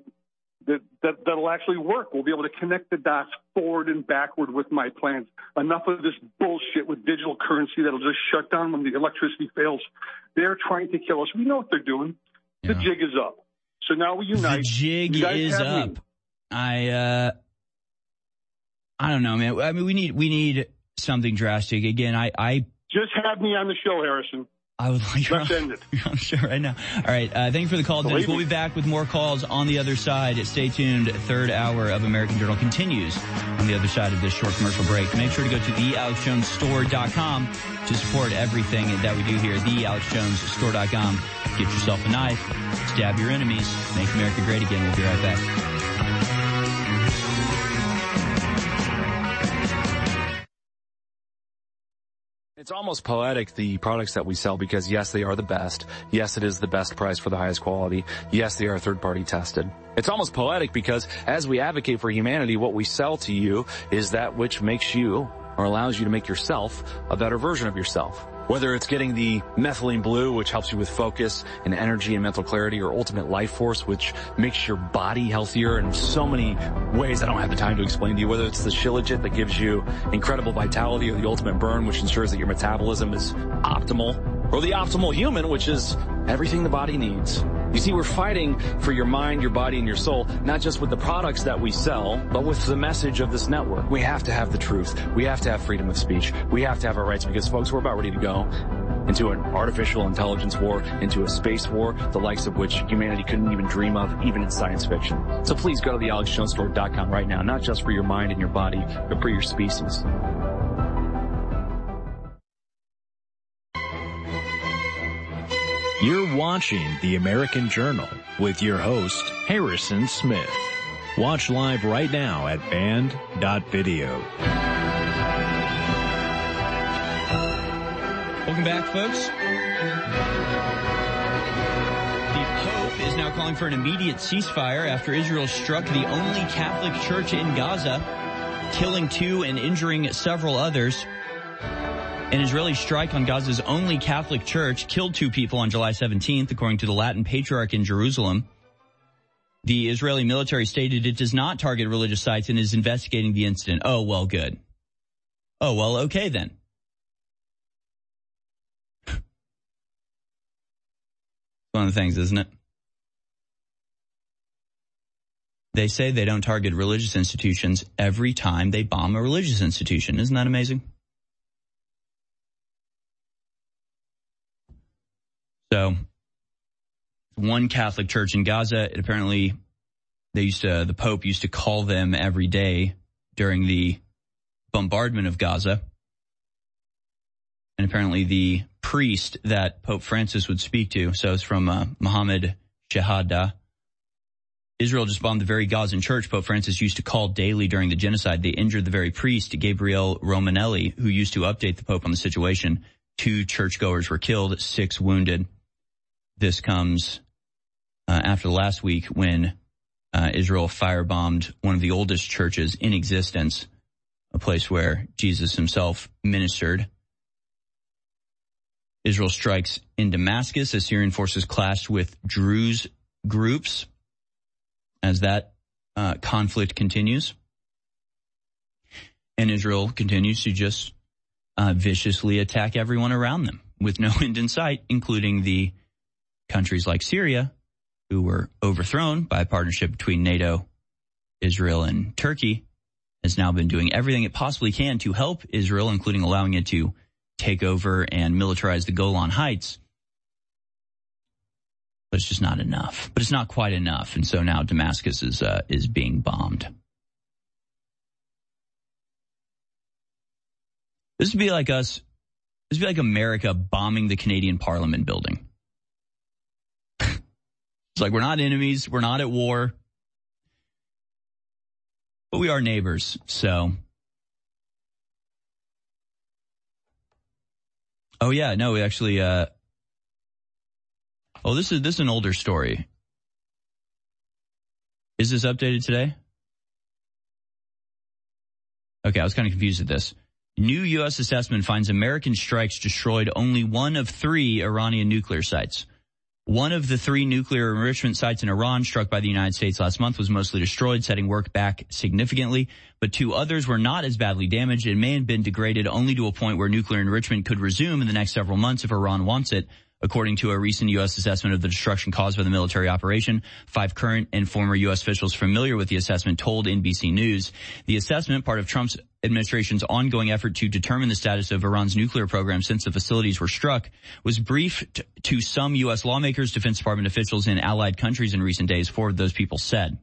that'll actually work. We'll be able to connect the dots forward and backward with my plans. Enough of this bullshit with digital currency that'll just shut down when the electricity fails. They're trying to kill us. We know what they're doing. The jig is up. So now we unite. The jig is up. I don't know, man. I mean, we need something drastic. Again, I just have me on the show, Harrison. I would like Let's end it. I'm sure right now. All right. Thank you for the call, Dennis. We'll be back with more calls on the other side. Stay tuned. Third hour of American Journal continues on the other side of this short commercial break. Make sure to go to thealexjonesstore.com to support everything that we do here. Thealexjonesstore.com. Get yourself a knife. Stab your enemies. Make America great again. We'll be right back. It's almost poetic, the products that we sell, because yes, they are the best. Yes, it is the best price for the highest quality. Yes, they are third-party tested. It's almost poetic because as we advocate for humanity, what we sell to you is that which makes you, or allows you to make yourself, a better version of yourself. Whether it's getting the methylene blue, which helps you with focus and energy and mental clarity, or ultimate life force, which makes your body healthier in so many ways I don't have the time to explain to you. Whether it's the Shilajit that gives you incredible vitality, or the ultimate burn, which ensures that your metabolism is optimal, or the optimal human, which is everything the body needs. You see, we're fighting for your mind, your body, and your soul, not just with the products that we sell, but with the message of this network. We have to have the truth. We have to have freedom of speech. We have to have our rights, because, folks, we're about ready to go into an artificial intelligence war, into a space war, the likes of which humanity couldn't even dream of, even in science fiction. So please go to thealexjonesstore.com right now, not just for your mind and your body, but for your species. You're watching The American Journal with your host, Harrison Smith. Watch live right now at band.video. Welcome back, folks. The Pope is now calling for an immediate ceasefire after Israel struck the only Catholic church in Gaza, killing 2 and injuring several others. An Israeli strike on Gaza's only Catholic church killed 2 people on July 17th, according to the Latin Patriarch in Jerusalem. The Israeli military stated it does not target religious sites and is investigating the incident. Oh, well, good. Oh, well, okay then. One of the things, isn't it? They say they don't target religious institutions every time they bomb a religious institution. Isn't that amazing? So, one Catholic church in Gaza, it apparently, the Pope used to call them every day during the bombardment of Gaza. And apparently the priest that Pope Francis would speak to, so it's from Mohammed Shahada. Israel just bombed the very Gazan church Pope Francis used to call daily during the genocide. They injured the very priest, Gabriel Romanelli, who used to update the Pope on the situation. 2 churchgoers were killed, 6 wounded. This comes after last week when Israel firebombed one of the oldest churches in existence, a place where Jesus himself ministered. Israel strikes in Damascus as Syrian forces clashed with Druze groups as that conflict continues. And Israel continues to just viciously attack everyone around them with no end in sight, including the countries like Syria, who were overthrown by a partnership between NATO, Israel, and Turkey, has now been doing everything it possibly can to help Israel, including allowing it to take over and militarize the Golan Heights. But it's just not enough. But it's not quite enough, and so now Damascus is being bombed. This would be like us. This would be like America bombing the Canadian Parliament building. It's like we're not enemies, we're not at war, but we are neighbors, so. Oh yeah, no, we actually, this is an older story. Is this updated today? Okay, I was kind of confused at this. New U.S. assessment finds American strikes destroyed only 1 of 3 Iranian nuclear sites. 1 of the 3 nuclear enrichment sites in Iran struck by the United States last month was mostly destroyed, setting work back significantly. But 2 others were not as badly damaged and may have been degraded only to a point where nuclear enrichment could resume in the next several months if Iran wants it. According to a recent U.S. assessment of the destruction caused by the military operation, 5 current and former U.S. officials familiar with the assessment told NBC News. The assessment, part of Trump's administration's ongoing effort to determine the status of Iran's nuclear program since the facilities were struck, was briefed to some U.S. lawmakers, Defense Department officials in allied countries in recent days, 4 of those people said.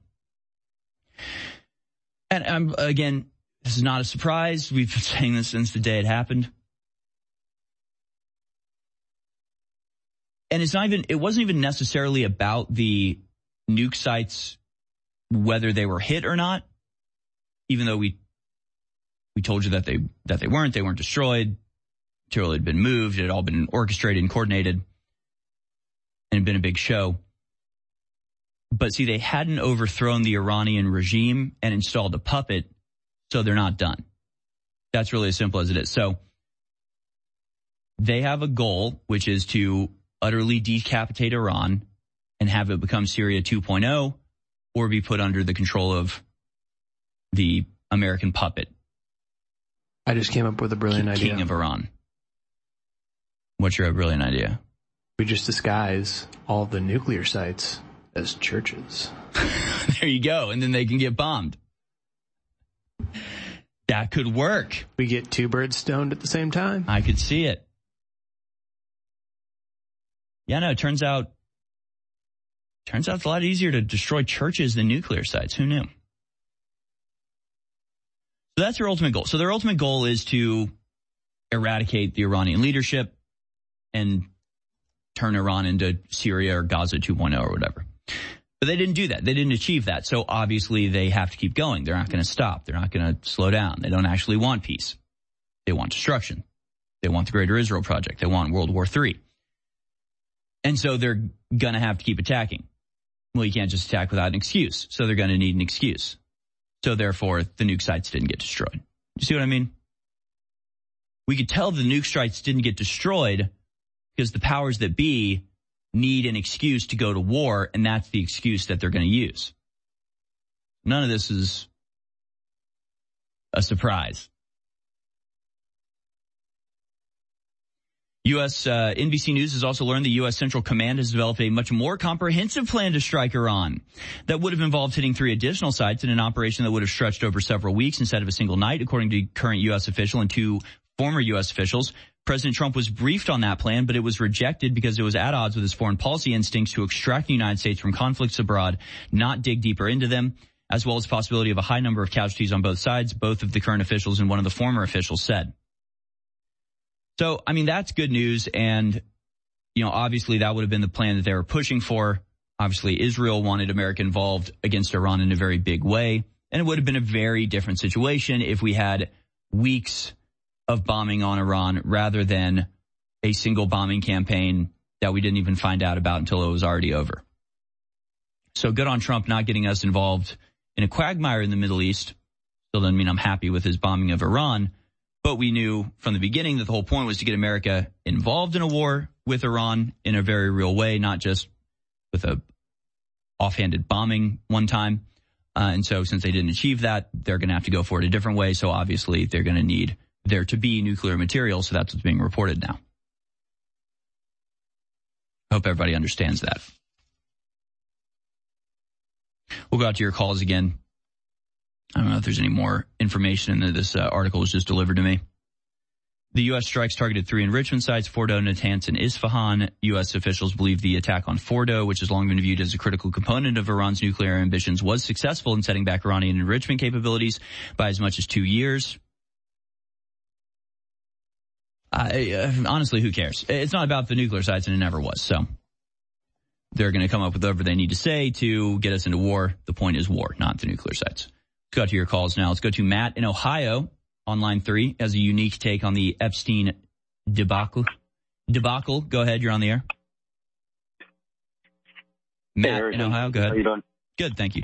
And again, this is not a surprise. We've been saying this since the day it happened. And it wasn't even necessarily about the nuke sites, whether they were hit or not, even though we told you that they weren't destroyed. Material had been moved. It had all been orchestrated and coordinated and had been a big show. But see, they hadn't overthrown the Iranian regime and installed a puppet, so they're not done. That's really as simple as it is. So they have a goal, which is to utterly decapitate Iran and have it become Syria 2.0 or be put under the control of the American puppet. I just came up with a brilliant idea. King of Iran. What's your brilliant idea? We just disguise all the nuclear sites as churches. There you go. And then they can get bombed. That could work. We get 2 birds stoned at the same time. I could see it. Yeah, no, it turns out it's a lot easier to destroy churches than nuclear sites. Who knew? So that's their ultimate goal. So their ultimate goal is to eradicate the Iranian leadership and turn Iran into Syria or Gaza 2.0 or whatever. But they didn't do that. They didn't achieve that. So obviously they have to keep going. They're not going to stop. They're not going to slow down. They don't actually want peace. They want destruction. They want the Greater Israel Project. They want World War III. And so they're going to have to keep attacking. Well, you can't just attack without an excuse. So they're going to need an excuse. So therefore, the nuke sites didn't get destroyed. You see what I mean? We could tell the nuke sites didn't get destroyed because the powers that be need an excuse to go to war, and that's the excuse that they're going to use. None of this is a surprise. U.S. NBC News has also learned the U.S. Central Command has developed a much more comprehensive plan to strike Iran that would have involved hitting 3 additional sites in an operation that would have stretched over several weeks instead of a single night, according to current U.S. official and 2 former U.S. officials. President Trump was briefed on that plan, but it was rejected because it was at odds with his foreign policy instincts to extract the United States from conflicts abroad, not dig deeper into them, as well as the possibility of a high number of casualties on both sides, both of the current officials and one of the former officials said. So, I mean, that's good news. And, you know, obviously that would have been the plan that they were pushing for. Obviously, Israel wanted America involved against Iran in a very big way. And it would have been a very different situation if we had weeks of bombing on Iran rather than a single bombing campaign that we didn't even find out about until it was already over. So good on Trump not getting us involved in a quagmire in the Middle East. Still doesn't mean I'm happy with his bombing of Iran. But we knew from the beginning that the whole point was to get America involved in a war with Iran in a very real way, not just with a offhanded bombing one time. And so since they didn't achieve that, they're going to have to go for it a different way. So obviously they're going to need there to be nuclear material. So that's what's being reported now. I hope everybody understands that. We'll go out to your calls again. I don't know if there's any more information in there. This article was just delivered to me. The U.S. strikes targeted 3 enrichment sites, Fordo, Natanz, and Isfahan. U.S. officials believe the attack on Fordo, which has long been viewed as a critical component of Iran's nuclear ambitions, was successful in setting back Iranian enrichment capabilities by as much as 2 years. Honestly, who cares? It's not about the nuclear sites, and it never was. So they're going to come up with whatever they need to say to get us into war. The point is war, not the nuclear sites. Let's go to your calls now. Let's go to Matt in Ohio on line 3 as a unique take on the Epstein debacle. Go ahead. You're on the air. Matt in Ohio. Go ahead. How you doing? Good. Thank you.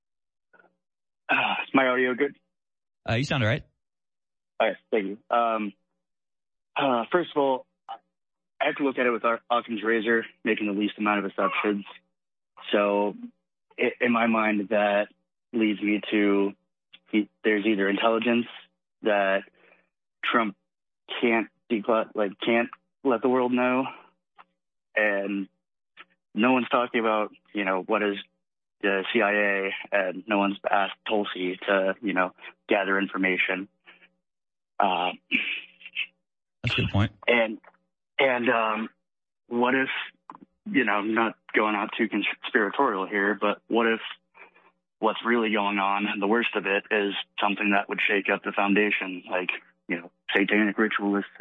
Is my audio good? You sound all right. All right. Thank you. First of all, I have to look at it with Occam's razor, making the least amount of assumptions. So in my mind, that leads me to there's either intelligence that Trump can't let the world know, and no one's talking about, you know, what is the CIA, and no one's asked Tulsi to, you know, gather information. That's a good point. And what if, you know, not going out too conspiratorial here, but what if what's really going on, and the worst of it, is something that would shake up the foundation, like, you know, satanic ritualistic.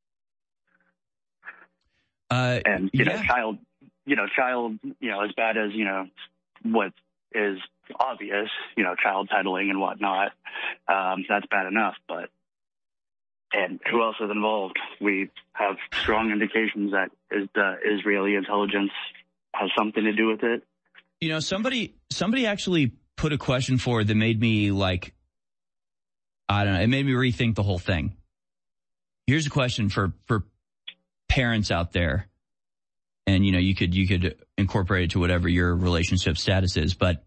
And, you know, child, you know, as bad as, you know, what is obvious, you know, child peddling and whatnot, that's bad enough, but, and who else is involved? We have strong indications that the Israeli intelligence has something to do with it. You know, somebody actually put a question forward that made me, like, I don't know, it made me rethink the whole thing. Here's a question for parents out there. And, you know, you could incorporate it to whatever your relationship status is, but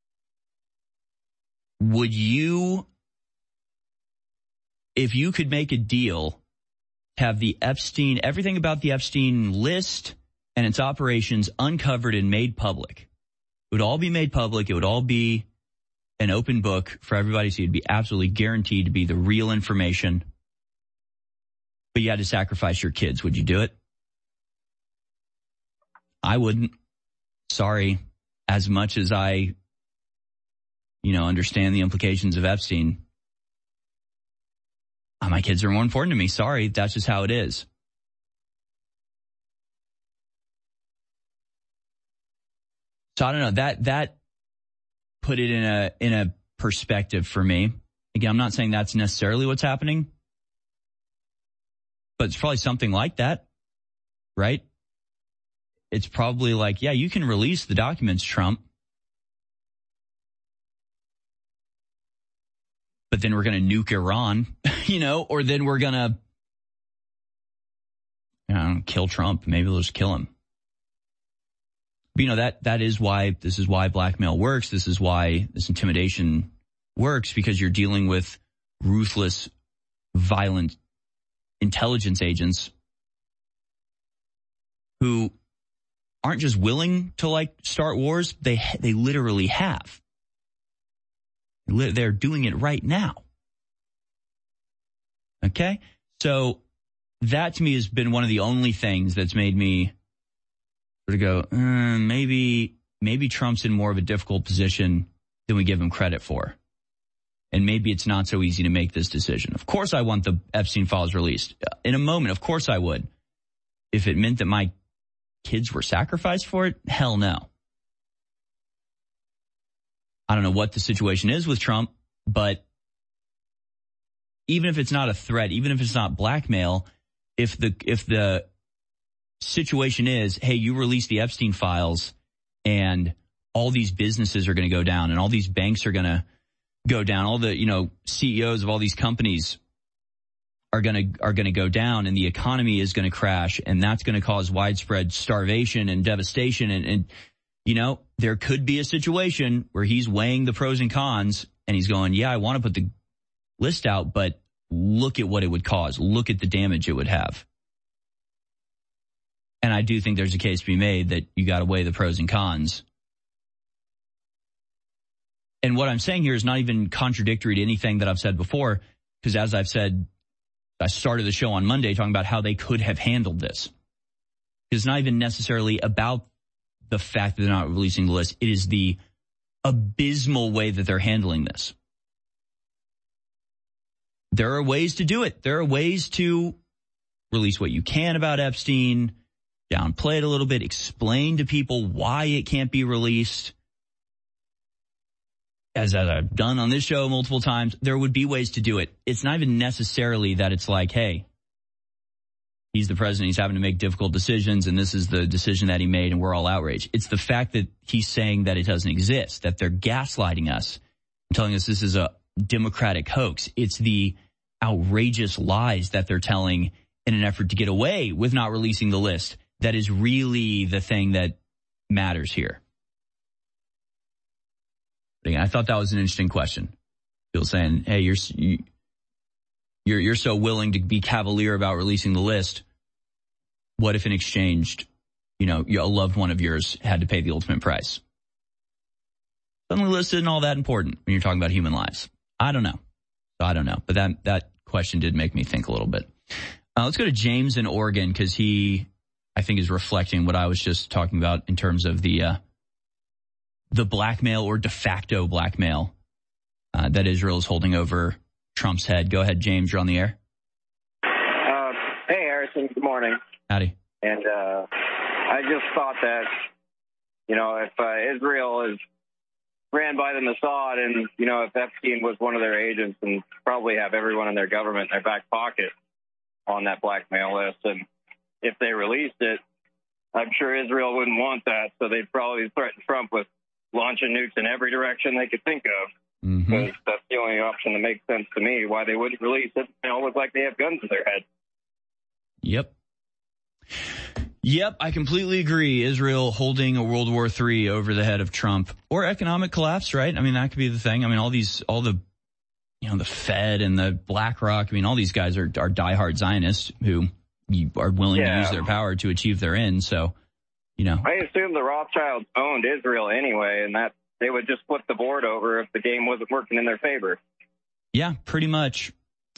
would you, if you could make a deal, have the Epstein, everything about the Epstein list and its operations uncovered and made public? It would all be made public. It would all be an open book for everybody to see. It'd be absolutely guaranteed to be the real information. But you had to sacrifice your kids. Would you do it? I wouldn't. Sorry. As much as I, you know, understand the implications of Epstein, my kids are more important to me. Sorry. That's just how it is. So I don't know, that put it in a perspective for me. Again, I'm not saying that's necessarily what's happening, but it's probably something like that, right? It's probably like, yeah, you can release the documents, Trump, but then we're going to nuke Iran, you know, or then we're going to, you know, kill Trump. Maybe we'll just kill him. But, you know, this is why blackmail works. This is why this intimidation works, because you're dealing with ruthless, violent intelligence agents who aren't just willing to, like, start wars. They literally have. They're doing it right now. Okay? So that to me has been one of the only things that's made me sort of go, maybe Trump's in more of a difficult position than we give him credit for. And maybe it's not so easy to make this decision. Of course I want the Epstein files released. In a moment, of course I would. If it meant that my kids were sacrificed for it, hell no. I don't know what the situation is with Trump, but even if it's not a threat, even if it's not blackmail, if the situation is, hey, you release the Epstein files and all these businesses are going to go down and all these banks are going to go down, all the, you know, CEOs of all these companies are going to go down, and the economy is going to crash, and that's going to cause widespread starvation and devastation. And, you know, there could be a situation where he's weighing the pros and cons and he's going, yeah, I want to put the list out, but look at what it would cause. Look at the damage it would have. And I do think there's a case to be made that you got to weigh the pros and cons. And what I'm saying here is not even contradictory to anything that I've said before, because as I've said, I started the show on Monday talking about how they could have handled this. It's not even necessarily about the fact that they're not releasing the list. It is the abysmal way that they're handling this. There are ways to do it. There are ways to release what you can about Epstein, downplay it a little bit, explain to people why it can't be released. As I've done on this show multiple times, there would be ways to do it. It's not even necessarily that it's like, hey, he's the president, he's having to make difficult decisions, and this is the decision that he made, and we're all outraged. It's the fact that he's saying that it doesn't exist, that they're gaslighting us, and telling us this is a Democratic hoax. It's the outrageous lies that they're telling in an effort to get away with not releasing the list that is really the thing that matters here. Again, I thought that was an interesting question. People saying, hey, you're so willing to be cavalier about releasing the list. What if in exchange a loved one of yours had to pay the ultimate price. Suddenly list isn't all that important when you're talking about human lives. I don't know. But that question did make me think a little bit. Let's go to James in Oregon, because he, I think, is reflecting what I was just talking about in terms of the blackmail or de facto blackmail that Israel is holding over Trump's head. Go ahead, James. You're on the air. Hey, Harrison. Good morning. Howdy. And I just thought that, if Israel is ran by the Mossad and, if Epstein was one of their agents, and probably have everyone in their government in their back pocket on that blackmail list, and if they released it, I'm sure Israel wouldn't want that, so they'd probably threaten Trump with launching nukes in every direction they could think of. Because that's the only option that makes sense to me, why they wouldn't release it. They all look like they have guns in their head. Yep, I completely agree. Israel holding a World War III over the head of Trump, or economic collapse, right? I mean, that could be the thing. I mean, the Fed and the BlackRock, I mean, all these guys are diehard Zionists who are willing to use their power to achieve their end. So, I assume the Rothschilds owned Israel anyway, and that they would just flip the board over if the game wasn't working in their favor. Yeah, pretty much.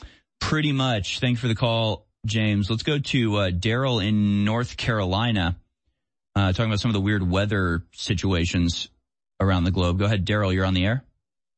Thanks for the call, James. Let's go to Daryl in North Carolina, talking about some of the weird weather situations around the globe. Go ahead, Daryl. You're on the air.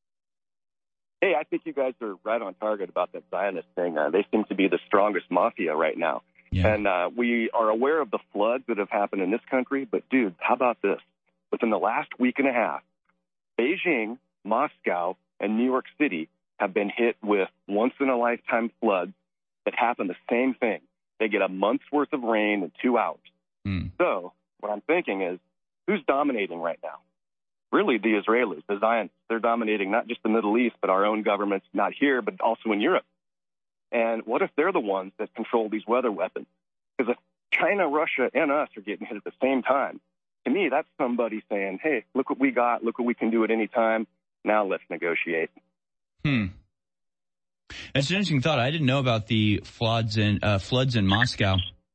Hey, I think you guys are right on target about that Zionist thing. They seem to be the strongest mafia right now. Yeah. And we are aware of the floods that have happened in this country. But, dude, how about this? Within the last week and a half, Beijing, Moscow, and New York City have been hit with once-in-a-lifetime floods that happen the same thing. They get a month's worth of rain in 2 hours. So what I'm thinking is, who's dominating right now? Really, the Israelis, the Zionists. They're dominating not just the Middle East, but our own governments, not here, but also in Europe. And what if they're the ones that control these weather weapons? Because if China, Russia, and us are getting hit at the same time, to me, that's somebody saying, hey, look what we got. Look what we can do at any time. Now let's negotiate. That's an interesting thought. I didn't know about the floods in Moscow.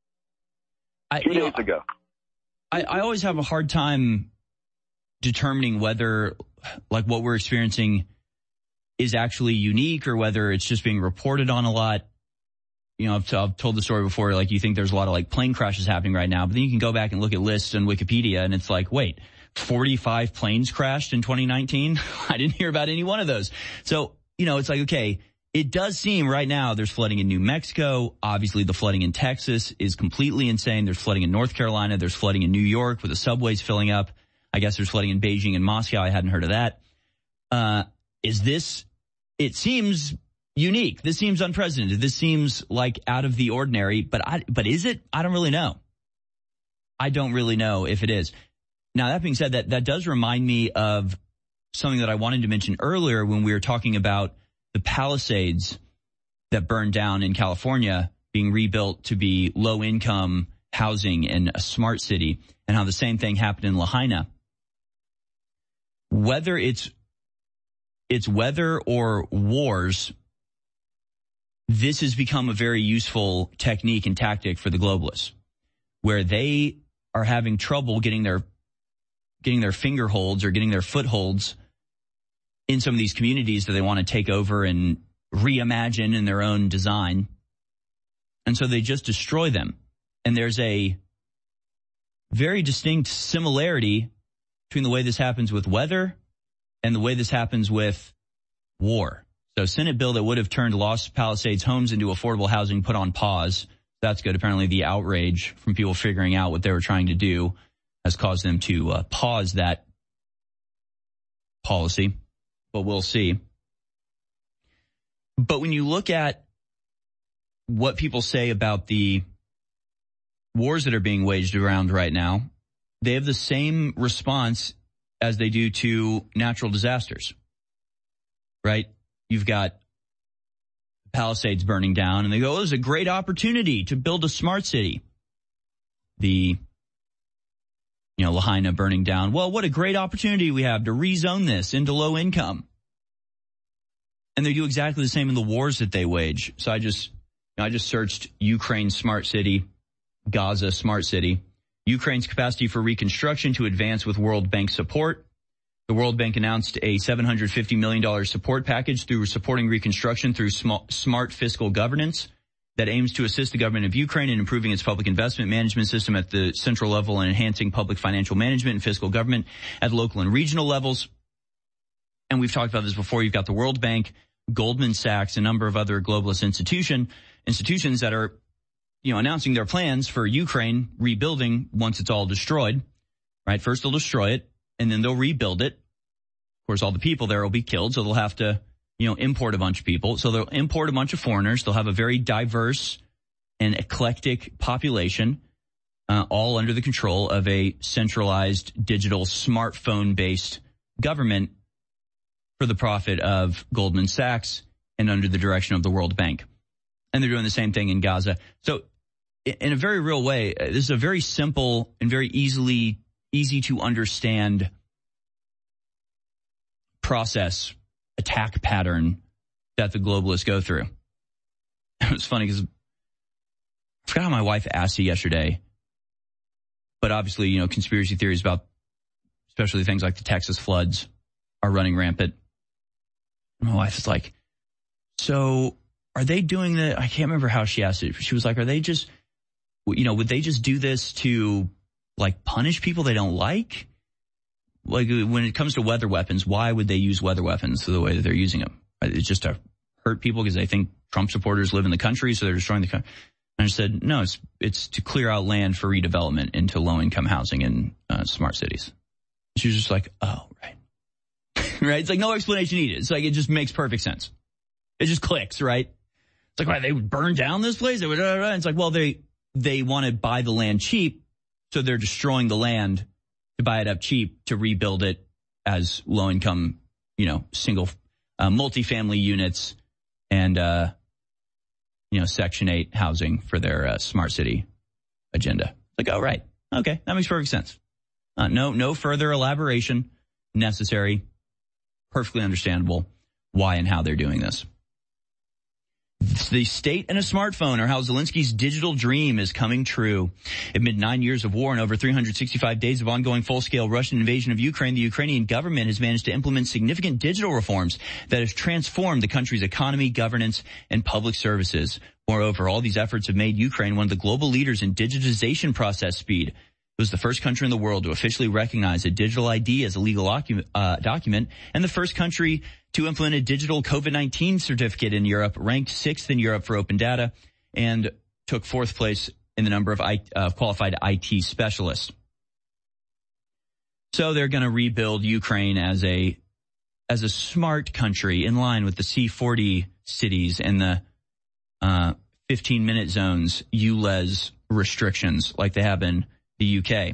2 days ago. I always have a hard time determining whether, like, what we're experiencing is actually unique or whether it's just being reported on a lot. I've told the story before, like, you think there's a lot of, like, plane crashes happening right now, but then you can go back and look at lists on Wikipedia and it's like, wait, 45 planes crashed in 2019? I didn't hear about any one of those. So, it's like, okay, it does seem right now there's flooding in New Mexico. Obviously, the flooding in Texas is completely insane. There's flooding in North Carolina. There's flooding in New York with the subways filling up. I guess there's flooding in Beijing and Moscow. I hadn't heard of that. It seems unique. This seems unprecedented. This seems like out of the ordinary, but is it? I don't really know. I don't really know if it is. Now, that being said, that does remind me of something that I wanted to mention earlier when we were talking about the Palisades that burned down in California being rebuilt to be low-income housing in a smart city, and how the same thing happened in Lahaina. Whether it's weather or wars, this has become a very useful technique and tactic for the globalists, where they are having trouble getting their fingerholds or getting their footholds in some of these communities that they want to take over and reimagine in their own design. And so they just destroy them. And there's a very distinct similarity between the way this happens with weather and the way this happens with war. So Senate bill that would have turned Lost Palisades homes into affordable housing put on pause. That's good. Apparently the outrage from people figuring out what they were trying to do has caused them to pause that policy. But we'll see. But when you look at what people say about the wars that are being waged around right now, they have the same response as they do to natural disasters, right? You've got Palisades burning down, and they go, oh, there's a great opportunity to build a smart city. The, Lahaina burning down. Well, what a great opportunity we have to rezone this into low income. And they do exactly the same in the wars that they wage. So I just searched Ukraine smart city, Gaza smart city, Ukraine's capacity for reconstruction to advance with World Bank support. The World Bank announced a $750 million support package through supporting reconstruction through smart fiscal governance that aims to assist the government of Ukraine in improving its public investment management system at the central level and enhancing public financial management and fiscal government at local and regional levels. And we've talked about this before. You've got the World Bank, Goldman Sachs, a number of other globalist institutions that are, announcing their plans for Ukraine rebuilding once it's all destroyed, right? First they'll destroy it and then they'll rebuild it. Of course, all the people there will be killed. So they'll have to, import a bunch of people. So they'll import a bunch of foreigners. They'll have a very diverse and eclectic population, all under the control of a centralized digital smartphone based government for the profit of Goldman Sachs and under the direction of the World Bank. And they're doing the same thing in Gaza. So in a very real way, this is a very simple and very easy to understand process, attack pattern that the globalists go through. It was funny because I forgot how my wife asked you yesterday, but obviously, conspiracy theories about especially things like the Texas floods are running rampant. My wife is like, so are they doing the, I can't remember how she asked it. She was like, are they just, would they just do this to punish people they don't like? Like when it comes to weather weapons, why would they use weather weapons the way that they're using them? It's just to hurt people because they think Trump supporters live in the country, so they're destroying the country. And I said, no, it's to clear out land for redevelopment into low-income housing in smart cities. She was just like, oh, right. Right? It's like no explanation needed. It's like it just makes perfect sense. It just clicks, right? It's like, why, they would burn down this place? They would, it's like, well, they want to buy the land cheap, so they're destroying the land to buy it up cheap to rebuild it as low-income, single, multifamily units and, Section 8 housing for their smart city agenda. Like, oh, right. Okay, that makes perfect sense. No further elaboration necessary. Perfectly understandable why and how they're doing this. The state and a smartphone are how Zelensky's digital dream is coming true. Amid 9 years of war and over 365 days of ongoing full-scale Russian invasion of Ukraine, the Ukrainian government has managed to implement significant digital reforms that have transformed the country's economy, governance, and public services. Moreover, all these efforts have made Ukraine one of the global leaders in digitization process speed. It was the first country in the world to officially recognize a digital ID as a legal document, and the first country to implement a digital COVID-19 certificate in Europe, ranked 6th in Europe for open data, and took 4th place in the number of qualified IT specialists. So they're going to rebuild Ukraine as a smart country in line with the C40 cities and the 15-minute zones, ULEZ restrictions like they have in the UK.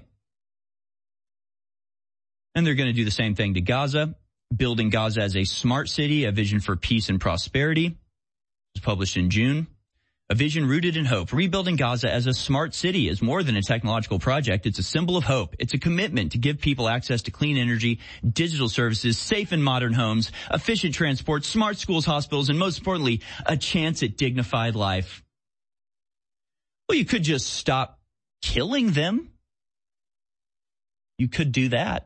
And they're going to do the same thing to Gaza, building Gaza as a smart city, a vision for peace and prosperity. It was published in June. A vision rooted in hope. Rebuilding Gaza as a smart city is more than a technological project. It's a symbol of hope. It's a commitment to give people access to clean energy, digital services, safe and modern homes, efficient transport, smart schools, hospitals, and most importantly, a chance at dignified life. Well, you could just stop killing them. You could do that.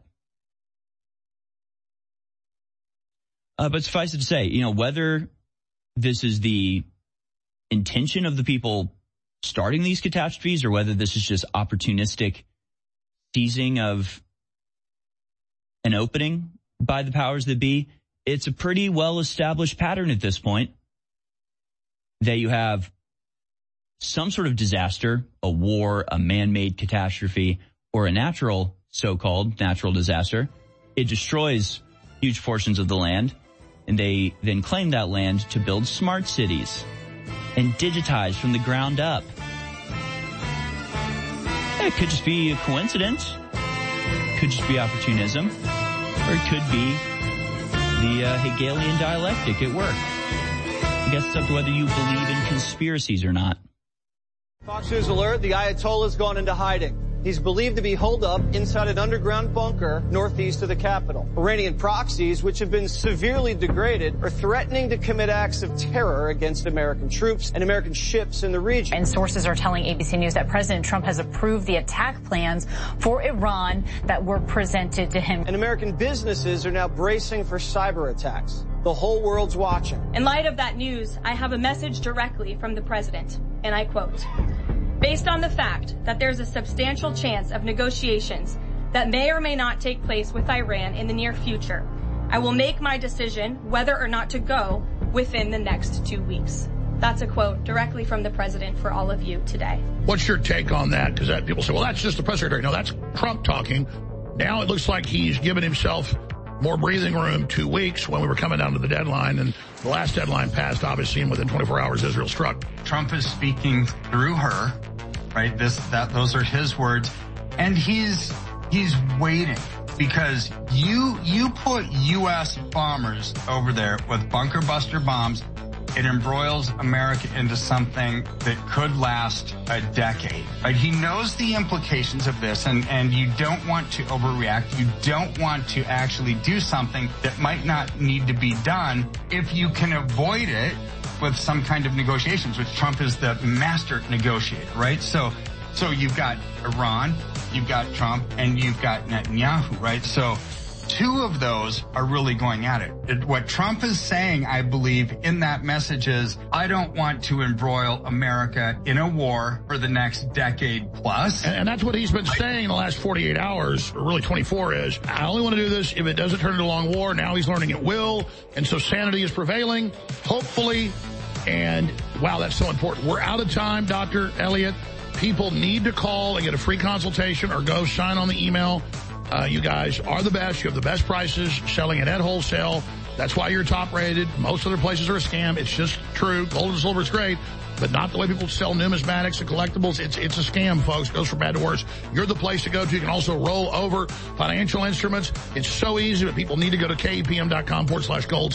But suffice it to say, whether this is the intention of the people starting these catastrophes or whether this is just opportunistic seizing of an opening by the powers that be, it's a pretty well-established pattern at this point that you have some sort of disaster, a war, a man-made catastrophe, or a natural, so-called natural disaster. It destroys huge portions of the land, and they then claim that land to build smart cities and digitize from the ground up. It could just be a coincidence. It could just be opportunism. Or it could be the Hegelian dialectic at work. I guess it's up to whether you believe in conspiracies or not. Fox News alert, the Ayatollah's gone into hiding. He's believed to be holed up inside an underground bunker northeast of the capital. Iranian proxies, which have been severely degraded, are threatening to commit acts of terror against American troops and American ships in the region. And sources are telling ABC News that President Trump has approved the attack plans for Iran that were presented to him. And American businesses are now bracing for cyber attacks. The whole world's watching. In light of that news, I have a message directly from the president, and I quote, "Based on the fact that there's a substantial chance of negotiations that may or may not take place with Iran in the near future, I will make my decision whether or not to go within the next 2 weeks." That's a quote directly from the president for all of you today. What's your take on that? Because people say, well, that's just the press secretary. No, that's Trump talking. Now it looks like he's given himself more breathing room 2 weeks when we were coming down to the deadline, and the last deadline passed, obviously, and within 24 hours, Israel struck. Trump is speaking through her, right? Those are his words, and he's waiting because you put U.S. bombers over there with bunker buster bombs. It embroils America into something that could last a decade. Right? He knows the implications of this, and you don't want to overreact. You don't want to actually do something that might not need to be done if you can avoid it with some kind of negotiations, which Trump is the master negotiator, right? So you've got Iran, you've got Trump, and you've got Netanyahu, right? So two of those are really going at it. What Trump is saying, I believe, in that message is, I don't want to embroil America in a war for the next decade plus. And that's what he's been saying in the last 48 hours, or really 24, is, I only want to do this if it doesn't turn into a long war. Now he's learning it will. And so sanity is prevailing, hopefully. And wow, that's so important. We're out of time, Dr. Elliott. People need to call and get a free consultation or go sign on the email. You guys are the best. You have the best prices, selling it at wholesale. That's why you're top rated. Most other places are a scam. It's just true. Gold and silver is great, but not the way people sell numismatics and collectibles. It's a scam, folks. It goes from bad to worse. You're the place to go to. You can also roll over financial instruments. It's so easy, but people need to go to KEPM.com/gold,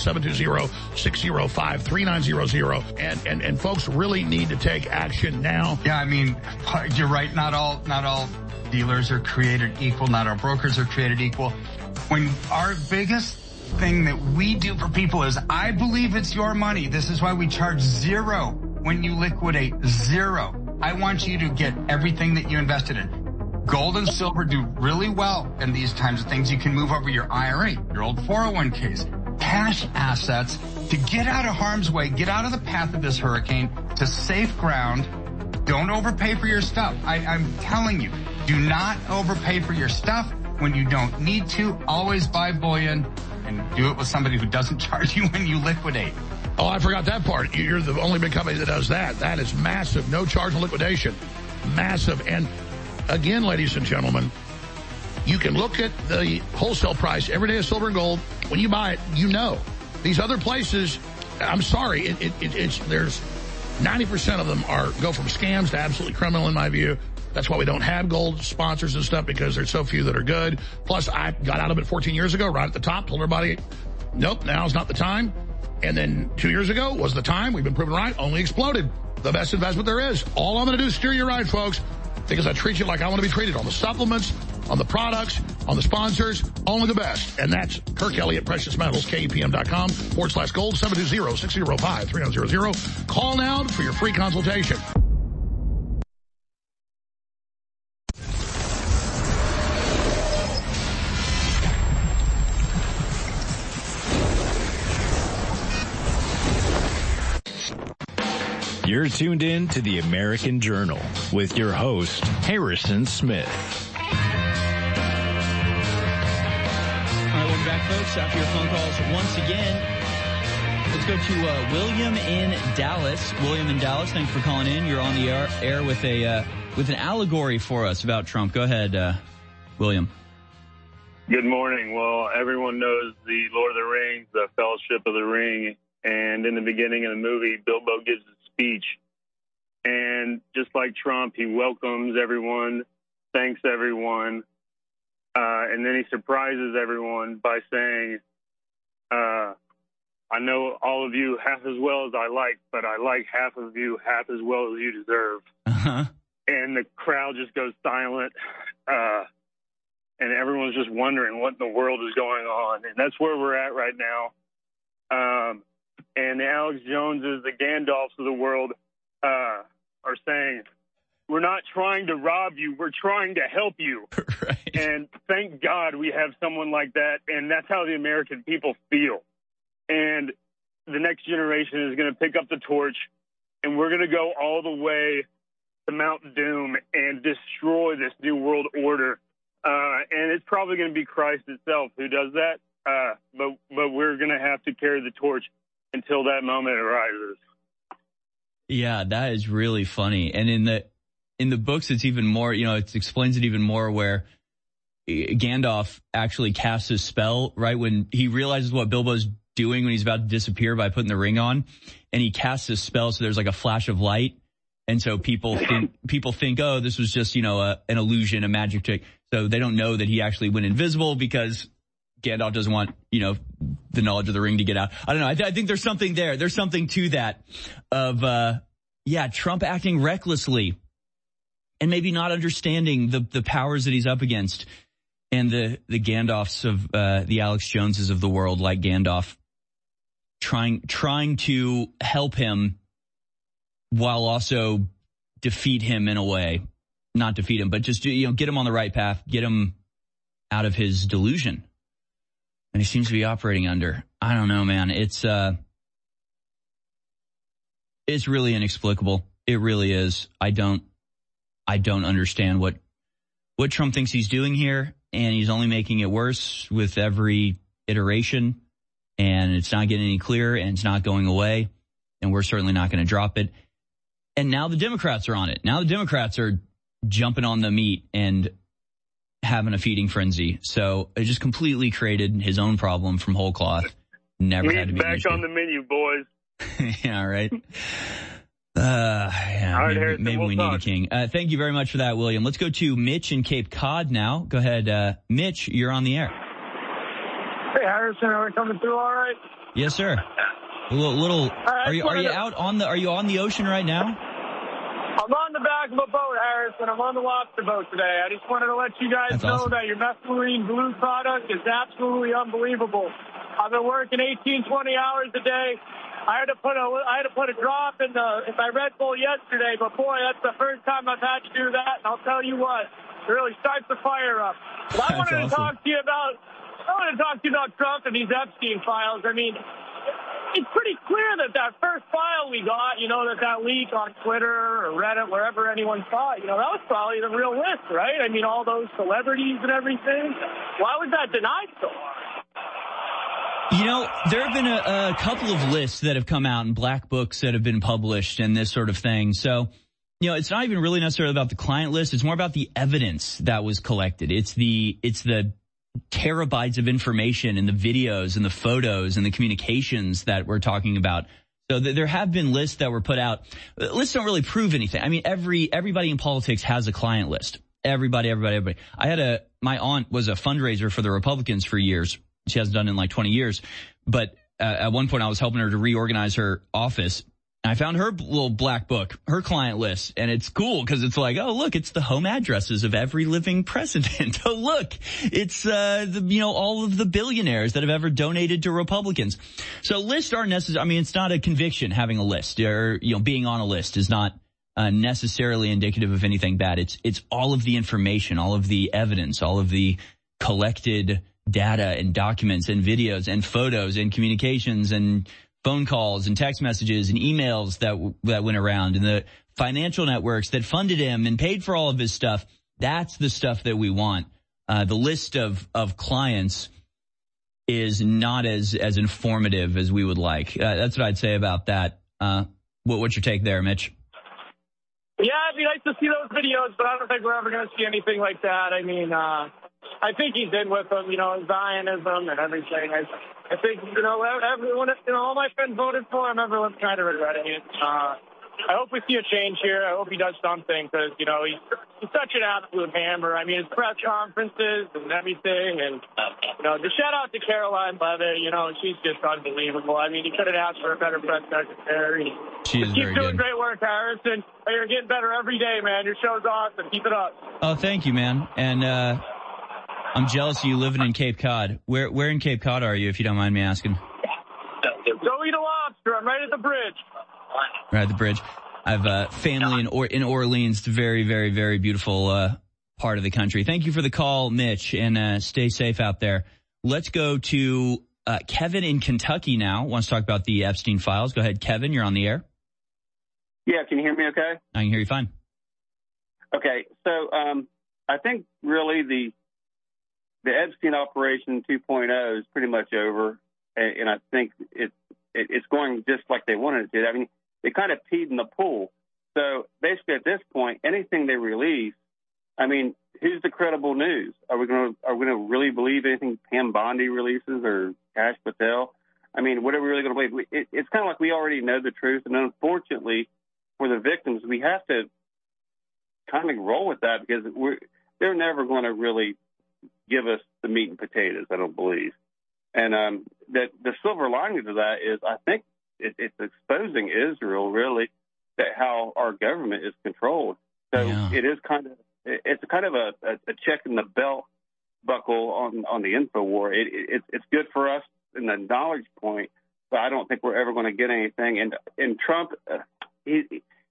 720-605-3900. And folks really need to take action now. Yeah, I mean, you're right. Not all dealers are created equal. Not all brokers are created equal. When our biggest thing that we do for people is, I believe it's your money. This is why we charge zero when you liquidate. Zero. I want you to get everything that you invested in. Gold and silver do really well in these times of things. You can move over your IRA, your old 401ks, cash assets to get out of harm's way, get out of the path of this hurricane to safe ground. Don't overpay for your stuff. I'm telling you, do not overpay for your stuff when you don't need to. Always buy bullion and do it with somebody who doesn't charge you when you liquidate. Oh, I forgot that part. You're the only big company that does that. That is massive. No charge on liquidation. Massive. And again, ladies and gentlemen, you can look at the wholesale price every day of silver and gold. When you buy it, you know. These other places, I'm sorry, there's 90% of them go from scams to absolutely criminal in my view. That's why we don't have gold sponsors and stuff, because there's so few that are good. Plus, I got out of it 14 years ago, right at the top, told everybody, nope, now's not the time. And then 2 years ago was the time. We've been proven right, only exploded. The best investment there is. All I'm going to do is steer you right, folks, because I treat you like I want to be treated on the supplements, on the products, on the sponsors, only the best. And that's Kirk Elliott, Precious Metals, KEPM.com/gold, 720-605-3900. Call now for your free consultation. You're tuned in to the American Journal with your host, Harrison Smith. All right, welcome back, folks. After your phone calls once again, let's go to William in Dallas. William in Dallas, thanks for calling in. You're on the air with an allegory for us about Trump. Go ahead, William. Good morning. Well, everyone knows the Lord of the Rings, the Fellowship of the Ring, and in the beginning of the movie, Bilbo gives a speech. And just like Trump, he welcomes everyone, thanks everyone, and then he surprises everyone by saying, I know all of you half as well as I like, but I like half of you half as well as you deserve. Uh-huh. and the crowd just goes silent. And everyone's just wondering what in the world is going on. And that's where we're at right now. And the Alex Joneses, the Gandalfs of the world, are saying, we're not trying to rob you. We're trying to help you. Right. And thank God we have someone like that. And that's how the American people feel. And the next generation is going to pick up the torch, and we're going to go all the way to Mount Doom and destroy this new world order. And it's probably going to be Christ itself who does that. But we're going to have to carry the torch until that moment arises. Yeah, that is really funny. And in the books, it's even more, it explains it even more, where Gandalf actually casts a spell right when he realizes what Bilbo's doing when he's about to disappear by putting the ring on, and he casts a spell. So there's like a flash of light. And so people think, oh, this was just, an illusion, a magic trick. So they don't know that he actually went invisible because Gandalf doesn't want, the knowledge of the ring to get out. I don't know. I think there's something there. There's something to that of, Trump acting recklessly and maybe not understanding the powers that he's up against, and the Gandalfs of, the Alex Joneses of the world, like Gandalf, trying to help him while also defeat him in a way. Not defeat him, but just, get him on the right path, get him out of his delusion. And he seems to be operating under. I don't know, man. It's really inexplicable. It really is. I don't understand what Trump thinks he's doing here, and he's only making it worse with every iteration, and it's not getting any clearer, and it's not going away, and we're certainly not going to drop it. And now the Democrats are on it. Now the Democrats are jumping on the meat and having a feeding frenzy. So it just completely created his own problem from whole cloth. Never had to be back on the menu, boys. Yeah, right. Maybe we need a king. Thank you very much for that, William. Let's go to Mitch in Cape Cod now. Go ahead, Mitch. You're on the air. Hey, Harrison, are we coming through all right? Yes, sir. A little. Are you out on the? Are you on the ocean right now? I'm on the back of a boat, Harrison. I'm on the lobster boat today. I just wanted to let you guys know that your Methylarine Blue product is absolutely unbelievable. I've been working 18, 20 hours a day. I had to put a drop in my Red Bull yesterday, but boy, that's the first time I've had to do that. And I'll tell you what, it really starts the fire up. But I wanted to talk to you about Trump and these Epstein files. I mean, it's pretty clear that first file we got, that leak on Twitter or Reddit, wherever anyone saw it, that was probably the real list, right? I mean, all those celebrities and everything. Why was that denied so far? There have been a couple of lists that have come out and black books that have been published and this sort of thing. So, it's not even really necessarily about the client list. It's more about the evidence that was collected. It's the terabytes of information and the videos and the photos and the communications that we're talking about. So there have been lists that were put out. Lists don't really prove anything. I mean, everybody in politics has a client list. Everybody. My aunt was a fundraiser for the Republicans for years. She hasn't done it in like 20 years. But at one point I was helping her to reorganize her office. I found her little black book, her client list, and it's cool because it's like, oh, look, it's the home addresses of every living president. Oh, look, it's, all of the billionaires that have ever donated to Republicans. So lists aren't necessary. I mean, it's not a conviction having a list, or, being on a list is not necessarily indicative of anything bad. It's all of the information, all of the evidence, all of the collected data and documents and videos and photos and communications and phone calls and text messages and emails that went around, and the financial networks that funded him and paid for all of his stuff. That's the stuff that we want. The list of clients is not as informative as we would like. That's what I'd say about that. What's your take there, Mitch? Yeah, it'd be nice to see those videos, but I don't think we're ever going to see anything like that. I mean, I think he's in with them, Zionism and everything. I think, everyone, all my friends voted for him. Everyone's kind of regretting it. I hope we see a change here. I hope he does something because, you know, he's such an absolute hammer. I mean, his press conferences and everything. And, you know, just shout out to Caroline Leavitt. You know, she's just unbelievable. I mean, you couldn't ask for a better press secretary. She is Keep very doing good. great work, Harrison. You're getting better every day, man. Your show's awesome. Keep it up. Oh, thank you, man. And I'm jealous of you living in Cape Cod. Where in Cape Cod are you, if you don't mind me asking? Go eat a lobster. I'm right at the bridge. Right at the bridge. I have family in Orleans, very, very, very beautiful part of the country. Thank you for the call, Mitch, and stay safe out there. Let's go to Kevin in Kentucky now. Wants to talk about the Epstein files. Go ahead, Kevin. You're on the air. Yeah, can you hear me okay? I can hear you fine. Okay, so I think really the Epstein Operation 2.0 is pretty much over, and I think it's going just like they wanted it to. I mean, they kind of peed in the pool. So basically, at this point, anything they release, I mean, who's the credible news? Are we going to really believe anything Pam Bondi releases or Kash Patel? I mean, what are we really going to believe? It's kind of like we already know the truth, and unfortunately, for the victims, we have to kind of roll with that because they're never going to really give us the meat and potatoes, I don't believe. And the silver lining to that is I think it's exposing Israel, really, that how our government is controlled. So it is it's kind of a check in the belt buckle on the info war. It's good for us in the knowledge point, but I don't think we're ever going to get anything. And Trump, he's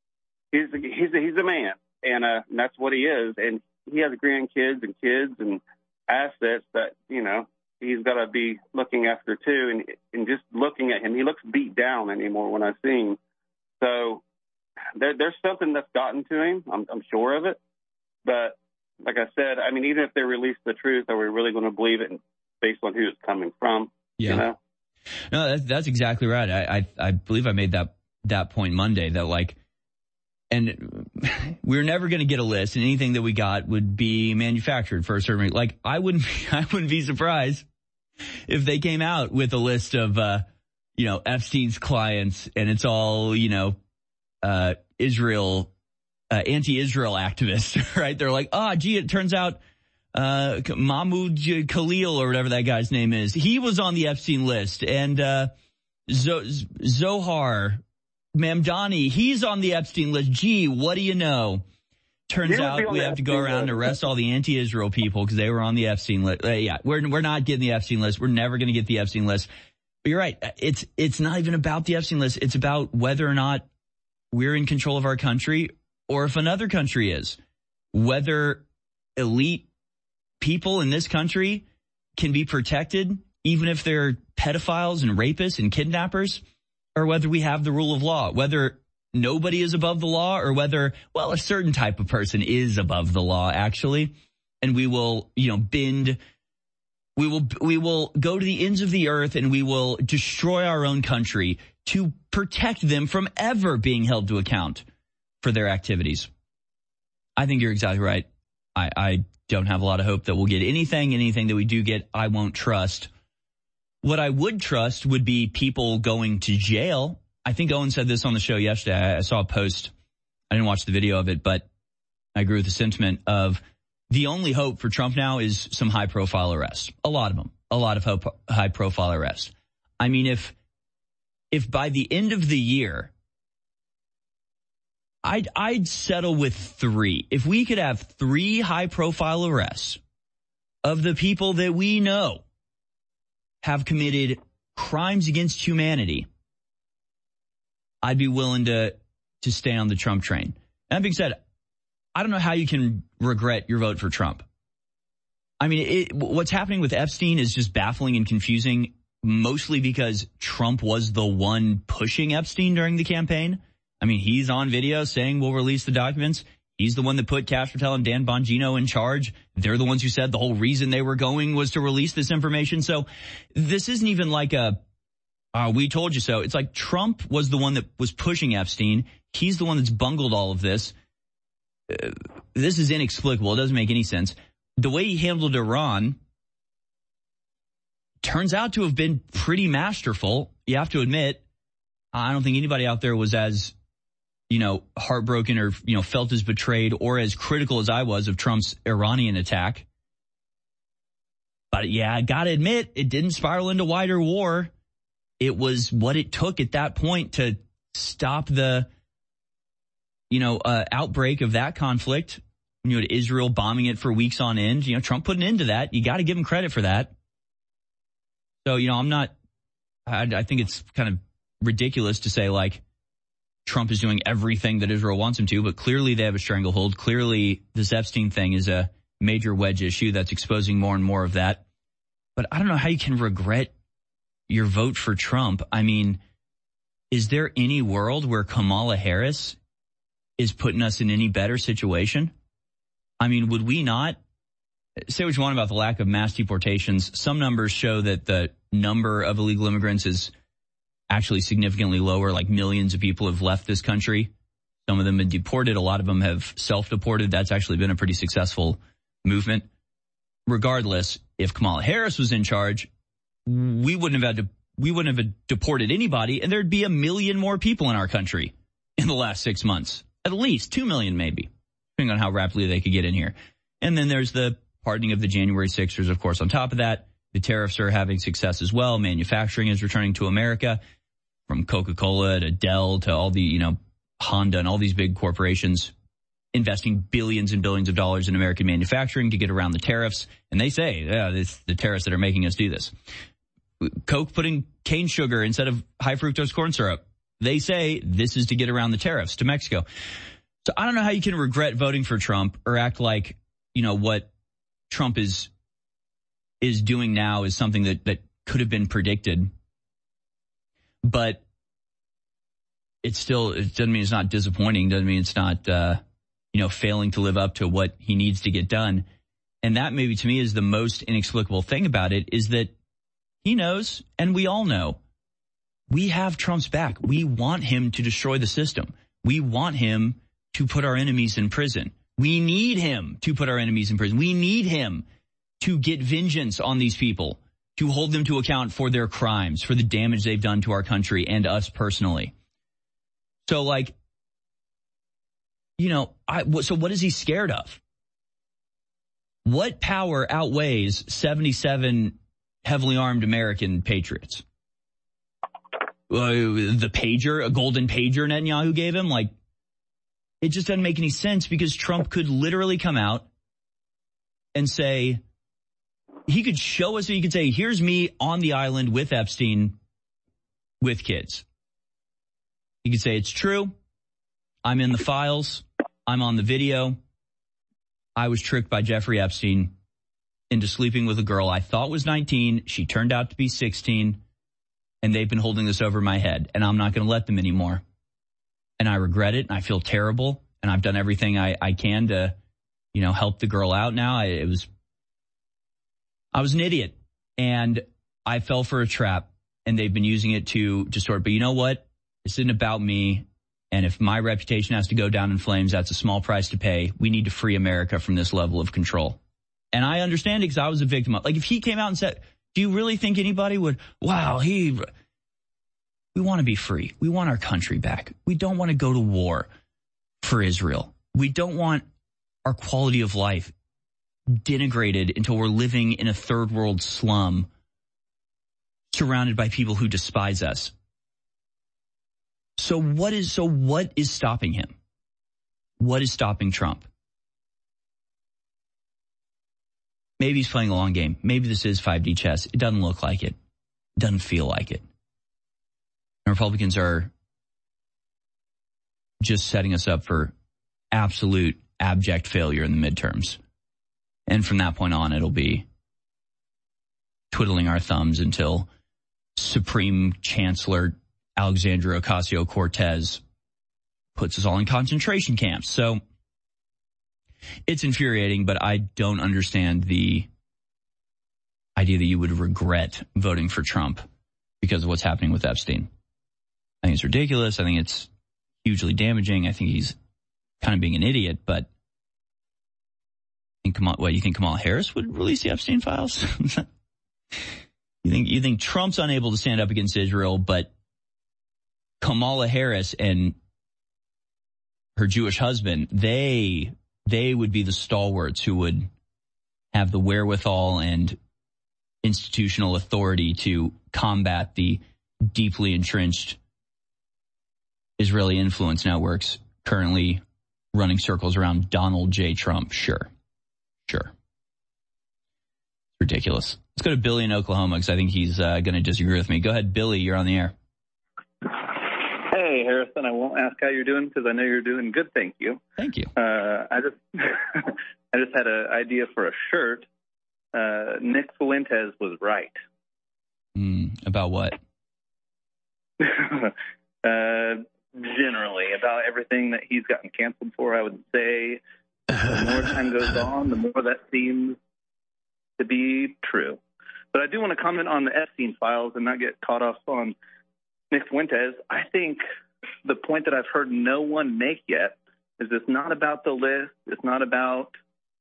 a man, and that's what he is. And he has grandkids and kids and assets that, you know, he's got to be looking after too. And just looking at him, he looks beat down anymore when I see him. So there's something that's gotten to him. I'm sure of it. But like I said, I mean, even if they release the truth, are we really going to believe it based on who it's coming from? Yeah. You know? No, that's exactly right. I believe I made that point Monday that, like, and we're never going to get a list, and anything that we got would be manufactured for a certain reason. Like, I wouldn't be surprised if they came out with a list of, you know, Epstein's clients, and it's all, you know, anti-Israel activists, right? They're like, gee, it turns out Mahmoud Khalil or whatever that guy's name is, he was on the Epstein list, and Zohar Mamdani, he's on the Epstein list. Gee, what do you know? Turns out we have to go around and arrest all the anti-Israel people because they were on the Epstein list. Yeah, we're not getting the Epstein list. We're never going to get the Epstein list. But you're right. It's not even about the Epstein list. It's about whether or not we're in control of our country or if another country is. Whether elite people in this country can be protected, even if they're pedophiles and rapists and kidnappers, or whether we have the rule of law, whether nobody is above the law or whether, well, a certain type of person is above the law, actually. And we will, you know, we will go to the ends of the earth and we will destroy our own country to protect them from ever being held to account for their activities. I think you're exactly right. I don't have a lot of hope that we'll get anything that we do get, I won't trust. What I would trust would be people going to jail. I think Owen said this on the show yesterday. I saw a post. I didn't watch the video of it, but I agree with the sentiment of the only hope for Trump now is some high-profile arrests. A lot of them. A lot of high-profile arrests. I mean, if by the end of the year, I'd settle with 3. If we could have 3 high-profile arrests of the people that we know have committed crimes against humanity, I'd be willing to stay on the Trump train. That being said, I don't know how you can regret your vote for Trump. I mean, what's happening with Epstein is just baffling and confusing, mostly because Trump was the one pushing Epstein during the campaign. I mean, he's on video saying we'll release the documents. He's the one that put Kash Patel and Dan Bongino in charge. They're the ones who said the whole reason they were going was to release this information. So this isn't even like we told you so. It's like Trump was the one that was pushing Epstein. He's the one that's bungled all of this. This is inexplicable. It doesn't make any sense. The way he handled Iran turns out to have been pretty masterful. You have to admit, I don't think anybody out there was as heartbroken or, felt as betrayed or as critical as I was of Trump's Iranian attack. But yeah, I got to admit, it didn't spiral into wider war. It was what it took at that point to stop the, outbreak of that conflict. When you had Israel bombing it for weeks on end, Trump put an end to that. You got to give him credit for that. So, I think it's kind of ridiculous to say, like, Trump is doing everything that Israel wants him to, but clearly they have a stranglehold. Clearly this Epstein thing is a major wedge issue that's exposing more and more of that. But I don't know how you can regret your vote for Trump. I mean, is there any world where Kamala Harris is putting us in any better situation? I mean, would we not? Say what you want about the lack of mass deportations. Some numbers show that the number of illegal immigrants is actually significantly lower, like millions of people have left this country. Some of them have been deported. A lot of them have self-deported. That's actually been a pretty successful movement. Regardless, if Kamala Harris was in charge, we wouldn't have deported anybody, and there'd be 1 million more people in our country in the last 6 months. At least 2 million, maybe, depending on how rapidly they could get in here. And then there's the pardoning of the January 6ers, of course. On top of that, the tariffs are having success as well. Manufacturing is returning to America. From Coca-Cola to Dell to all the, Honda and all these big corporations investing billions and billions of dollars in American manufacturing to get around the tariffs. And they say, it's the tariffs that are making us do this. Coke putting cane sugar instead of high fructose corn syrup. They say this is to get around the tariffs to Mexico. So I don't know how you can regret voting for Trump or act like, what Trump is doing now is something that could have been predicted. But it doesn't mean it's not disappointing. Doesn't mean it's not, failing to live up to what he needs to get done. And that maybe to me is the most inexplicable thing about it, is that he knows, and we all know, we have Trump's back. We want him to destroy the system. We want him to put our enemies in prison. We need him to put our enemies in prison. We need him to get vengeance on these people, to hold them to account for their crimes, for the damage they've done to our country and us personally. So, so what is he scared of? What power outweighs 77 heavily armed American patriots? The pager, a golden pager Netanyahu gave him? It just doesn't make any sense, because Trump could literally come out and say, he could show us, he could say, here's me on the island with Epstein, with kids. He could say, it's true. I'm in the files. I'm on the video. I was tricked by Jeffrey Epstein into sleeping with a girl I thought was 19. She turned out to be 16. And they've been holding this over my head. And I'm not going to let them anymore. And I regret it. And I feel terrible. And I've done everything I can to, help the girl out now. I was an idiot. And I fell for a trap. And they've been using it to distort. But you know what? This isn't about me. And if my reputation has to go down in flames, that's a small price to pay. We need to free America from this level of control. And I understand it, because I was a victim of, if he came out and said, do you really think anybody would, we want to be free. We want our country back. We don't want to go to war for Israel. We don't want our quality of life denigrated until we're living in a third world slum surrounded by people who despise us. So what is stopping him? What is stopping Trump? Maybe he's playing a long game. Maybe this is 5D chess. It doesn't look like it. It doesn't feel like it. And Republicans are just setting us up for absolute abject failure in the midterms. And from that point on, it'll be twiddling our thumbs until Supreme Chancellor Alexandria Ocasio-Cortez puts us all in concentration camps. So it's infuriating, but I don't understand the idea that you would regret voting for Trump because of what's happening with Epstein. I think it's ridiculous. I think it's hugely damaging. I think he's kind of being an idiot, but you think Kamala Harris would release the Epstein files? You think Trump's unable to stand up against Israel, but Kamala Harris and her Jewish husband, they would be the stalwarts who would have the wherewithal and institutional authority to combat the deeply entrenched Israeli influence networks currently running circles around Donald J. Trump. Sure. Ridiculous. Let's go to Billy in Oklahoma because I think he's going to disagree with me. Go ahead, Billy. You're on the air. Hey, Harrison. I won't ask how you're doing because I know you're doing good. Thank you. Thank you. I just had an idea for a shirt. Nick Fuentes was right. About what? Generally, about everything that he's gotten canceled for, I would say the more time goes on, the more that seems to be true. But I do want to comment on the Epstein files and not get caught off on Nick Fuentes. I think the point that I've heard no one make yet is it's not about the list. It's not about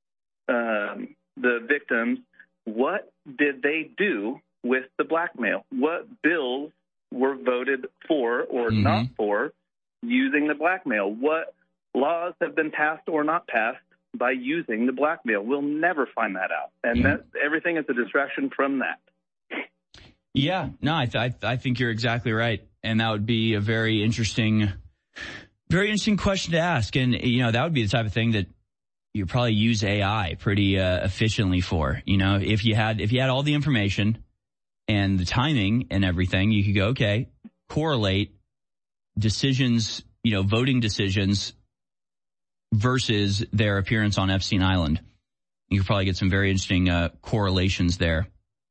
the victims. What did they do with the blackmail? What bills were voted for or not for using the blackmail? What laws have been passed or not passed by using the blackmail? We'll never find that out. And that everything is a distraction from that. Yeah, no, I think you're exactly right. And that would be a very interesting question to ask. And, that would be the type of thing that you probably use AI pretty efficiently for. If you had all the information and the timing and everything, you could go, okay, correlate decisions, voting decisions versus their appearance on Epstein Island. You could probably get some very interesting correlations there.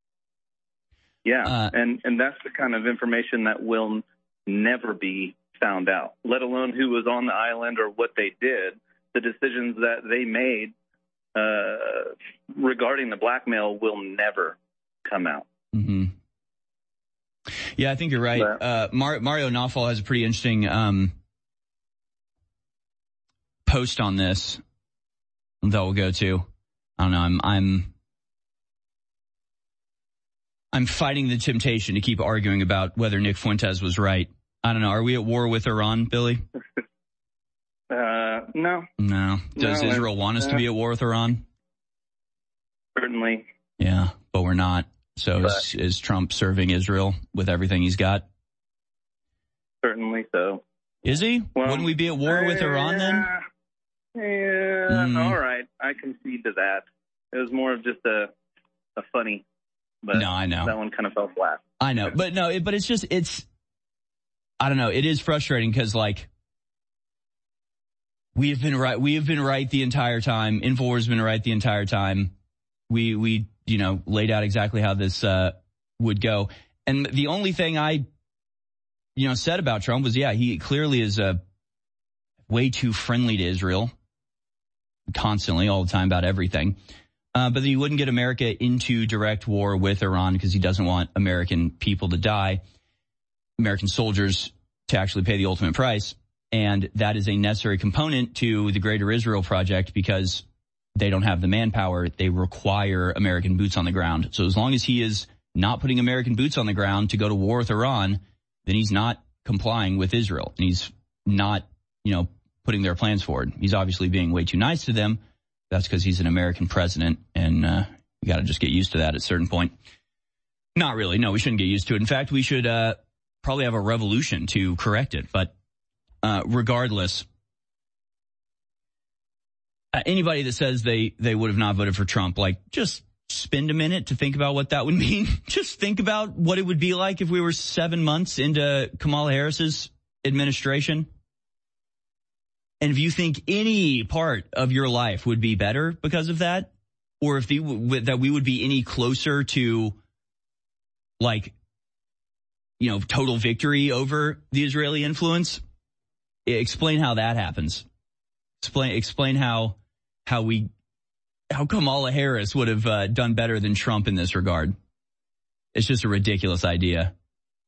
Yeah, and that's the kind of information that will never be found out, let alone who was on the island or what they did. The decisions that they made regarding the blackmail will never come out. Mm-hmm. Yeah, I think you're right. Mario Nawfal has a pretty interesting post on this that we'll go to. I don't know. I'm fighting the temptation to keep arguing about whether Nick Fuentes was right. I don't know. Are we at war with Iran, Billy? No. Does Israel want us to be at war with Iran? Certainly. Yeah, but we're not. So is Trump serving Israel with everything he's got? Certainly so. Is he? Well, wouldn't we be at war with Iran then? Yeah, all right. I concede to that. It was more of just a funny. But no, I know. That one kind of fell flat. I know. But no, but it's I don't know. It is frustrating because, we have been right. We have been right the entire time. InfoWars has been right the entire time. We laid out exactly how this would go. And the only thing I, said about Trump was, he clearly is way too friendly to Israel constantly, all the time about everything. But he wouldn't get America into direct war with Iran because he doesn't want American people to die, American soldiers to actually pay the ultimate price. And that is a necessary component to the Greater Israel Project because they don't have the manpower. They require American boots on the ground. So as long as he is not putting American boots on the ground to go to war with Iran, then he's not complying with Israel. And he's not, putting their plans forward. He's obviously being way too nice to them. That's because he's an American president, and you got to just get used to that at a certain point. Not really. No, we shouldn't get used to it. In fact, we should probably have a revolution to correct it. But regardless, anybody that says they would have not voted for Trump, just spend a minute to think about what that would mean. Just think about what it would be like if we were 7 months into Kamala Harris's administration. And if you think any part of your life would be better because of that, or if that we would be any closer to, total victory over the Israeli influence, explain how that happens. Explain how Kamala Harris would have done better than Trump in this regard. It's just a ridiculous idea.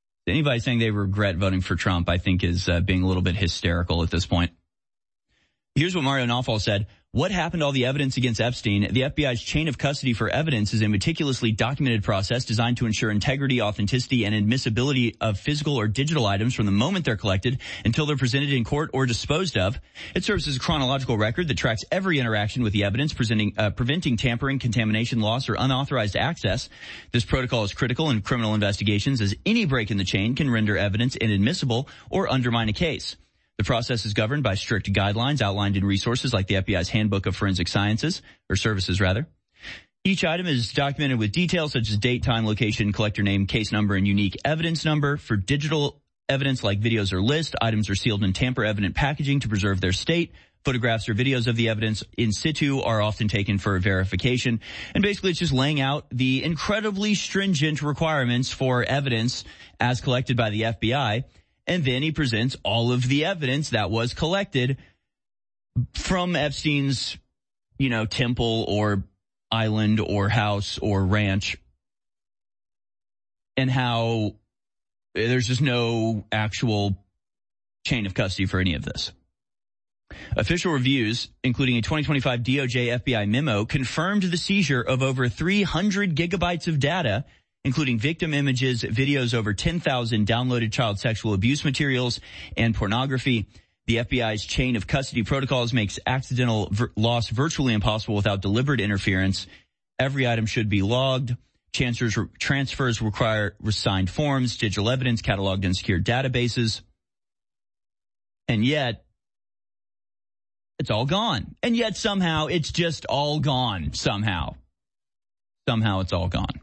Anybody saying they regret voting for Trump, I think, is being a little bit hysterical at this point. Here's what Mario Nawfal said. What happened to all the evidence against Epstein? The FBI's chain of custody for evidence is a meticulously documented process designed to ensure integrity, authenticity, and admissibility of physical or digital items from the moment they're collected until they're presented in court or disposed of. It serves as a chronological record that tracks every interaction with the evidence, preventing tampering, contamination, loss, or unauthorized access. This protocol is critical in criminal investigations, as any break in the chain can render evidence inadmissible or undermine a case. The process is governed by strict guidelines outlined in resources like the FBI's Handbook of Forensic Sciences, or Services rather. Each item is documented with details such as date, time, location, collector name, case number, and unique evidence number. For digital evidence like videos or lists, items are sealed in tamper-evident packaging to preserve their state. Photographs or videos of the evidence in situ are often taken for verification. And basically it's just laying out the incredibly stringent requirements for evidence as collected by the FBI. And then he presents all of the evidence that was collected from Epstein's, temple or island or house or ranch, and how there's just no actual chain of custody for any of this. Official reviews, including a 2025 DOJ FBI memo, confirmed the seizure of over 300 gigabytes of data, including victim images, videos, over 10,000 downloaded child sexual abuse materials, and pornography. The FBI's chain of custody protocols makes accidental loss virtually impossible without deliberate interference. Every item should be logged. Transfers require signed forms, digital evidence cataloged in secure databases. And yet, it's all gone. And yet somehow it's just all gone. Somehow it's all gone.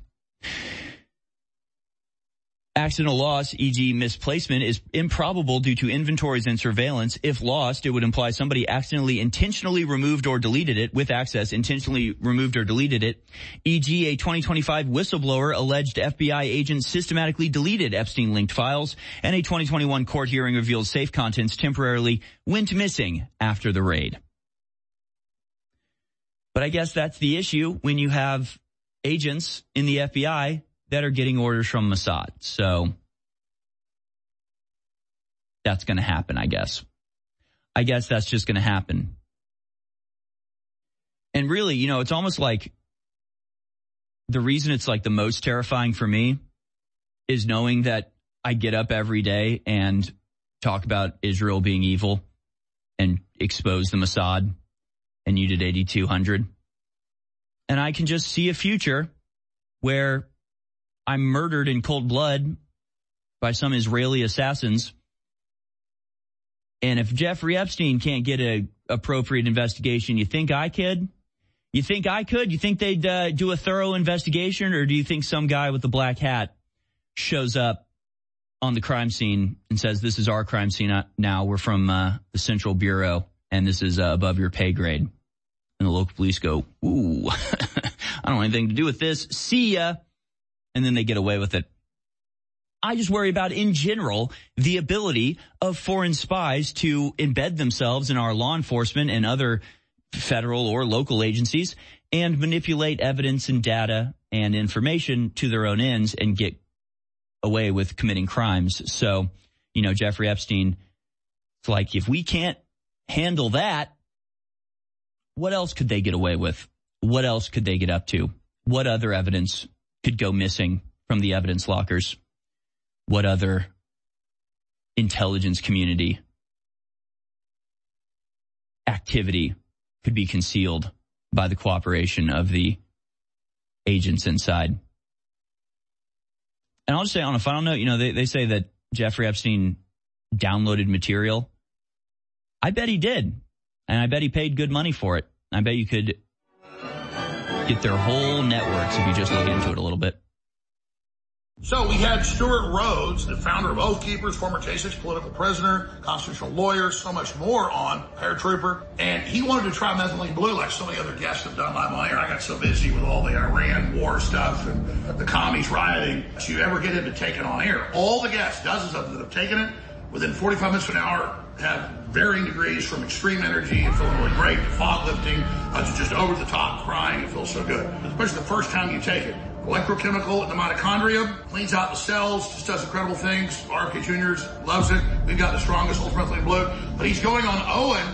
Accidental loss, e.g. misplacement, is improbable due to inventories and surveillance. If lost, it would imply somebody accidentally intentionally removed or deleted it with access, intentionally removed or deleted it. E.g. a 2025 whistleblower alleged FBI agents systematically deleted Epstein-linked files, and a 2021 court hearing revealed safe contents temporarily went missing after the raid. But I guess that's the issue when you have agents in the FBI that are getting orders from Mossad. So that's going to happen, I guess. I guess that's just going to happen. And really, it's almost like the reason it's like the most terrifying for me is knowing that I get up every day and talk about Israel being evil and expose the Mossad and Unit 8200. And I can just see a future where I'm murdered in cold blood by some Israeli assassins. And if Jeffrey Epstein can't get an appropriate investigation, you think I could? You think I could? You think they'd do a thorough investigation? Or do you think some guy with the black hat shows up on the crime scene and says, this is our crime scene now. We're from the Central Bureau, and this is above your pay grade. And the local police go, ooh, I don't want anything to do with this. See ya. And then they get away with it. I just worry about, in general, the ability of foreign spies to embed themselves in our law enforcement and other federal or local agencies and manipulate evidence and data and information to their own ends and get away with committing crimes. So, Jeffrey Epstein, it's like, if we can't handle that, what else could they get away with? What else could they get up to? What other evidence could go missing from the evidence lockers? What other intelligence community activity could be concealed by the cooperation of the agents inside? And I'll just say on a final note, they say that Jeffrey Epstein downloaded material. I bet he did. And I bet he paid good money for it. I bet you could get their whole networks if you just look into it a little bit. So we had Stuart Rhodes, the founder of Oath Keepers, former J6 political prisoner, constitutional lawyer, so much more on, paratrooper. And he wanted to try methylene blue like so many other guests have done live on air. I got so busy with all the Iran war stuff and the commies rioting. So you ever get him to take it on air? All the guests, dozens of them that have taken it, within 45 minutes to an hour, have varying degrees from extreme energy and feeling really great to fog lifting to just over the top crying. It feels so good, especially the first time you take it. Electrochemical in the mitochondria, cleans out the cells, just does incredible things. RFK Jr. loves it. We've got the strongest ultramethylene blue. But he's going on Owen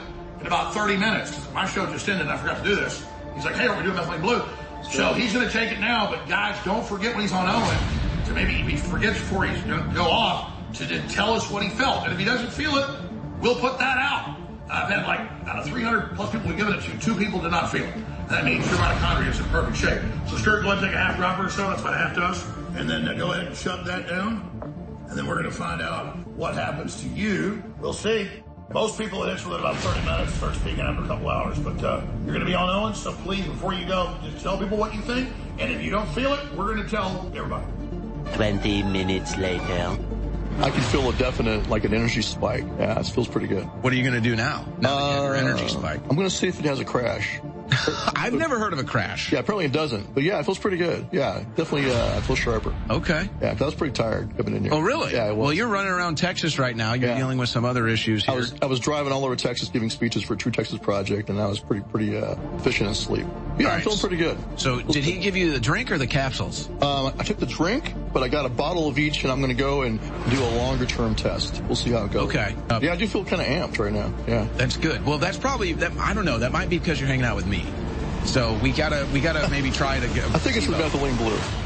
in about 30 minutes. My show just ended and I forgot to do this. He's like, hey, are we doing Methylene Blue? So he's going to take it now, but guys, don't forget when he's on Owen, to maybe if he forgets before he's going to go off, to tell us what he felt. And if he doesn't feel it, we'll put that out. I've had like out of 300 plus people we've given it to, 2 people did not feel it. That means your mitochondria is in perfect shape. So Stuart, go ahead and take a half dropper or so, that's about a half dose, and then go ahead and shut that down. And then we're going to find out what happens to you. We'll see. Most people it hits within about 30 minutes, start speaking after a couple hours. But you're going to be on Owens, so please, before you go, just tell people what you think. And if you don't feel it, we're going to tell everybody. 20 minutes later. I can feel a definite, like an energy spike. Yeah, it feels pretty good. What are you going to do now that you have your energy spike? I'm going to see if it has a crash. I've never heard of a crash. Yeah, apparently it doesn't. But yeah, it feels pretty good. Yeah, definitely I feel sharper. Okay. Yeah, because I was pretty tired coming in here. Oh, really? Yeah, well, you're running around Texas right now. You're dealing with some other issues here. I was driving all over Texas giving speeches for True Texas Project, and I was pretty efficient in sleep. Yeah, I'm feeling pretty good. So did he give you the drink or the capsules? I took the drink, but I got a bottle of each, and I'm going to go and do a longer term test. We'll see how it goes. Okay. Yeah, I do feel kind of amped right now. Yeah. That's good. Well, that's probably, I don't know, that might be because you're hanging out with me. So we gotta maybe try to get. I think it's for Methylene Blue.